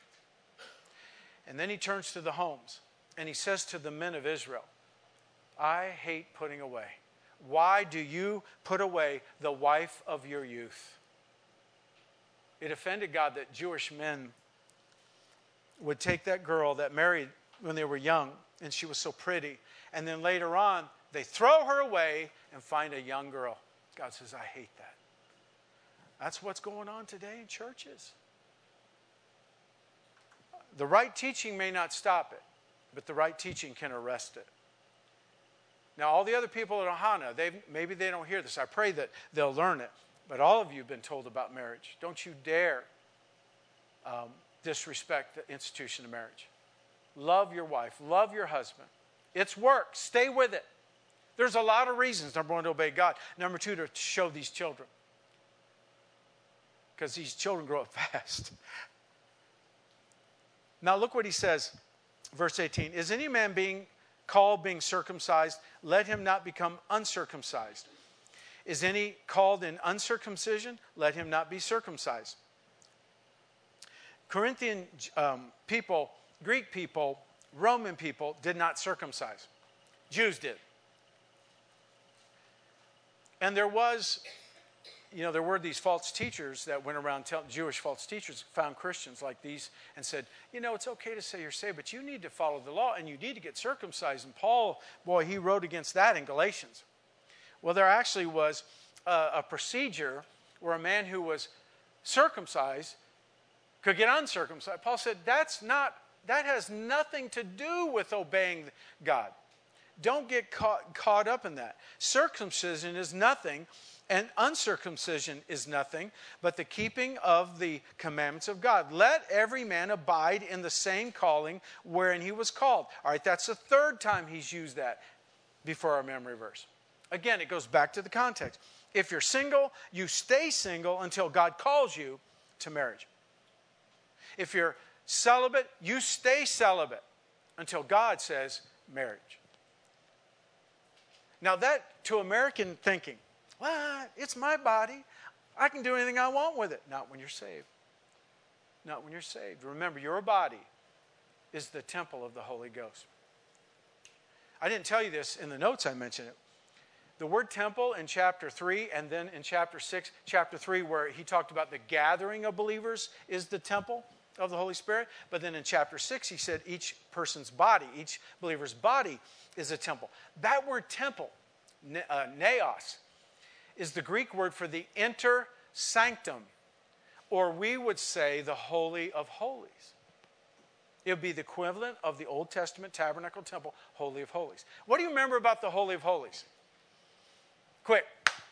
And then he turns to the homes and he says to the men of Israel, I hate putting away. Why do you put away the wife of your youth? It offended God that Jewish men would take that girl that married when they were young and she was so pretty, and then later on they throw her away and find a young girl. God says, I hate that. That's what's going on today in churches. The right teaching may not stop it, but the right teaching can arrest it. Now, all the other people at Ohana, they maybe they don't hear this. I pray that they'll learn it. But all of you have been told about marriage. Don't you dare um, disrespect the institution of marriage. Love your wife. Love your husband. It's work. Stay with it. There's a lot of reasons. Number one, to obey God. Number two, to show these children. Because these children grow up fast. Now look what he says, verse eighteen. Is any man being called being circumcised? Let him not become uncircumcised. Is any called in uncircumcision? Let him not be circumcised. Corinthian um, people, Greek people, Roman people did not circumcise. Jews did. And there was, you know, there were these false teachers that went around telling, Jewish false teachers found Christians like these and said, you know, it's okay to say you're saved, but you need to follow the law and you need to get circumcised. And Paul, boy, he wrote against that in Galatians. Well, there actually was a, a procedure where a man who was circumcised could get uncircumcised. Paul said that's not, that has nothing to do with obeying God. Don't get caught, caught up in that. Circumcision is nothing, and uncircumcision is nothing, but the keeping of the commandments of God. Let every man abide in the same calling wherein he was called. All right, that's the third time he's used that before our memory verse. Again, it goes back to the context. If you're single, you stay single until God calls you to marriage. If you're celibate, you stay celibate until God says marriage. Now that, to American thinking, what? It's my body. I can do anything I want with it. Not when you're saved. Not when you're saved. Remember, your body is the temple of the Holy Ghost. I didn't tell you this in the notes, I mentioned it. The word temple in chapter three, and then in chapter six, chapter three, where he talked about the gathering of believers is the temple of the Holy Spirit. But then in chapter six, he said each person's body, each believer's body is a temple. That word temple, uh, naos, is the Greek word for the inner sanctum, or we would say the Holy of Holies. It would be the equivalent of the Old Testament tabernacle temple, Holy of Holies. What do you remember about the Holy of Holies? Quick.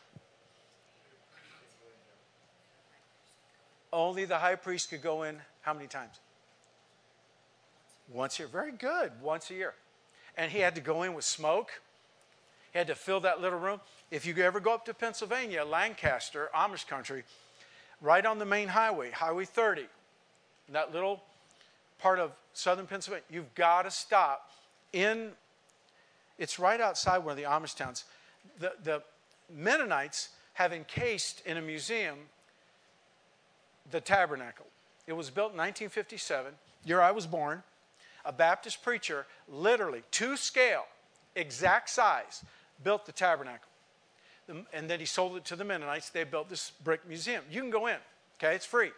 Only the high priest could go in how many times? Once a year. Very good. Once a year. And he had to go in with smoke. He had to fill that little room. If you ever go up to Pennsylvania, Lancaster, Amish country, right on the main highway, Highway thirty, that little part of southern Pennsylvania, you've got to stop in, it's right outside one of the Amish towns. The, the Mennonites have encased in a museum the tabernacle. It was built in nineteen fifty-seven, year I was born. A Baptist preacher, literally to scale, exact size, built the tabernacle. And then he sold it to the Mennonites. They built this brick museum. You can go in, okay? It's free.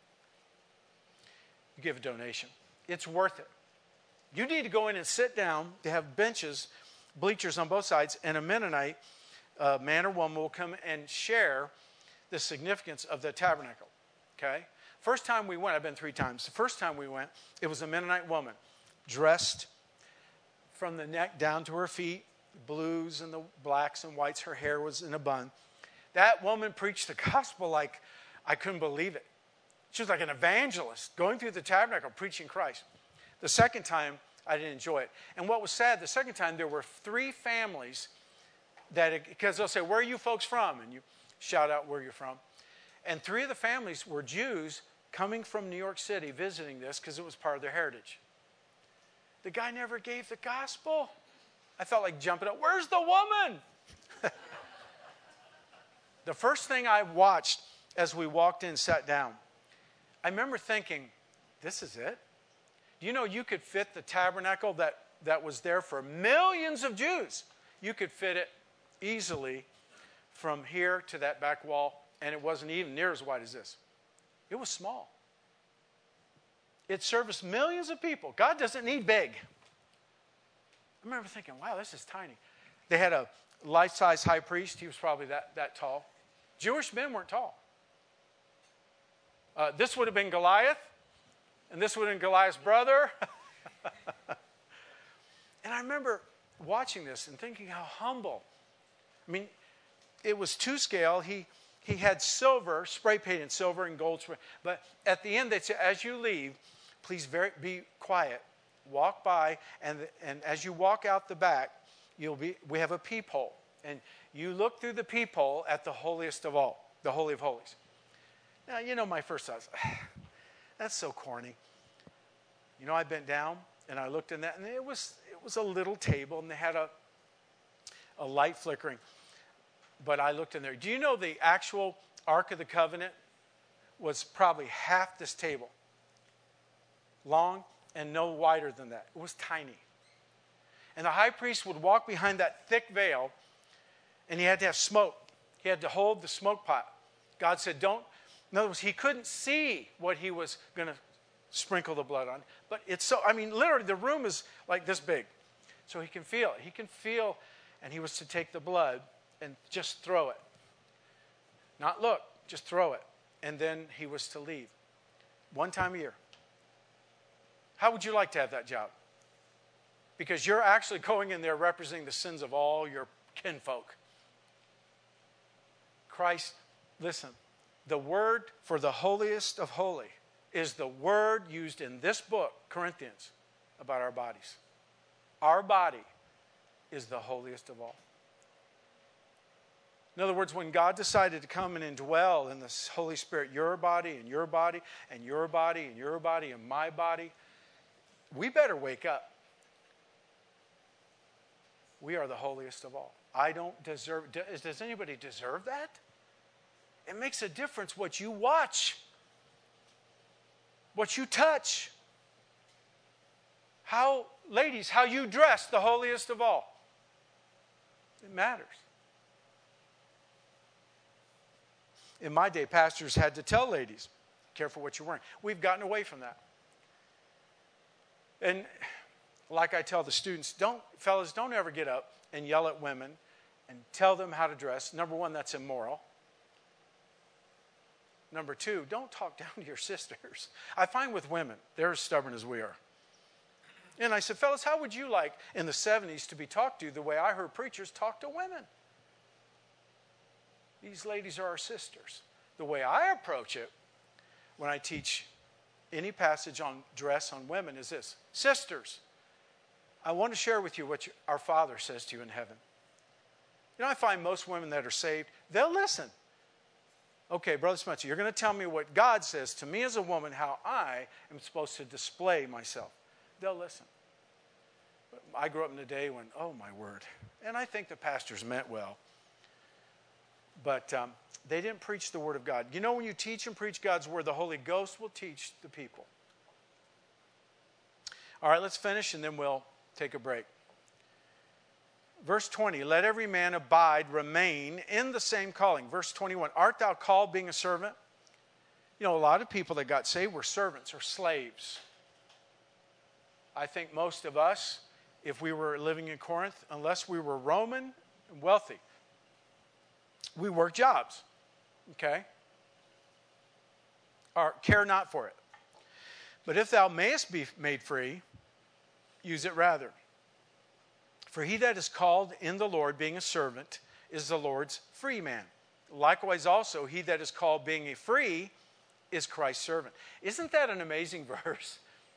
You give a donation. It's worth it. You need to go in and sit down. They have benches, bleachers on both sides, and a Mennonite, uh, man or woman, will come and share the significance of the tabernacle, okay? First time we went, I've been three times. The first time we went, it was a Mennonite woman, dressed from the neck down to her feet, blues and the blacks and whites. Her hair was in a bun. That woman preached the gospel like I couldn't believe it. She was like an evangelist going through the tabernacle preaching Christ. The second time, I didn't enjoy it. And what was sad, the second time, there were three families that, because they'll say, where are you folks from? And you shout out where you're from. And three of the families were Jews coming from New York City visiting this because it was part of their heritage. The guy never gave the gospel. I felt like jumping up. Where's the woman? The first thing I watched as we walked in, sat down, I remember thinking, this is it? Do you know you could fit the tabernacle that, that was there for millions of Jews? You could fit it easily from here to that back wall, and it wasn't even near as wide as this. It was small. It serviced millions of people. God doesn't need big. I remember thinking, wow, this is tiny. They had a life-size high priest. He was probably that, that tall. Jewish men weren't tall. Uh, this would have been Goliath, and this would have been Goliath's brother. And I remember watching this and thinking how humble. I mean, it was to scale. He, he had silver, spray painted silver and gold spray. But at the end, they'd say, as you leave, please very, be quiet. Walk by, and, and as you walk out the back, you'll be. we have a peephole. And you look through the peephole at the holiest of all, the Holy of Holies. Now, you know, my first thought was, that's so corny. You know, I bent down, and I looked in that, and it was it was a little table, and they had a, a light flickering. But I looked in there. Do you know the actual Ark of the Covenant was probably half this table? Long and no wider than that. It was tiny. And the high priest would walk behind that thick veil, and he had to have smoke. He had to hold the smoke pot. God said, don't. In other words, he couldn't see what he was going to sprinkle the blood on. But it's so, I mean, literally, the room is like this big. So he can feel it. He can feel, and he was to take the blood and just throw it. Not look, just throw it. And then he was to leave. One time a year. How would you like to have that job? Because you're actually going in there representing the sins of all your kinfolk. Christ, listen, the word for the holiest of holy is the word used in this book, Corinthians, about our bodies. Our body is the holiest of all. In other words, when God decided to come and indwell in the Holy Spirit, your body and your body and your body and your body and my body, we better wake up. We are the holiest of all. I don't deserve, does anybody deserve that? It makes a difference what you watch, what you touch, how, ladies, how you dress, the holiest of all. It matters. In my day, pastors had to tell ladies, careful what you're wearing. We've gotten away from that. And like I tell the students, don't, fellas, don't ever get up and yell at women and tell them how to dress. Number one, that's immoral. Number two, don't talk down to your sisters. I find with women, they're as stubborn as we are. And I said, fellas, how would you like in the seventies to be talked to the way I heard preachers talk to women? These ladies are our sisters. The way I approach it when I teach any passage on dress on women is this. Sisters, I want to share with you what you, our Father says to you in heaven. You know, I find most women that are saved, they'll listen. Okay, Brother Smutzy, you're going to tell me what God says to me as a woman, how I am supposed to display myself. They'll listen. I grew up in a day when, oh my word, and I think the pastors meant well, but um, they didn't preach the Word of God. You know, when you teach and preach God's Word, the Holy Ghost will teach the people. All right, let's finish and then we'll take a break. Verse twenty, let every man abide, remain in the same calling. Verse twenty-one, art thou called being a servant? You know, a lot of people that got saved were servants or slaves. I think most of us, if we were living in Corinth, unless we were Roman and wealthy, we worked jobs, okay? Or care not for it. But if thou mayest be made free, use it rather. For he that is called in the Lord, being a servant, is the Lord's free man. Likewise also, he that is called being a free is Christ's servant. Isn't that an amazing verse?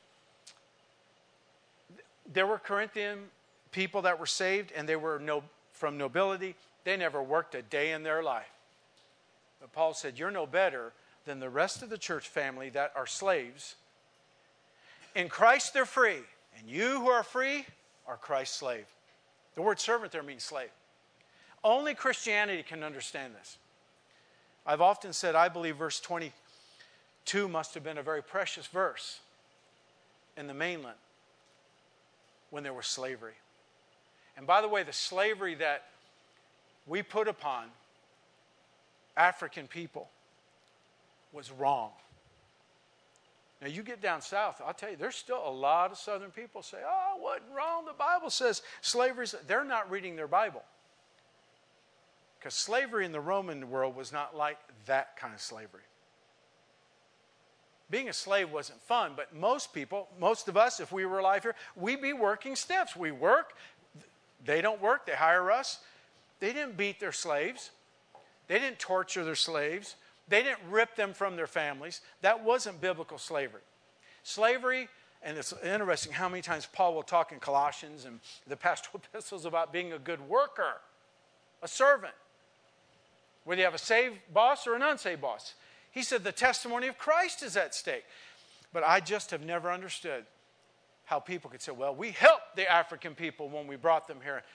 There were Corinthian people that were saved, and they were no, from nobility. They never worked a day in their life. But Paul said, you're no better than the rest of the church family that are slaves. In Christ they're free, and you who are free are Christ's slave. The word servant there means slave. Only Christianity can understand this. I've often said I believe verse twenty-two must have been a very precious verse in the mainland when there was slavery. And by the way, the slavery that we put upon African people was wrong. Now, you get down south, I'll tell you, there's still a lot of southern people say, oh, what wrong? The Bible says slavery. They're not reading their Bible. Because slavery in the Roman world was not like that kind of slavery. Being a slave wasn't fun, but most people, most of us, if we were alive here, we'd be working stiffs. We work, they don't work, they hire us. They didn't beat their slaves. They didn't torture their slaves. They didn't rip them from their families. That wasn't biblical slavery. Slavery, and it's interesting how many times Paul will talk in Colossians and the pastoral epistles about being a good worker, a servant, whether you have a saved boss or an unsaved boss. He said the testimony of Christ is at stake. But I just have never understood how people could say, well, we helped the African people when we brought them here.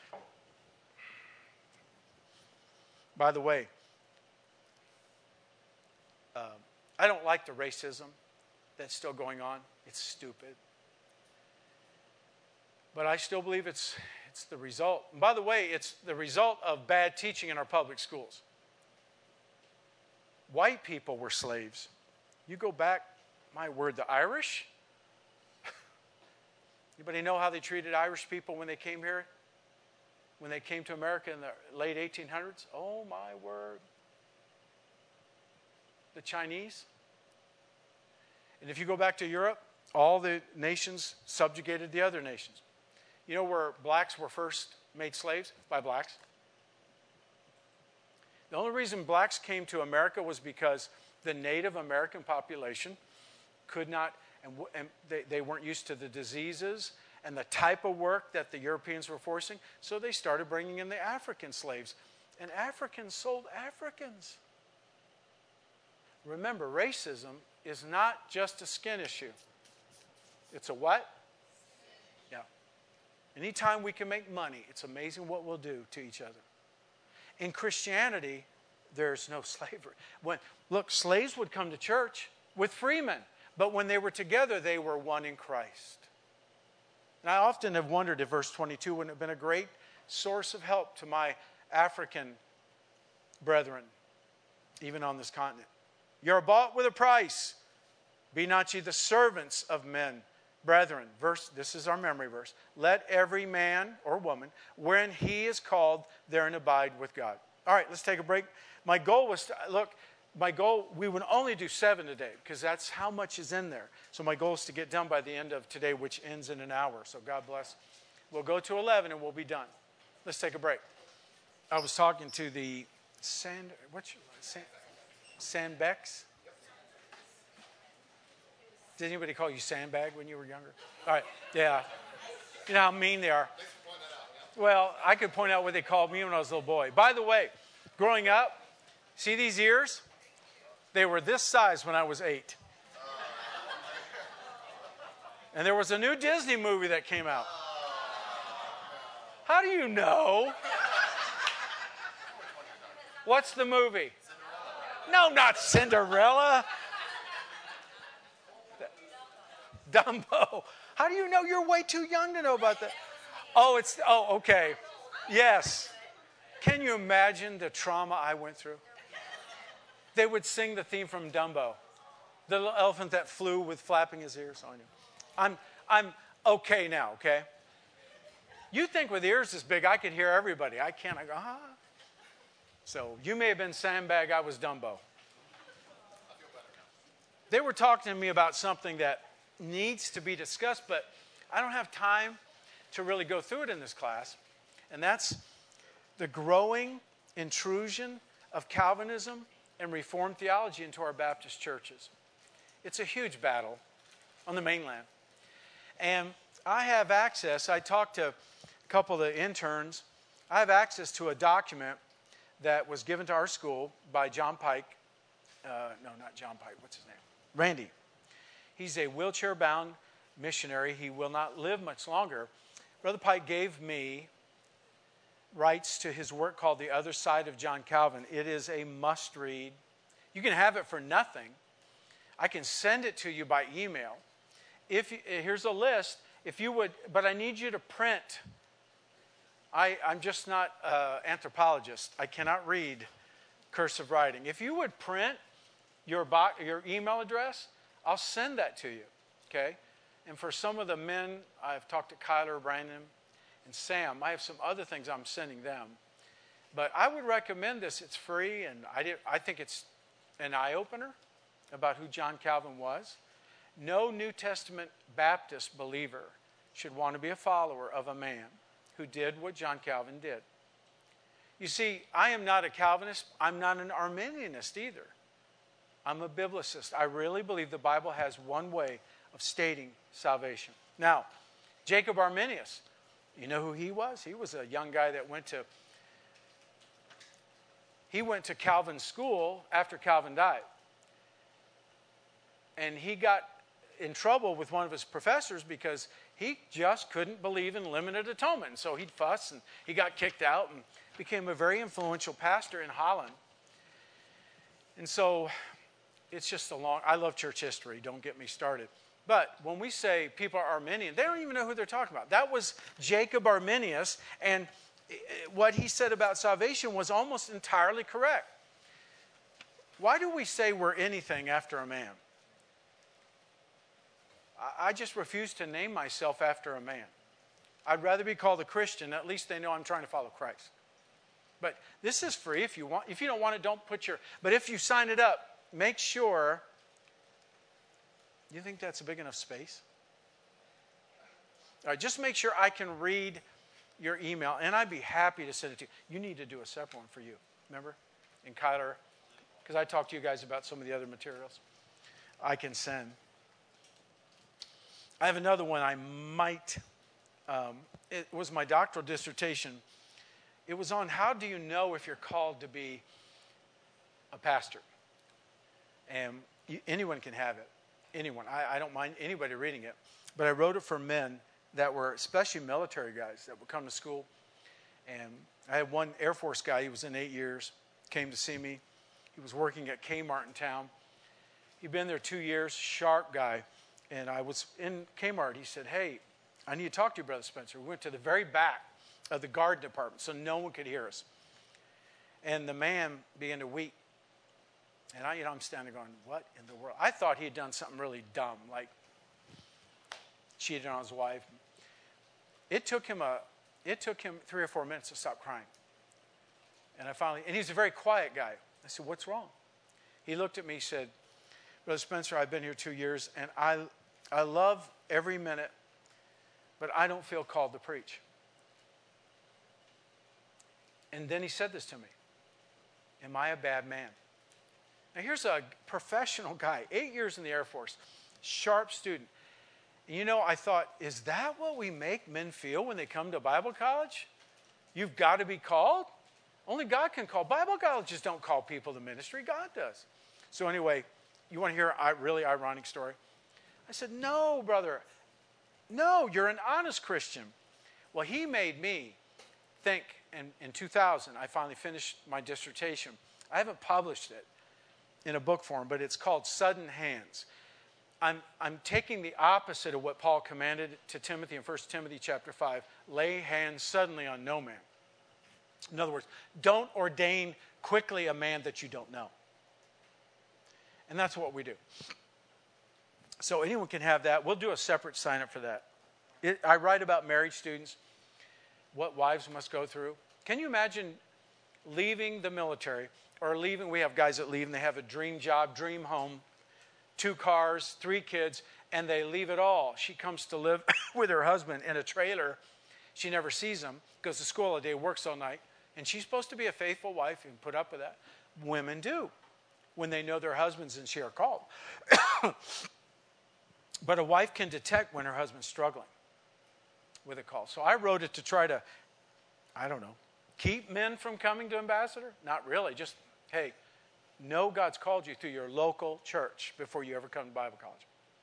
By the way, uh, I don't like the racism that's still going on. It's stupid. But I still believe it's, it's the result. And by the way, it's the result of bad teaching in our public schools. White people were slaves. You go back, my word, the Irish. Anybody know how they treated Irish people when they came here? When they came to America in the late eighteen hundreds? Oh, my word. The Chinese. And if you go back to Europe, all the nations subjugated the other nations. You know where blacks were first made slaves? By blacks. The only reason blacks came to America was because the Native American population could not, and, and they, they weren't used to the diseases and the type of work that the Europeans were forcing, so they started bringing in the African slaves. And Africans sold Africans. Remember, racism is not just a skin issue. It's a what? Yeah. Anytime we can make money, it's amazing what we'll do to each other. In Christianity, there's no slavery. When, look, slaves would come to church with freemen, but when they were together, they were one in Christ. And I often have wondered if verse twenty-two wouldn't have been a great source of help to my African brethren, even on this continent. You're bought with a price. Be not ye the servants of men, brethren. Verse, this is our memory verse. Let every man or woman, wherein he is called, therein abide with God. All right, let's take a break. My goal was to, look, my goal, we would only do seven today because that's how much is in there. So my goal is to get done by the end of today, which ends in an hour. So God bless. We'll go to eleven and we'll be done. Let's take a break. I was talking to the Sand, what's your, Sand, Sandbecks? Did anybody call you sandbag when you were younger? All right, yeah. You know how mean they are. Well, I could point out what they called me when I was a little boy. By the way, growing up, see these ears? They were this size when I was eight. And there was a new Disney movie that came out. How do you know? What's the movie? No, not Cinderella. Dumbo. How do you know? You're way too young to know about that. Oh, it's, oh, okay. Yes. Can you imagine the trauma I went through? They would sing the theme from Dumbo. The little elephant that flew with flapping his ears on you. I'm, I'm okay now, okay? You think with ears this big, I could hear everybody. I can't. I go, ah. So you may have been Sandbag, I was Dumbo. They were talking to me about something that needs to be discussed, but I don't have time to really go through it in this class. And that's the growing intrusion of Calvinism and Reformed theology into our Baptist churches. It's a huge battle on the mainland. And I have access, I talked to a couple of the interns, I have access to a document that was given to our school by John Pike. Uh, no, not John Pike, what's his name? Randy. He's a wheelchair-bound missionary. He will not live much longer. Brother Pike gave me rights to his work called The Other Side of John Calvin. It is a must-read. You can have it for nothing. I can send it to you by email. If you, here's a list. If you would, but I need you to print. I, I'm just not an anthropologist. I cannot read cursive writing. If you would print your, bo- your email address, I'll send that to you, okay? And for some of the men, I've talked to Kyler, Brandon, and Sam. I have some other things I'm sending them. But I would recommend this. It's free, and I, did, I think it's an eye-opener about who John Calvin was. No New Testament Baptist believer should want to be a follower of a man who did what John Calvin did. You see, I am not a Calvinist. I'm not an Arminianist either. I'm a biblicist. I really believe the Bible has one way of stating salvation. Now, Jacob Arminius, you know who he was? He was a young guy that went to, he went to Calvin's school after Calvin died. And he got in trouble with one of his professors because he just couldn't believe in limited atonement. And so he'd fuss, and he got kicked out and became a very influential pastor in Holland. And so it's just a long, I love church history, don't get me started. But when we say people are Arminian, they don't even know who they're talking about. That was Jacob Arminius, and what he said about salvation was almost entirely correct. Why do we say we're anything after a man? I just refuse to name myself after a man. I'd rather be called a Christian. At least they know I'm trying to follow Christ. But this is free if you want. If you don't want it, don't put your... But if you sign it up, make sure You think that's a big enough space? All right, just make sure I can read your email, and I'd be happy to send it to you. You need to do a separate one for you, remember? In Kyler, because I talked to you guys about some of the other materials I can send. I have another one I might, um, it was my doctoral dissertation. It was on how do you know if you're called to be a pastor? And you, anyone can have it. Anyone. I, I don't mind anybody reading it. But I wrote it for men that were, especially military guys, that would come to school. And I had one Air Force guy, he was in eight years, came to see me. He was working at Kmart in town. He'd been there two years, sharp guy. And I was in Kmart. He said, hey, I need to talk to you, Brother Spencer. We went to the very back of the guard department so no one could hear us. And the man began to weep. And I, you know, I'm standing going, what in the world? I thought he had done something really dumb, like cheated on his wife. It took him a, it took him three or four minutes to stop crying. And I finally, and he's a very quiet guy. I said, what's wrong? He looked at me, said, Brother Spencer, I've been here two years, and I, I love every minute, but I don't feel called to preach. And then he said this to me, am I a bad man? Now here's a professional guy, eight years in the Air Force, sharp student. And you know, I thought, is that what we make men feel when they come to Bible college? You've got to be called? Only God can call. Bible colleges don't call people to ministry. God does. So anyway, you want to hear a really ironic story? I said, no, brother. No, you're an honest Christian. Well, he made me think, and in two thousand, I finally finished my dissertation. I haven't published it in a book form, but it's called Sudden Hands. I'm, I'm taking the opposite of what Paul commanded to Timothy in First Timothy chapter five. Lay hands suddenly on no man. In other words, don't ordain quickly a man that you don't know. And that's what we do. So anyone can have that. We'll do a separate sign up for that. It, I write about married students, what wives must go through. Can you imagine leaving the military or leaving? We have guys that leave and they have a dream job, dream home, two cars, three kids, and they leave it all. She comes to live with her husband in a trailer. She never sees him, goes to school all day, works all night, and she's supposed to be a faithful wife and put up with that. Women do when they know their husbands and she are called. But a wife can detect when her husband's struggling with a call. So I wrote it to try to, I don't know, keep men from coming to Ambassador? Not really. Just, hey, know God's called you through your local church before you ever come to Bible college.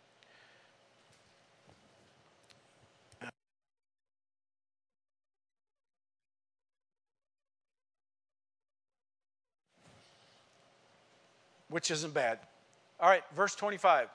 Which isn't bad. All right, verse twenty-five.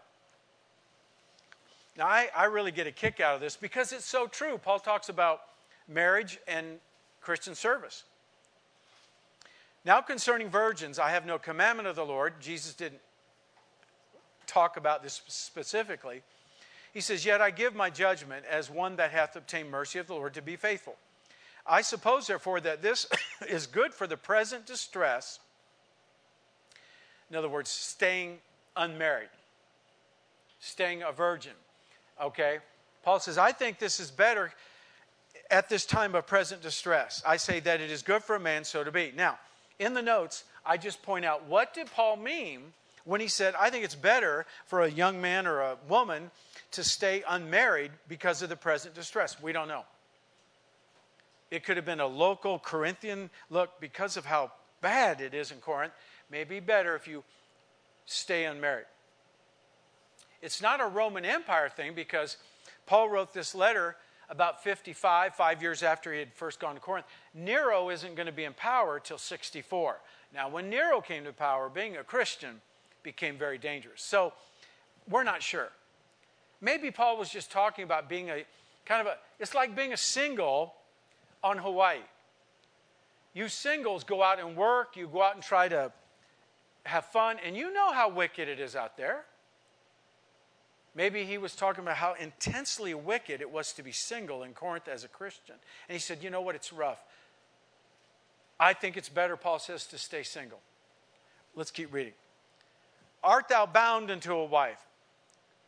Now, I, I really get a kick out of this because it's so true. Paul talks about marriage and Christian service. Now, concerning virgins, I have no commandment of the Lord. Jesus didn't talk about this specifically. He says, yet I give my judgment as one that hath obtained mercy of the Lord to be faithful. I suppose, therefore, that this is good for the present distress. In other words, staying unmarried, staying a virgin. Okay? Paul says, I think this is better at this time of present distress. I say that it is good for a man so to be. Now, in the notes, I just point out, what did Paul mean when he said, I think it's better for a young man or a woman to stay unmarried because of the present distress? We don't know. It could have been a local Corinthian, look, because of how bad it is in Corinth, maybe better if you stay unmarried. It's not a Roman Empire thing because Paul wrote this letter about fifty-five, five years after he had first gone to Corinth. Nero isn't going to be in power till sixty-four. Now, when Nero came to power, being a Christian became very dangerous. So, we're not sure. Maybe Paul was just talking about being a kind of a, it's like being a single on Hawaii. You singles go out and work, you go out and try to have fun, and you know how wicked it is out there. Maybe he was talking about how intensely wicked it was to be single in Corinth as a Christian. And he said, you know what, it's rough. I think it's better, Paul says, to stay single. Let's keep reading. Art thou bound unto a wife?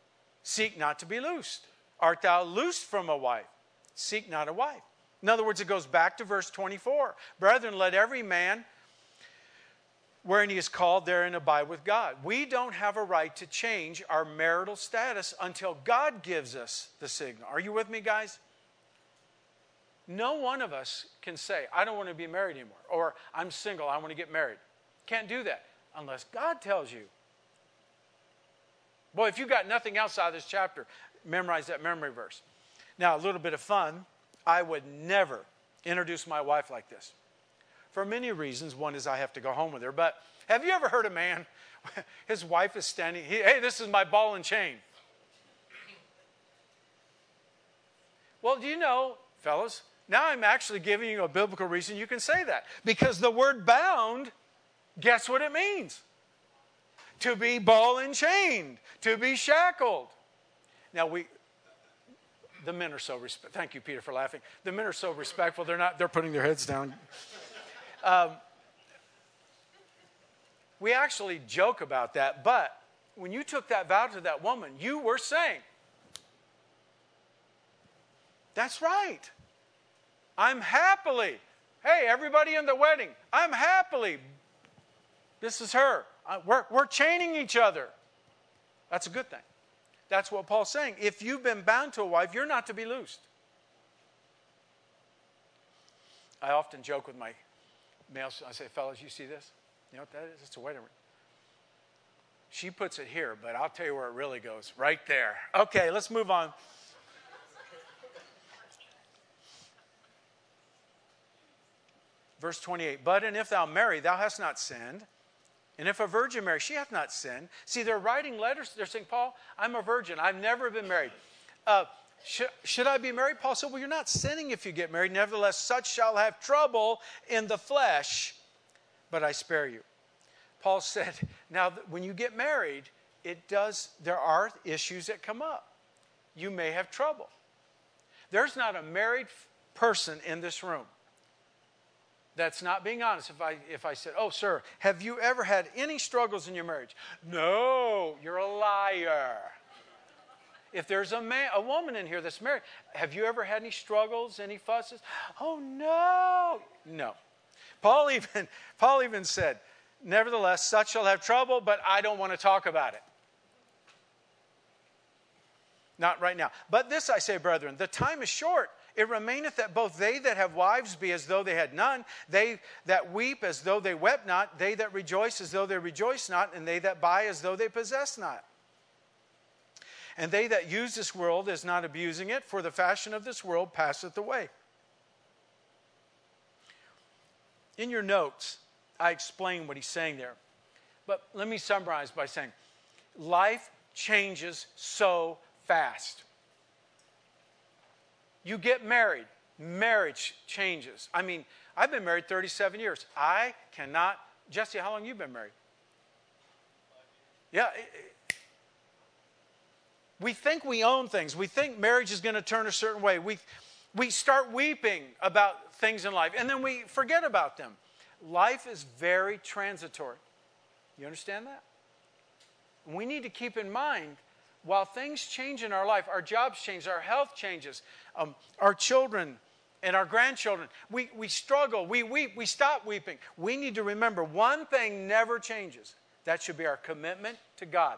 Seek not to be loosed. Art thou loosed from a wife? Seek not a wife. In other words, it goes back to verse twenty-four. Brethren, let every man wherein he is called therein abide with God. We don't have a right to change our marital status until God gives us the signal. Are you with me, guys? No one of us can say, I don't want to be married anymore, or I'm single, I want to get married. Can't do that unless God tells you. Boy, if you got nothing else out of this chapter, memorize that memory verse. Now, a little bit of fun. I would never introduce my wife like this. For many reasons. One is I have to go home with her. But have you ever heard a man, his wife is standing, he, hey, this is my ball and chain. Well, do you know, fellas, now I'm actually giving you a biblical reason you can say that. Because the word bound, guess what it means? To be ball and chained, to be shackled. Now we, the men are so respectful. Thank you, Peter, for laughing. The men are so respectful. They're not. They're putting their heads down. Um, we actually joke about that, but when you took that vow to that woman, you were saying, "That's right. I'm happily. Hey, everybody in the wedding, I'm happily. This is her. I, we're, we're chaining each other." That's a good thing. That's what Paul's saying. If you've been bound to a wife, you're not to be loosed. I often joke with my males. I say, fellas, you see this? You know what that is? It's a wedding ring. She puts it here, but I'll tell you where it really goes. Right there. Okay, let's move on. Verse twenty-eight. But and if thou marry, thou hast not sinned. And if a virgin marry, she hath not sinned. See, they're writing letters. They're saying, Paul, I'm a virgin. I've never been married. Uh, should, should I be married? Paul said, well, you're not sinning if you get married. Nevertheless, such shall have trouble in the flesh, but I spare you. Paul said, now, when you get married, it does. There are issues that come up. You may have trouble. There's not a married person in this room that's not being honest. If I if I said, oh, sir, have you ever had any struggles in your marriage? No, you're a liar. If there's a man, a woman in here that's married, have you ever had any struggles, any fusses? Oh, no. No. Paul even, Paul even said, nevertheless, such shall have trouble, but I don't want to talk about it. Not right now. But this I say, brethren, the time is short. It remaineth that both they that have wives be as though they had none, they that weep as though they wept not, they that rejoice as though they rejoice not, and they that buy as though they possess not. And they that use this world as not abusing it, for the fashion of this world passeth away. In your notes, I explain what he's saying there. But let me summarize by saying, life changes so fast. You get married, marriage changes. I mean, I've been married thirty-seven years. I cannot, Jesse, how long have you been married? Yeah. We think we own things. We think marriage is going to turn a certain way. We, we start weeping about things in life, and then we forget about them. Life is very transitory. You understand that? We need to keep in mind, while things change in our life, our jobs change, our health changes, um, our children and our grandchildren, we, we struggle, we weep, we stop weeping. We need to remember one thing never changes. That should be our commitment to God.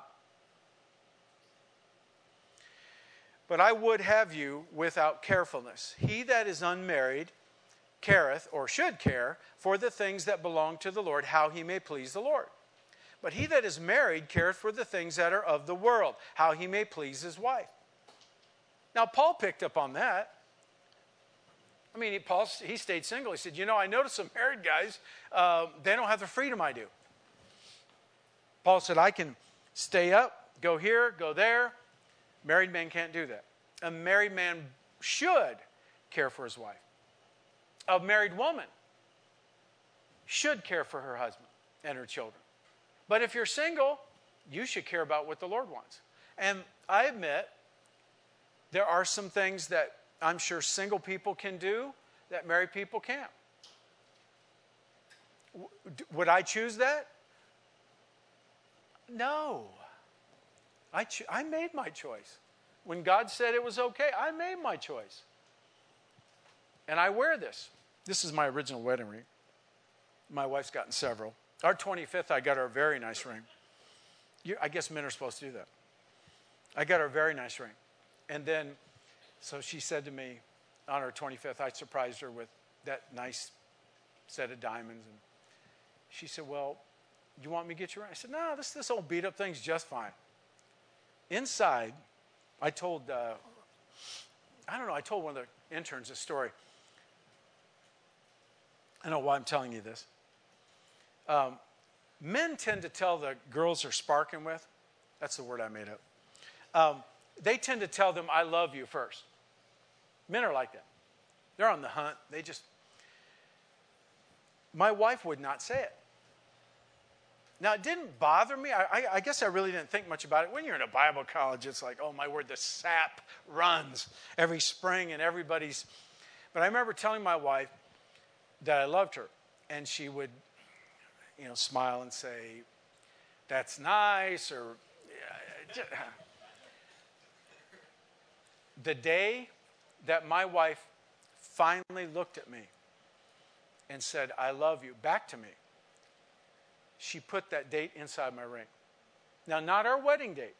But I would have you without carefulness. He that is unmarried careth, or should care, for the things that belong to the Lord, how he may please the Lord. But he that is married careth for the things that are of the world, how he may please his wife. Now, Paul picked up on that. I mean, he, Paul, he stayed single. He said, you know, I noticed some married guys, uh, they don't have the freedom I do. Paul said, I can stay up, go here, go there. Married men can't do that. A married man should care for his wife. A married woman should care for her husband and her children. But if you're single, you should care about what the Lord wants. And I admit, there are some things that I'm sure single people can do that married people can't. Would I choose that? No. I, cho- I made my choice. When God said it was okay, I made my choice. And I wear this. This is my original wedding ring. My wife's gotten several. Our twenty-fifth, I got her a very nice ring. You, I guess men are supposed to do that. I got her a very nice ring. And then, so she said to me on her twenty-fifth, I surprised her with that nice set of diamonds. And she said, well, you want me to get you a ring? I said, no, this, this old beat up thing's just fine. Inside, I told, uh, I don't know, I told one of the interns this story. I don't know why I'm telling you this. Um, men tend to tell the girls they're sparking with, that's the word I made up. Um, they tend to tell them, I love you first. Men are like that. They're on the hunt. They just, my wife would not say it. Now, it didn't bother me. I, I, I guess I really didn't think much about it. When you're in a Bible college, it's like, oh my word, the sap runs every spring and everybody's. But I remember telling my wife that I loved her. And she would, you know, smile and say, that's nice, or the day that my wife finally looked at me and said, I love you, back to me, she put that date inside my ring. Now, not our wedding date.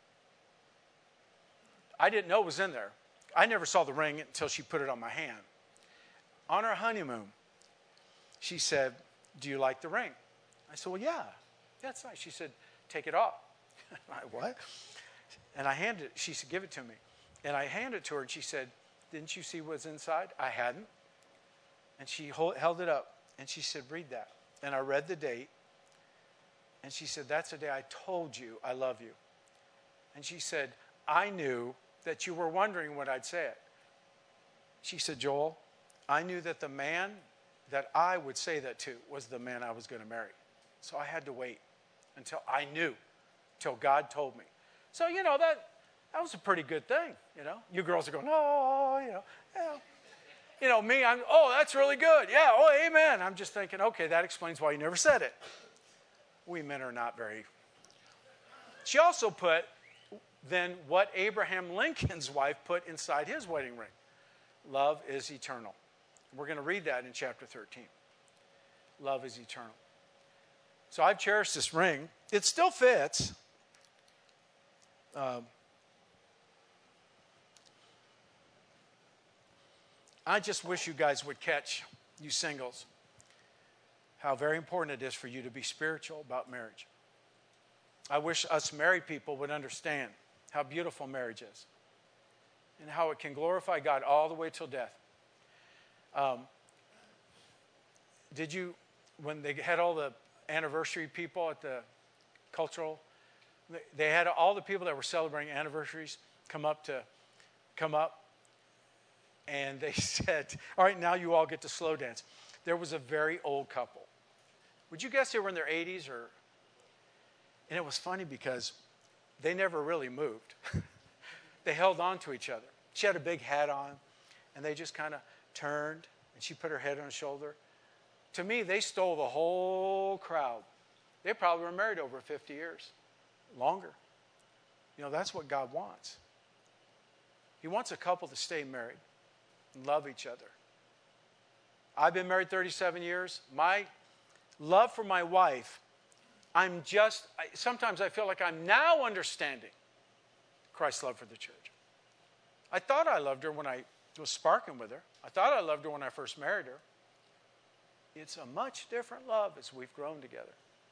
I didn't know it was in there. I never saw the ring until she put it on my hand. On our honeymoon, she said, do you like the ring? I said, well, yeah. Yeah, it's nice. She said, take it off. I, what? And I handed it. She said, give it to me. And I handed it to her, and she said, didn't you see what's inside? I hadn't. And she hold, held it up, and she said, read that. And I read the date, and she said, that's the day I told you I love you. And she said, I knew that you were wondering when I'd say it. She said, Joel, I knew that the man that I would say that to was the man I was going to marry. So I had to wait until I knew, till God told me. So, you know, that that was a pretty good thing, you know. You girls are going, oh, you know, yeah. You know, me, I'm, oh, that's really good. Yeah, oh, amen. I'm just thinking, okay, that explains why you never said it. We men are not very. She also put then what Abraham Lincoln's wife put inside his wedding ring. Love is eternal. We're going to read that in chapter thirteen. Love is eternal. So I've cherished this ring. It still fits. Um, I just wish you guys would catch, you singles, how very important it is for you to be spiritual about marriage. I wish us married people would understand how beautiful marriage is and how it can glorify God all the way till death. Um, did you, when they had all the anniversary people at the cultural, they had all the people that were celebrating anniversaries come up to, come up, and they said, all right, now you all get to slow dance. There was a very old couple. Would you guess they were in their eighties or? And it was funny because they never really moved. They held on to each other. She had a big hat on, and they just kind of turned, and she put her head on his shoulder. To me, they stole the whole crowd. They probably were married over fifty years, longer. You know, that's what God wants. He wants a couple to stay married and love each other. I've been married thirty-seven years. My love for my wife, I'm just, I, sometimes I feel like I'm now understanding Christ's love for the church. I thought I loved her when I was sparking with her. I thought I loved her when I first married her. It's a much different love as we've grown together.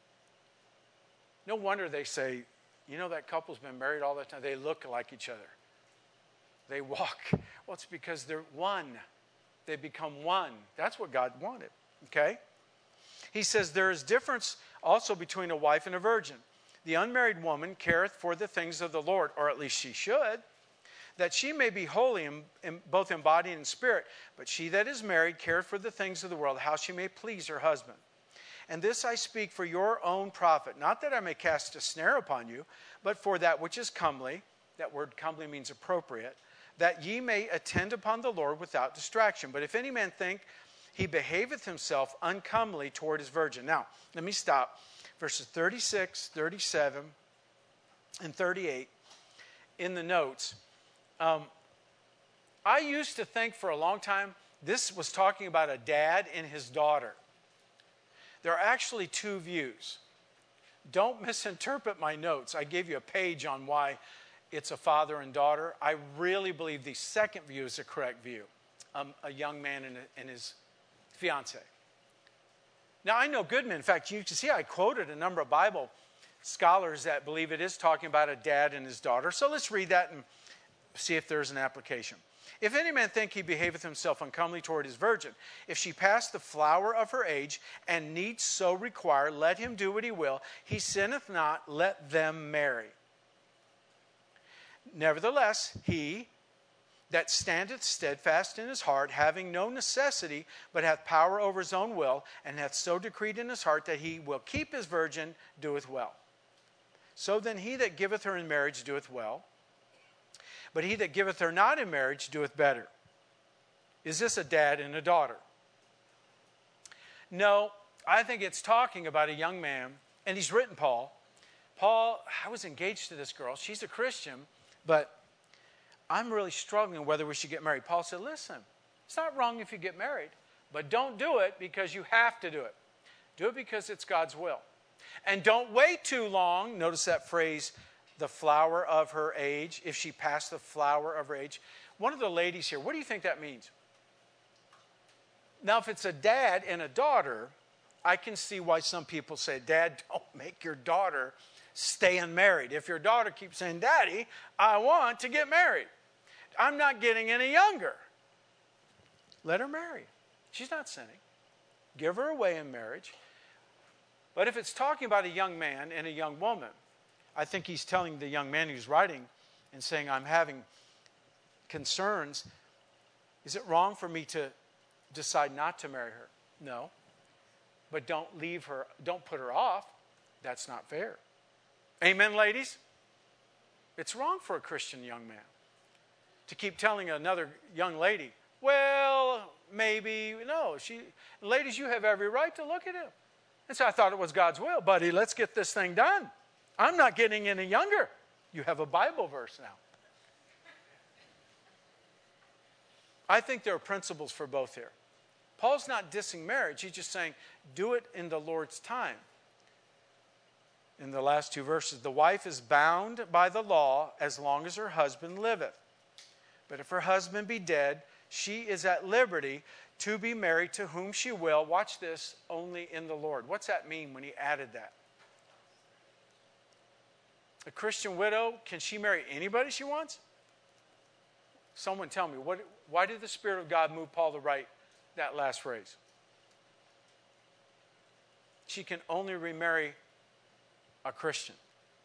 No wonder they say, you know, that couple's been married all the time. They look like each other. They walk. Well, it's because they're one. They become one. That's what God wanted, okay? He says there is difference also between a wife and a virgin. The unmarried woman careth for the things of the Lord, or at least she should, that she may be holy in, in both in body and in spirit. But she that is married careth for the things of the world, how she may please her husband. And this I speak for your own profit, not that I may cast a snare upon you, but for that which is comely. That word comely means appropriate. That ye may attend upon the Lord without distraction. But if any man think he behaveth himself uncomely toward his virgin. Now, let me stop. Verses thirty-six, thirty-seven, and thirty-eight in the notes. Um, I used to think for a long time this was talking about a dad and his daughter. There are actually two views. Don't misinterpret my notes. I gave you a page on why it's a father and daughter. I really believe the second view is the correct view. Um, a young man and, a, and his fiance. Now, I know good men. In fact, you can see I quoted a number of Bible scholars that believe it is talking about a dad and his daughter. So let's read that and see if there's an application. If any man think he behaveth himself uncomely toward his virgin, if she pass the flower of her age, and need so require, let him do what he will. He sinneth not, let them marry. Nevertheless, he that standeth steadfast in his heart, having no necessity, but hath power over his own will, and hath so decreed in his heart that he will keep his virgin, doeth well. So then he that giveth her in marriage doeth well, but he that giveth her not in marriage doeth better. Is this a dad and a daughter? No, I think it's talking about a young man, and he's written Paul. Paul, I was engaged to this girl. She's a Christian, but I'm really struggling whether we should get married. Paul said, listen, it's not wrong if you get married, but don't do it because you have to do it. Do it because it's God's will. And don't wait too long. Notice that phrase, the flower of her age, if she passed the flower of her age. One of the ladies here, what do you think that means? Now, if it's a dad and a daughter, I can see why some people say, Dad, don't make your daughter stay unmarried. If your daughter keeps saying, Daddy, I want to get married. I'm not getting any younger. Let her marry. She's not sinning. Give her away in marriage. But if it's talking about a young man and a young woman, I think he's telling the young man who's writing and saying, I'm having concerns. Is it wrong for me to decide not to marry her? No. But don't leave her, don't put her off. That's not fair. Amen, ladies? It's wrong for a Christian young man to keep telling another young lady, well, maybe, no. She, ladies, you have every right to look at him. And so I thought it was God's will. Buddy, let's get this thing done. I'm not getting any younger. You have a Bible verse now. I think there are principles for both here. Paul's not dissing marriage. He's just saying, do it in the Lord's time. In the last two verses, the wife is bound by the law as long as her husband liveth. But if her husband be dead, she is at liberty to be married to whom she will. Watch this, only in the Lord. What's that mean when he added that? A Christian widow, can she marry anybody she wants? Someone tell me, what, why did the Spirit of God move Paul to write that last phrase? She can only remarry a Christian.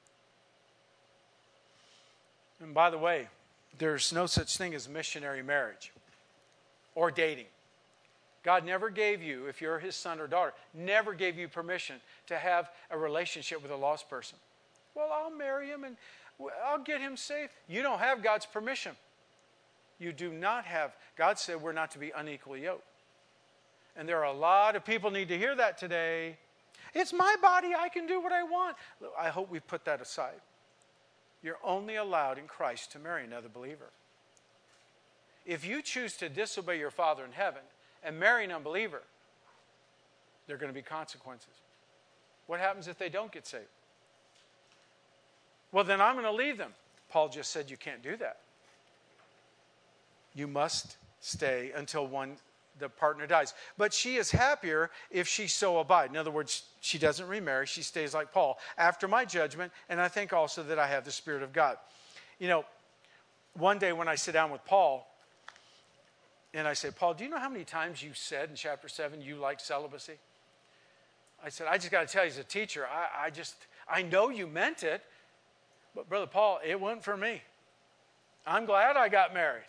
And by the way, there's no such thing as missionary marriage or dating. God never gave you, if you're his son or daughter, never gave you permission to have a relationship with a lost person. Well, I'll marry him and I'll get him saved. You don't have God's permission. You do not have. God said we're not to be unequally yoked. And there are a lot of people need to hear that today. It's my body. I can do what I want. I hope we put that aside. You're only allowed in Christ to marry another believer. If you choose to disobey your Father in heaven and marry an unbeliever, there are going to be consequences. What happens if they don't get saved? Well, then I'm going to leave them. Paul just said you can't do that. You must stay until one the partner dies. But she is happier if she so abide. In other words, she doesn't remarry. She stays like Paul. After my judgment, and I think also that I have the Spirit of God. You know, one day when I sit down with Paul, and I say, Paul, do you know how many times you said in chapter seven you like celibacy? I said, I just got to tell you as a teacher, I, I just, I know you meant it, but Brother Paul, it wasn't for me. I'm glad I got married.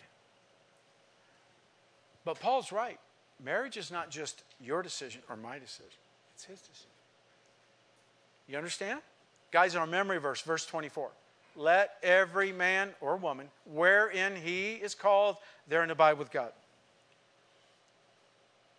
But Paul's right. Marriage is not just your decision or my decision. It's his decision. You understand? Guys, our memory verse, verse twenty-four. Let every man or woman, wherein he is called, therein abide with God.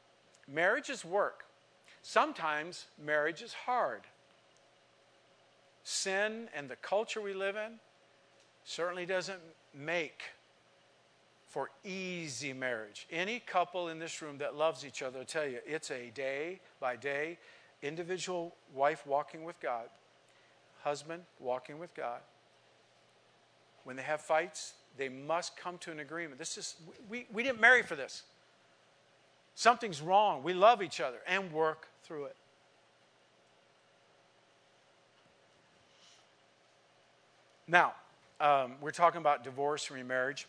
Marriage is work. Sometimes marriage is hard. sin and the culture we live in certainly doesn't make for easy marriage. Any couple in this room that loves each other will tell you it's a day by day individual wife walking with God, husband walking with God. When they have fights, they must come to an agreement. This is we, we didn't marry for this. Something's wrong. We love each other and work through it. Now, um, we're talking about divorce and remarriage.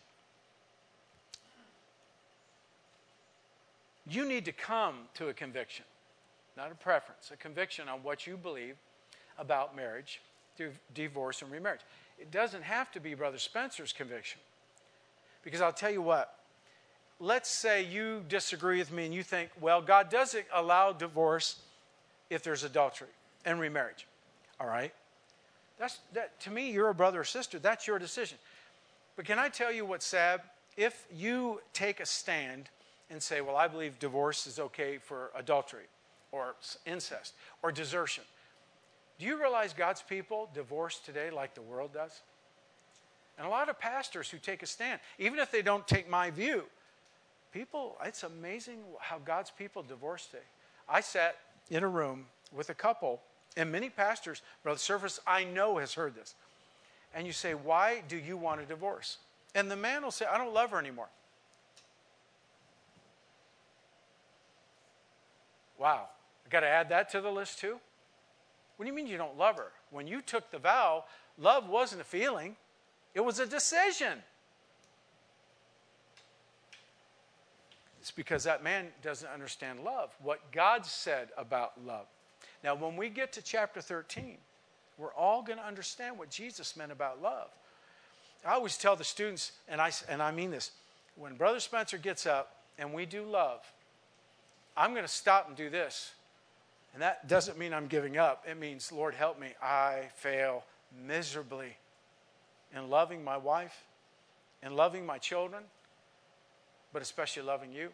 You need to come to a conviction, not a preference, a conviction on what you believe about marriage, divorce, and remarriage. It doesn't have to be Brother Spencer's conviction. Because I'll tell you what, let's say you disagree with me and you think, well, God doesn't allow divorce if there's adultery and remarriage. All right? That's, that, to me, you're a brother or sister. That's your decision. But can I tell you what's sad? If you take a stand and say, well, I believe divorce is okay for adultery or incest or desertion. Do you realize God's people divorce today like the world does? And a lot of pastors who take a stand, even if they don't take my view, people, it's amazing how God's people divorce today. I sat in a room with a couple, and many pastors, Brother Service, I know has heard this. And you say, why do you want a divorce? And the man will say, I don't love her anymore. Wow, I got to add that to the list too? What do you mean you don't love her? When you took the vow, love wasn't a feeling. It was a decision. It's because that man doesn't understand love, what God said about love. Now, when we get to chapter thirteen, we're all going to understand what Jesus meant about love. I always tell the students, and I, and I mean this, when Brother Spencer gets up and we do love, I'm going to stop and do this. And that doesn't mean I'm giving up. It means, Lord, help me. I fail miserably in loving my wife, in loving my children, but especially loving you.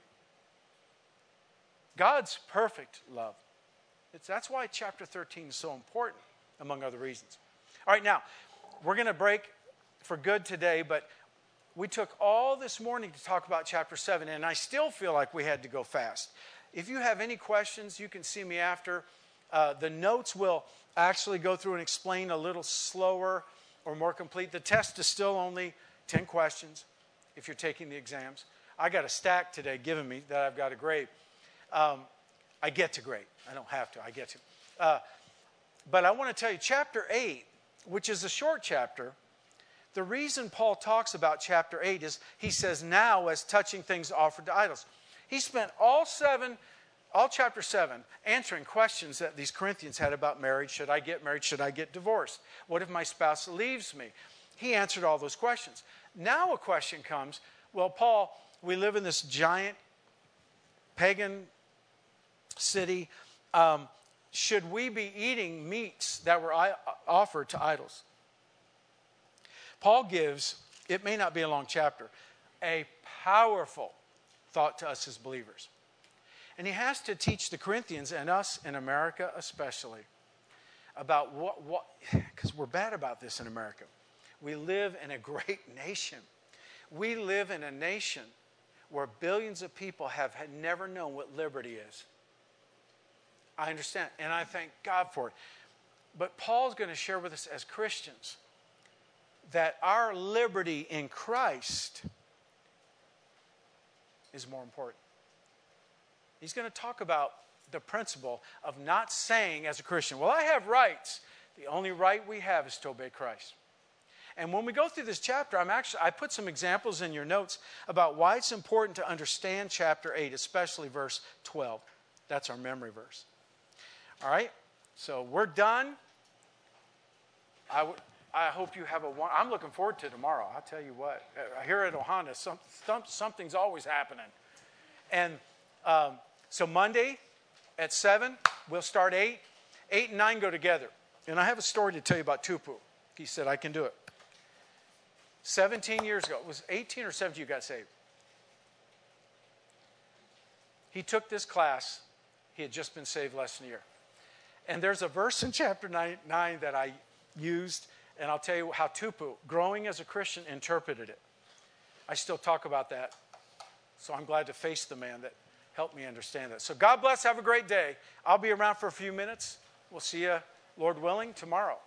God's perfect love. It's, that's why chapter thirteen is so important, among other reasons. All right, now, we're going to break for good today, but we took all this morning to talk about chapter seven, and I still feel like we had to go fast. If you have any questions, you can see me after. Uh, the notes will actually go through and explain a little slower or more complete. The test is still only ten questions if you're taking the exams. I got a stack today given me that I've got to grade. Um, I get to grade. I don't have to. I get to. Uh, but I want to tell you, chapter eight, which is a short chapter, the reason Paul talks about chapter eight is he says, now as touching things offered to idols. He spent all seven, all chapter seven, answering questions that these Corinthians had about marriage. Should I get married? Should I get divorced? What if my spouse leaves me? He answered all those questions. Now a question comes, well, Paul, we live in this giant pagan city. Um, should we be eating meats that were offered to idols? Paul gives, it may not be a long chapter, a powerful thought to us as believers. And he has to teach the Corinthians and us in America especially about what, what because we're bad about this in America. We live in a great nation. We live in a nation where billions of people have had never known what liberty is. I understand, and I thank God for it. But Paul's going to share with us as Christians that our liberty in Christ is more important. He's going to talk about the principle of not saying as a Christian, well, I have rights. The only right we have is to obey Christ. And when we go through this chapter, I'm actually I put some examples in your notes about why it's important to understand chapter eight, especially verse twelve. That's our memory verse. All right? So we're done. I would I hope you have a one. I'm looking forward to tomorrow. I'll tell you what. Here at Ohana, some, some, something's always happening. And um, so Monday at seven, we'll start eight. eight and nine go together. And I have a story to tell you about Tupu. He said, I can do it. seventeen years ago, it was eighteen or seventeen you got saved. He took this class. He had just been saved less than a year. And there's a verse in chapter nine, nine that I used, and I'll tell you how Tupu, growing as a Christian, interpreted it. I still talk about that. So I'm glad to face the man that helped me understand that. So God bless. Have a great day. I'll be around for a few minutes. We'll see you, Lord willing, tomorrow.